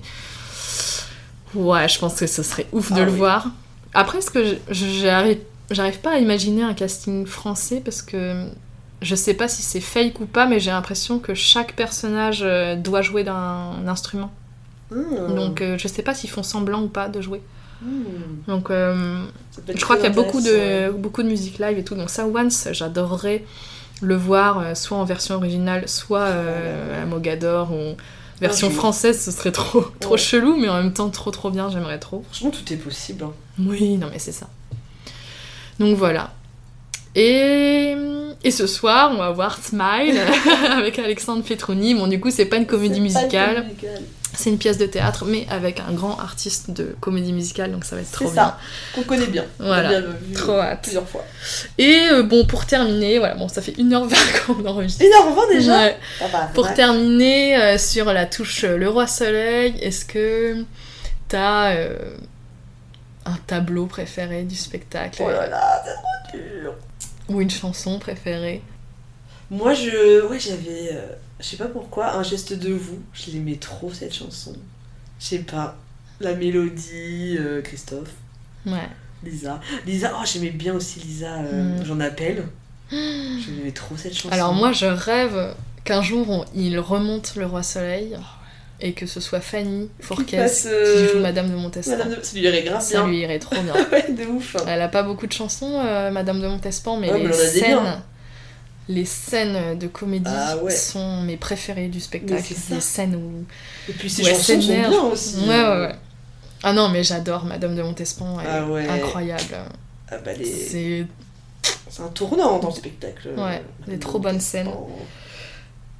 ouais, je pense que ce serait ouf de Ah le oui. voir. Après, ce que je- je- j'arrive, j'arrive pas à imaginer un casting français parce que je sais pas si c'est fake ou pas, mais j'ai l'impression que chaque personnage euh, doit jouer d'un instrument. Mmh. Donc, euh, je sais pas s'ils font semblant ou pas de jouer. Mmh. Donc, euh, Ça peut être je crois qu'il y a très beaucoup intéressant, de, beaucoup de musique live et tout, donc ça, Once, j'adorerais le voir euh, soit en version originale, soit euh, à Mogador ou version Un jour. française, ce serait trop, trop Ouais. chelou, mais en même temps trop trop bien, j'aimerais trop. Franchement, tout est possible. hein. Oui, non mais c'est ça. Donc voilà. Et, et ce soir, on va voir Smile avec Alexandre Petroni. Bon, du coup, c'est pas une comédie C'est pas une musicale, comédie musicale. c'est une pièce de théâtre, mais avec un grand artiste de comédie musicale, donc ça va être trop C'est bien. ça, qu'on connaît bien. On a Voilà. bien vu Trop euh, hâte. plusieurs fois. Et euh, bon, pour terminer, voilà, bon, ça fait une heure vingt qu'on enregistre. une heure vingt déjà Ouais. Ça va, Pour ouais. terminer, euh, sur la touche euh, Le Roi Soleil, est-ce que t'as euh, un tableau préféré du spectacle Oh là là, c'est trop dur. ou une chanson préférée? Moi, je... Ouais, j'avais... euh, Je sais pas pourquoi, Un geste de vous. Je l'aimais trop, cette chanson. Je sais pas. La mélodie, euh, Christophe, Ouais. Lisa. Lisa, oh, j'aimais bien aussi Lisa, euh, Mm. J'en appelle. J'aimais trop cette chanson. Alors moi, je rêve qu'un jour, on- il remonte Le Roi Soleil et que ce soit Fanny Fourcade fasse, euh, qui joue Madame de Montespan. Madame de... Ça lui irait grave Ça bien. lui irait trop bien. Ouais, de ouf. Elle a pas beaucoup de chansons, euh, Madame de Montespan, mais Ouais, les mais elle en a des scènes, biens. les scènes de comédie Ah ouais. sont mes préférées du spectacle. Mais c'est ça. Les scènes où Et puis ses Ouais, chansons sont s'énerve. bien aussi. ouais ouais ouais. Ah non, mais j'adore Madame de Montespan, elle Ah est ouais. incroyable. Ah bah, les... C'est C'est un tournant dans le spectacle. Ouais, des trop bonnes scènes.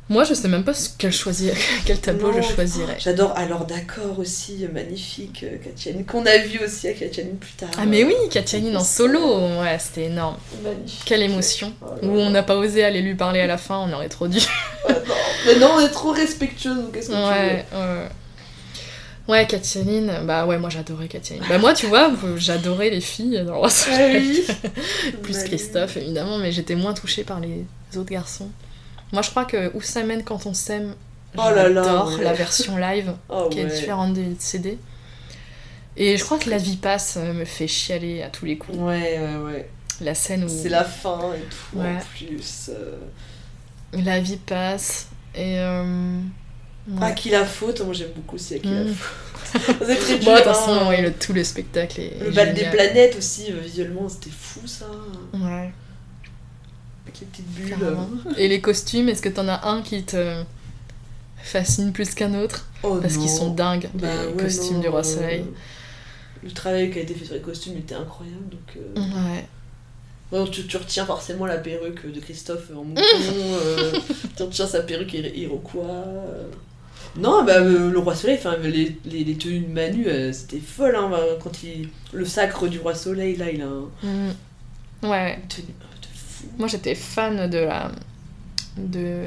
Moi, je sais même pas ce quel, choisir, quel tableau Non, je choisirais. J'adore Alors d'accord aussi, magnifique, euh, Katia, qu'on a vu aussi à Katia plus tard. Ah mais oui, Katia en solo, ouais, c'était énorme. Magnifique. Quelle émotion. Oh là Où là. on n'a pas osé aller lui parler à la fin, on aurait trop dû. Ah non. Mais non, on est trop respectueux, donc qu'est-ce que Ouais, ouais. Ouais, Katia Lynn, bah ouais, moi j'adorais Katia Lynn. Bah moi, tu vois, j'adorais les filles dans le Roi tu veux? Ah Soleil. oui. Plus Bah, Christophe, évidemment, mais j'étais moins touchée par les autres garçons. Moi, je crois que Où ça mène quand on s'aime, Oh là là, j'adore ouais. la version live, Oh qui ouais. est différente des C D. Et je crois que La vie passe euh, me fait chialer à tous les coups. Ouais, ouais, ouais. La scène où C'est la fin et tout, Ouais. en plus. euh. la vie passe et... euh, ouais. À qui la faute? Moi j'aime beaucoup aussi À qui la Mm. faute. C'est très dur. Bon, de toute façon, hein. ouais, le, tout le spectacle est Le bal des génial. planètes aussi, euh, visuellement, c'était fou ça. Ouais, Avec les petites bulles. carrément. Et les costumes, est-ce que t'en as un qui te fascine plus qu'un autre? Oh Parce non. qu'ils sont dingues, Bah les ouais, costumes non, du Roi euh, Soleil. Le travail qui a été fait sur les costumes était incroyable, donc... euh, Ouais. bon, tu, tu retiens forcément la perruque de Christophe en mouton, euh, tu retiens sa perruque ir- iroquois... euh. Non, bah euh, le Roi Soleil, enfin les, les, les tenues de Manu, euh, c'était folle, hein, bah, quand il... Le sacre du Roi Soleil, là, il a un- Mm. Ouais. une tenue euh, de fou. Moi, j'étais fan de la... de...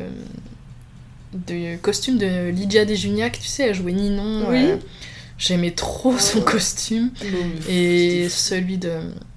du costume de Lydia Desjuniac, tu sais, elle jouait Ninon. Oui. euh, J'aimais trop Ah son ouais. costume. Non, mais fou, Et c'était fou. celui de...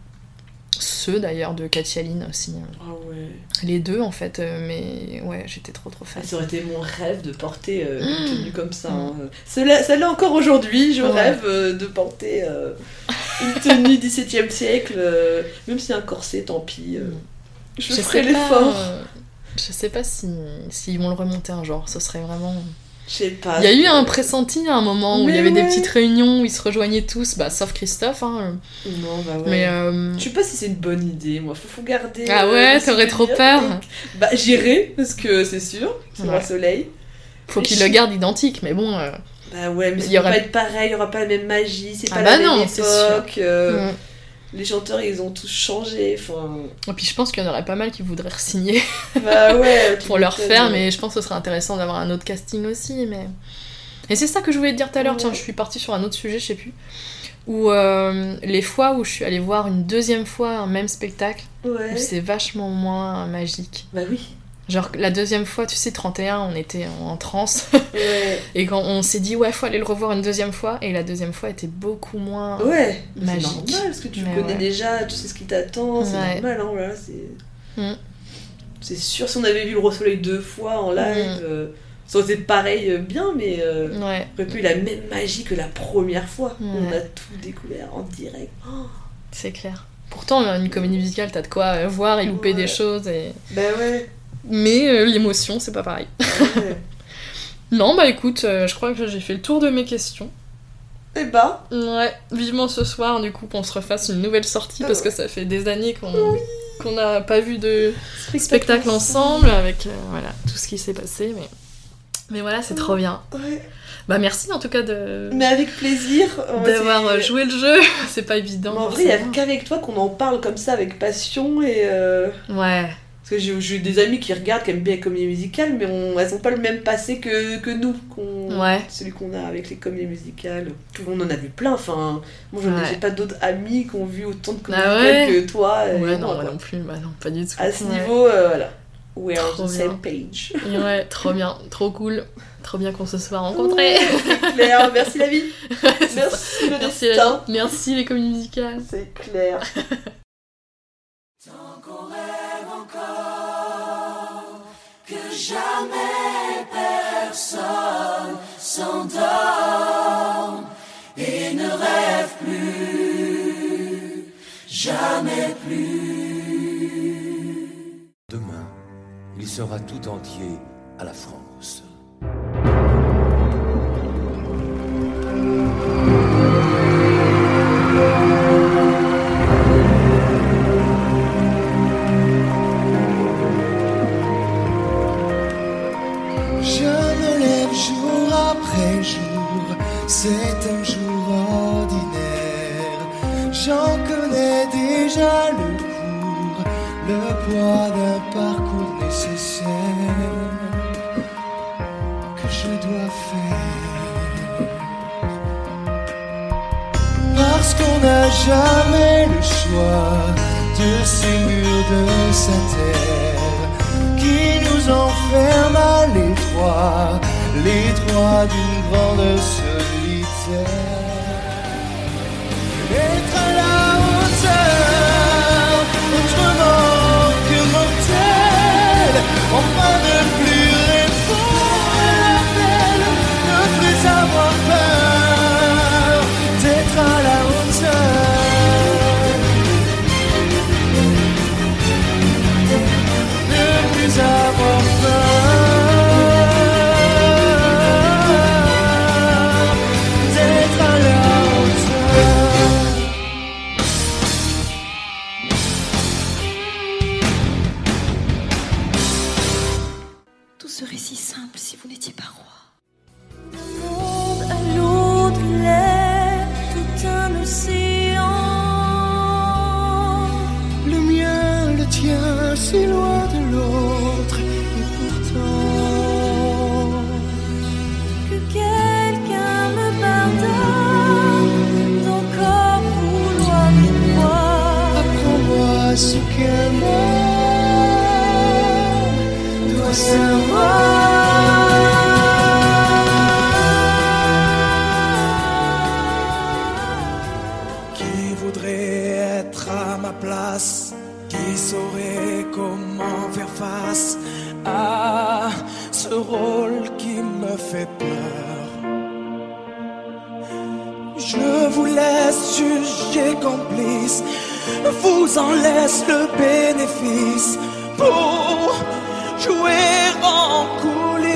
Ceux, d'ailleurs, de Katia Lynn aussi. hein. Ah ouais. Les deux, en fait, euh, mais ouais, j'étais trop trop fan. Ah, ça aurait été mon rêve de porter euh, une Mmh. tenue comme ça. Hein. Celle-là, celle-là encore aujourd'hui, je Ouais. rêve euh, de porter euh, une tenue dix-septième siècle, euh, même si un corset, tant pis. euh, je, Je ferai sais pas, l'effort. euh, je sais pas si s'ils vont le remonter un jour, ce serait vraiment... Je sais pas. Il y a eu un pressenti à un moment où il y Mais avait des ouais. petites réunions où ils se rejoignaient tous, bah, sauf Christophe, hein. Non, bah ouais. Mais euh, Je sais pas si c'est une bonne idée, moi. Faut, faut garder. ah euh, ouais, le t'aurais trop souvenir. peur. Bah j'irai, parce que c'est sûr, c'est le Ouais. Roi Soleil. Faut qu'ils le gardent identique, mais bon... euh, Bah ouais, mais ça Il y peut aurait- pas être pareil, il y aura pas la même magie, c'est Ah pas bah la même non, c'est sûr. époque. euh, mm. Les chanteurs, ils ont tous changé, enfin... Et puis je pense qu'il y en aurait pas mal qui voudraient re-signer Bah ouais, tu pour leur m'étonnes. faire, mais je pense que ce serait intéressant d'avoir un autre casting aussi, mais... Et c'est ça que je voulais te dire tout à l'heure, Ouais. tiens, je suis partie sur un autre sujet, je sais plus, où euh, les fois où je suis allée voir une deuxième fois un même spectacle, Ouais. où c'est vachement moins magique. Bah oui. Genre la deuxième fois, tu sais, trente et un, on était en transe, Ouais. et quand on s'est dit, ouais, faut aller le revoir une deuxième fois, et la deuxième fois était beaucoup moins... Ouais. C'est Magique. normal, parce que tu Mais connais ouais. déjà, tu sais ce qui t'attend, c'est Ouais. normal, hein, voilà, c'est... Mm. C'est sûr, si on avait vu le Roi Soleil deux fois en live, Mm. euh, ça aurait été pareil euh, bien, mais... Euh, Ouais, on aurait pas eu la même magie que la première fois. Ouais. On a tout découvert en direct. Oh. c'est clair. Pourtant, une comédie musicale, t'as de quoi euh, voir et louper Ouais. des choses, et... Bah ouais. mais euh, l'émotion, c'est pas pareil. ouais. Non, bah écoute, euh, je crois que j'ai fait le tour de mes questions. Et bah, Ouais, vivement ce soir, du coup, qu'on se refasse une nouvelle sortie, parce que ça fait des années qu'on qu'on n'a pas vu de spectacle ensemble, avec euh, voilà, tout ce qui s'est passé, mais... Mais voilà, c'est trop bien. Ouais. Bah merci en tout cas de... Mais avec plaisir. on va d'avoir essayer- euh, joué le jeu, c'est pas évident. Mais en vrai, il n'y a forcément. qu'avec toi qu'on en parle comme ça, avec passion. Et euh, Ouais, Parce que j'ai j'ai eu des amis qui regardent, qui aiment bien les comédies musicales, mais on... elles n'ont pas le même passé que, que nous, qu'on... Ouais. celui qu'on a avec les comédies musicales. Tout le monde en a vu plein. Enfin, moi, j'en ai- Ouais. j'ai pas d'autres amis qui ont vu autant de comédies Ah musicales ouais que toi. et ouais, moi, non, moi quoi. non plus, bah non, pas du tout. À ce Ouais. niveau, euh, voilà. We're on Trop the bien. same page. Et ouais, trop bien, trop cool. Trop bien qu'on se soit rencontrés. C'est clair, merci la vie. C'est ça. Merci le Merci, la destin. vie. Merci les comédies musicales. C'est clair. Tant qu'on rêve encore, que jamais personne s'endorme et ne rêve plus, jamais plus. Demain, il sera tout entier à la France. Je me lève jour après jour, c'est un jour ordinaire. J'en connais déjà le cours, le poids d'un parcours nécessaire. parce qu'on n'a jamais le choix de ces murs de sa terre qui nous enferment à l'étroit, l'étroit d'une grande solitaire. Être à la hauteur, autrement que mortel, enfin ne plus répondre à l'appel, ne plus avoir peur d'être à la hauteur, ne plus avoir peur d'être à la hauteur. Tout serait si simple si vous n'étiez pas roi. D'un monde à l'autre, il est tout un océan. Le mien, le tien, si loin de l'autre, et pourtant Que quelqu'un me pardonne d'encore vouloir y croire. apprends-moi ce qu'un homme doit savoir. Qui voudrait être à ma place? Qui saurait comment faire face à ce rôle qui me fait peur? Je vous laisse juger complice, vous en laisse le bénéfice pour jouer en coulisses.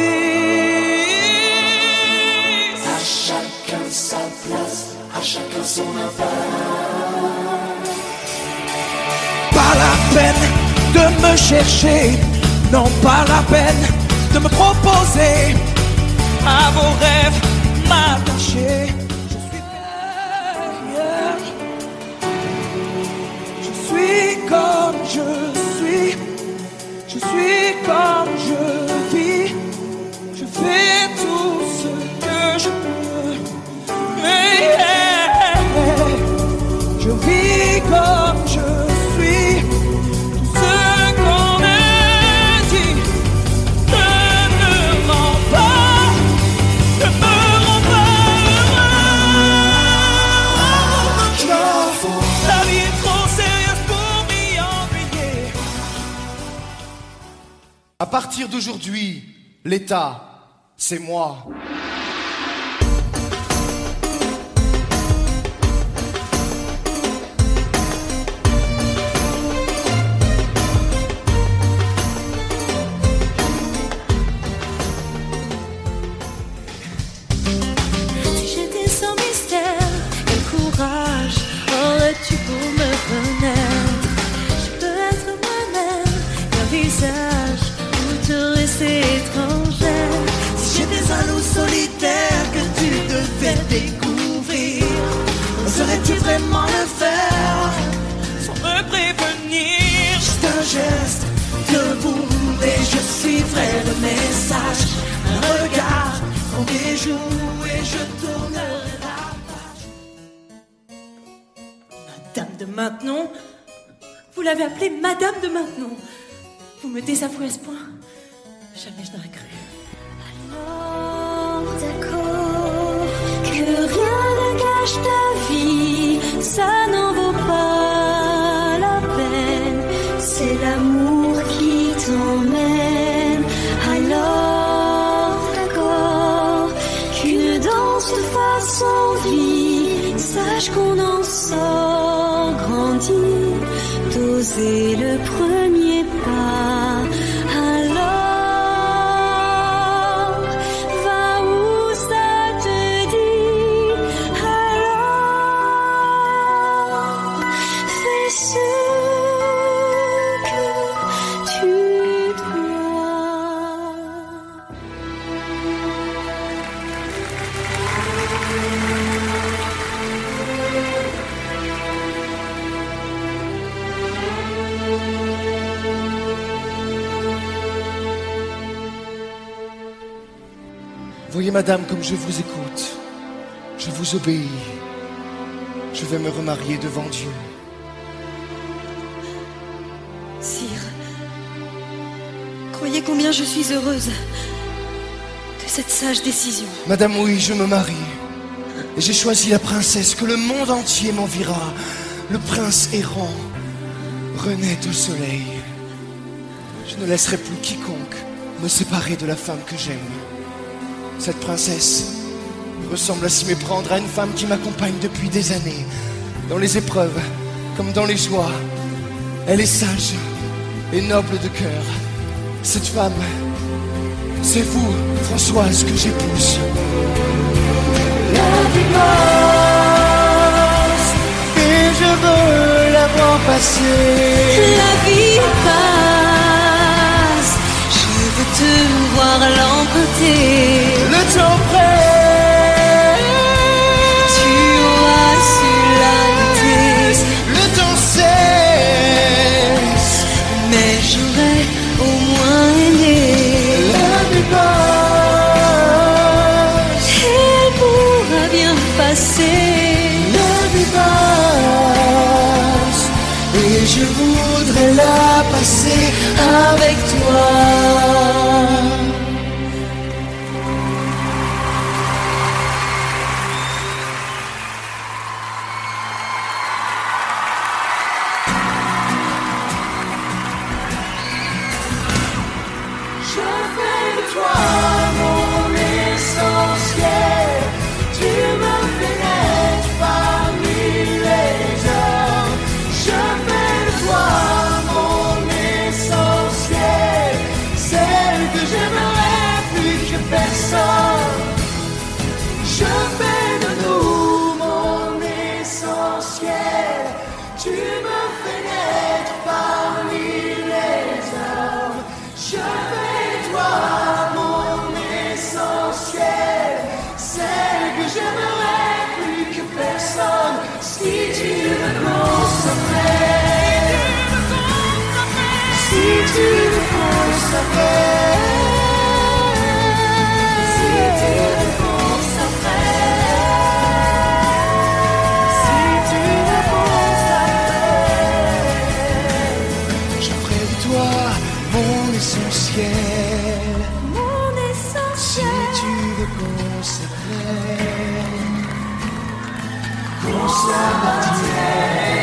À chacun sa place, à chacun son impasse. Pas la peine de me chercher, non pas la peine de me proposer à vos rêves m'attacher. Je suis bien, je suis comme je suis, je suis comme je vis, je fais tout ce que je peux, mais je vis comme je suis. Tout ce qu'on me dit ne me rend pas, ne me rend pas heureux. Non, la vie est trop sérieuse pour m'y ennuyer. À partir d'aujourd'hui, l'État, c'est moi. Si j'étais sans mystère, quel courage aurais-tu pour me connaître? Je peux être moi-même, un visage où te rester étrangère. Si j'étais un loup solitaire que tu devais découvrir, oserais-tu vraiment le faire sans me prévenir? Juste un geste de boule et je suivrai le message. Un regard, on déjoue et je tournerai la page. Madame de Maintenon? Vous l'avez appelée Madame de Maintenon? Vous me désavouez à ce point? Jamais je n'aurais cru. Oh, d'accord, que rien ne gâche ta vie, ça n'en vaut pas la peine. C'est l'amour qui t'emmène. Alors, d'accord, qu'une danse de façon vie, sache qu'on en sort grandi, d'oser le premier pas. Alors, va où ça te dit. Alors, fais ce que tu dois. Voyez, madame, comme je vous écoute, je vous obéis. je vais me remarier devant Dieu. Sire, croyez combien je suis heureuse de cette sage décision. Madame, oui, je me marie. Et j'ai choisi la princesse que le monde entier m'enviera. Le prince errant renaît au soleil. Je ne laisserai plus quiconque me séparer de la femme que j'aime. Cette princesse ressemble à s'y méprendre à une femme qui m'accompagne depuis des années, dans les épreuves comme dans les joies. Elle est sage et noble de cœur. Cette femme, c'est vous, Françoise, que j'épouse. La vie passe et je veux la voir passer. La vie passe, je veux te voir l'emporter. Le temps presse, tu auras su la lutter. le temps cesse, Mais j'aurais au moins aimé. la vie passe, Elle pourra bien passer. la vie passe, et je voudrais la passer avec toi. Je fais de toi mon essentiel. Tu me fais naître parmi les hommes. Je fais de toi mon essentiel, celle que j'aimerais plus que personne. Je fais de nous mon essentiel. Tu me fais naître parmi les hommes. Je fais de toi mon essentiel, celle que j'aimerais plus que personne. Si tu me consacrais, si tu me consacrais, si tu me consacrais, si tu me consacrais, je ferai de toi mon essentiel. Mon Si essentiel. tu veux consacrer, consacrer.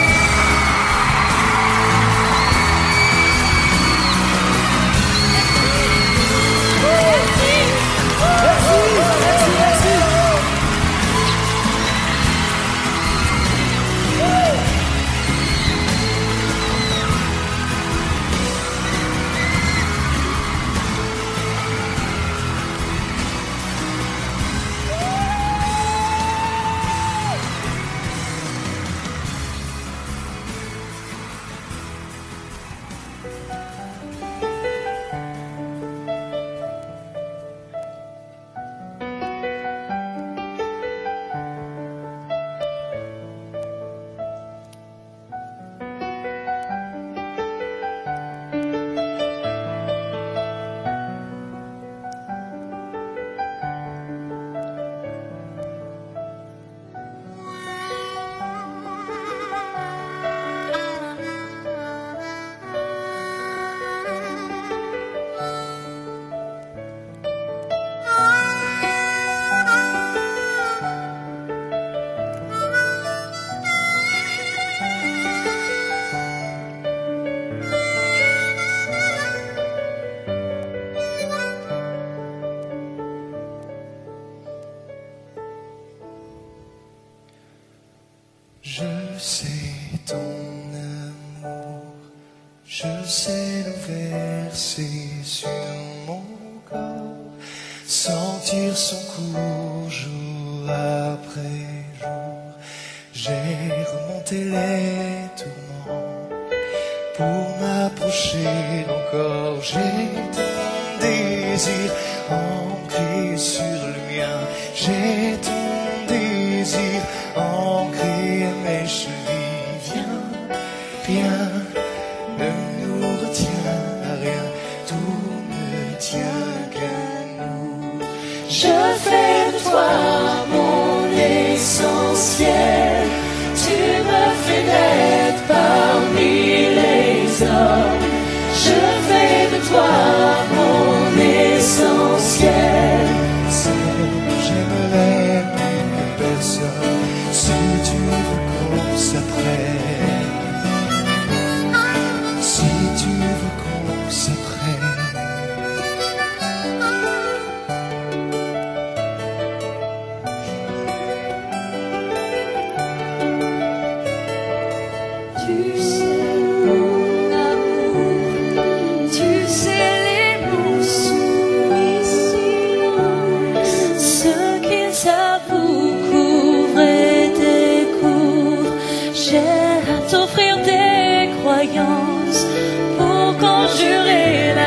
Je sais ton amour, je sais le verser sur mon corps, sentir son cours jour après jour. J'ai remonté les tourments pour m'approcher encore. J'ai ton désir ancré sur le mien, j'ai ton désir ancré à mes chevilles. Viens, rien ne nous retient à rien, tout ne tient qu'à nous. Je fais de toi mon essentiel,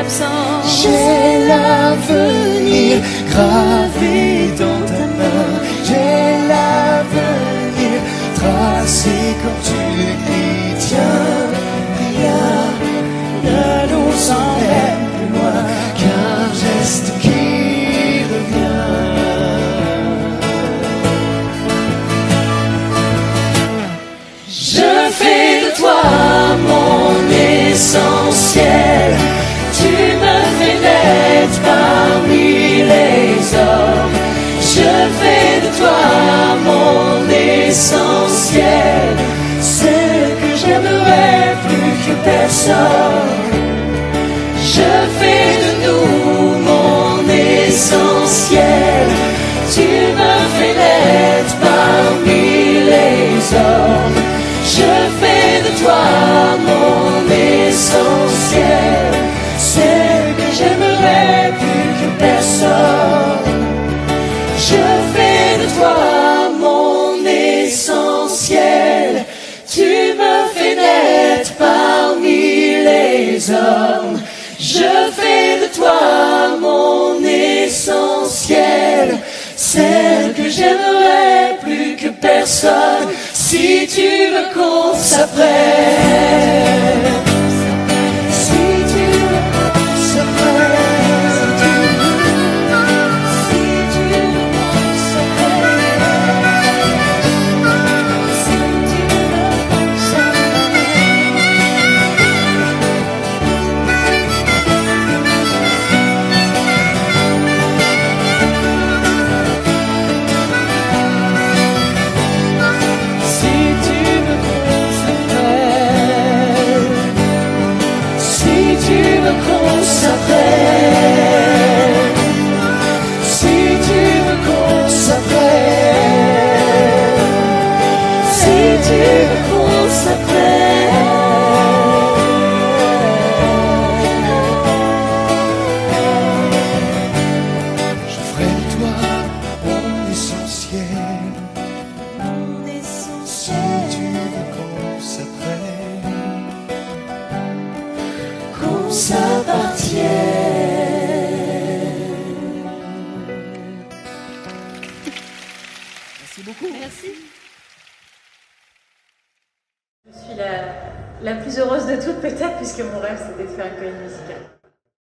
l'absence. J'ai l'avenir gravé dans ta main. J'ai l'avenir tracé quand tu l'écris. Tiens, rien ne nous emmène plus loin qu'un geste qui revient. Je fais de toi mon essentiel. Tu me fais naître parmi les hommes. Je fais de toi mon essentiel. Ce que j'aimerais plus que personne. Je fais de nous mon essentiel. Tu me fais naître parmi les hommes. Je fais de toi mon essentiel. C'est que j'aimerais plus que personne. Je fais de toi mon essentiel. Tu me fais naître parmi les hommes. Je fais de toi mon essentiel. Celle que j'aimerais plus que personne. Si tu me consacres, si tu me consacres, si tu me consacres, si tu me consacres. Merci. Je suis la, la plus heureuse de toutes peut-être puisque mon rêve c'était de faire une comédie musicale.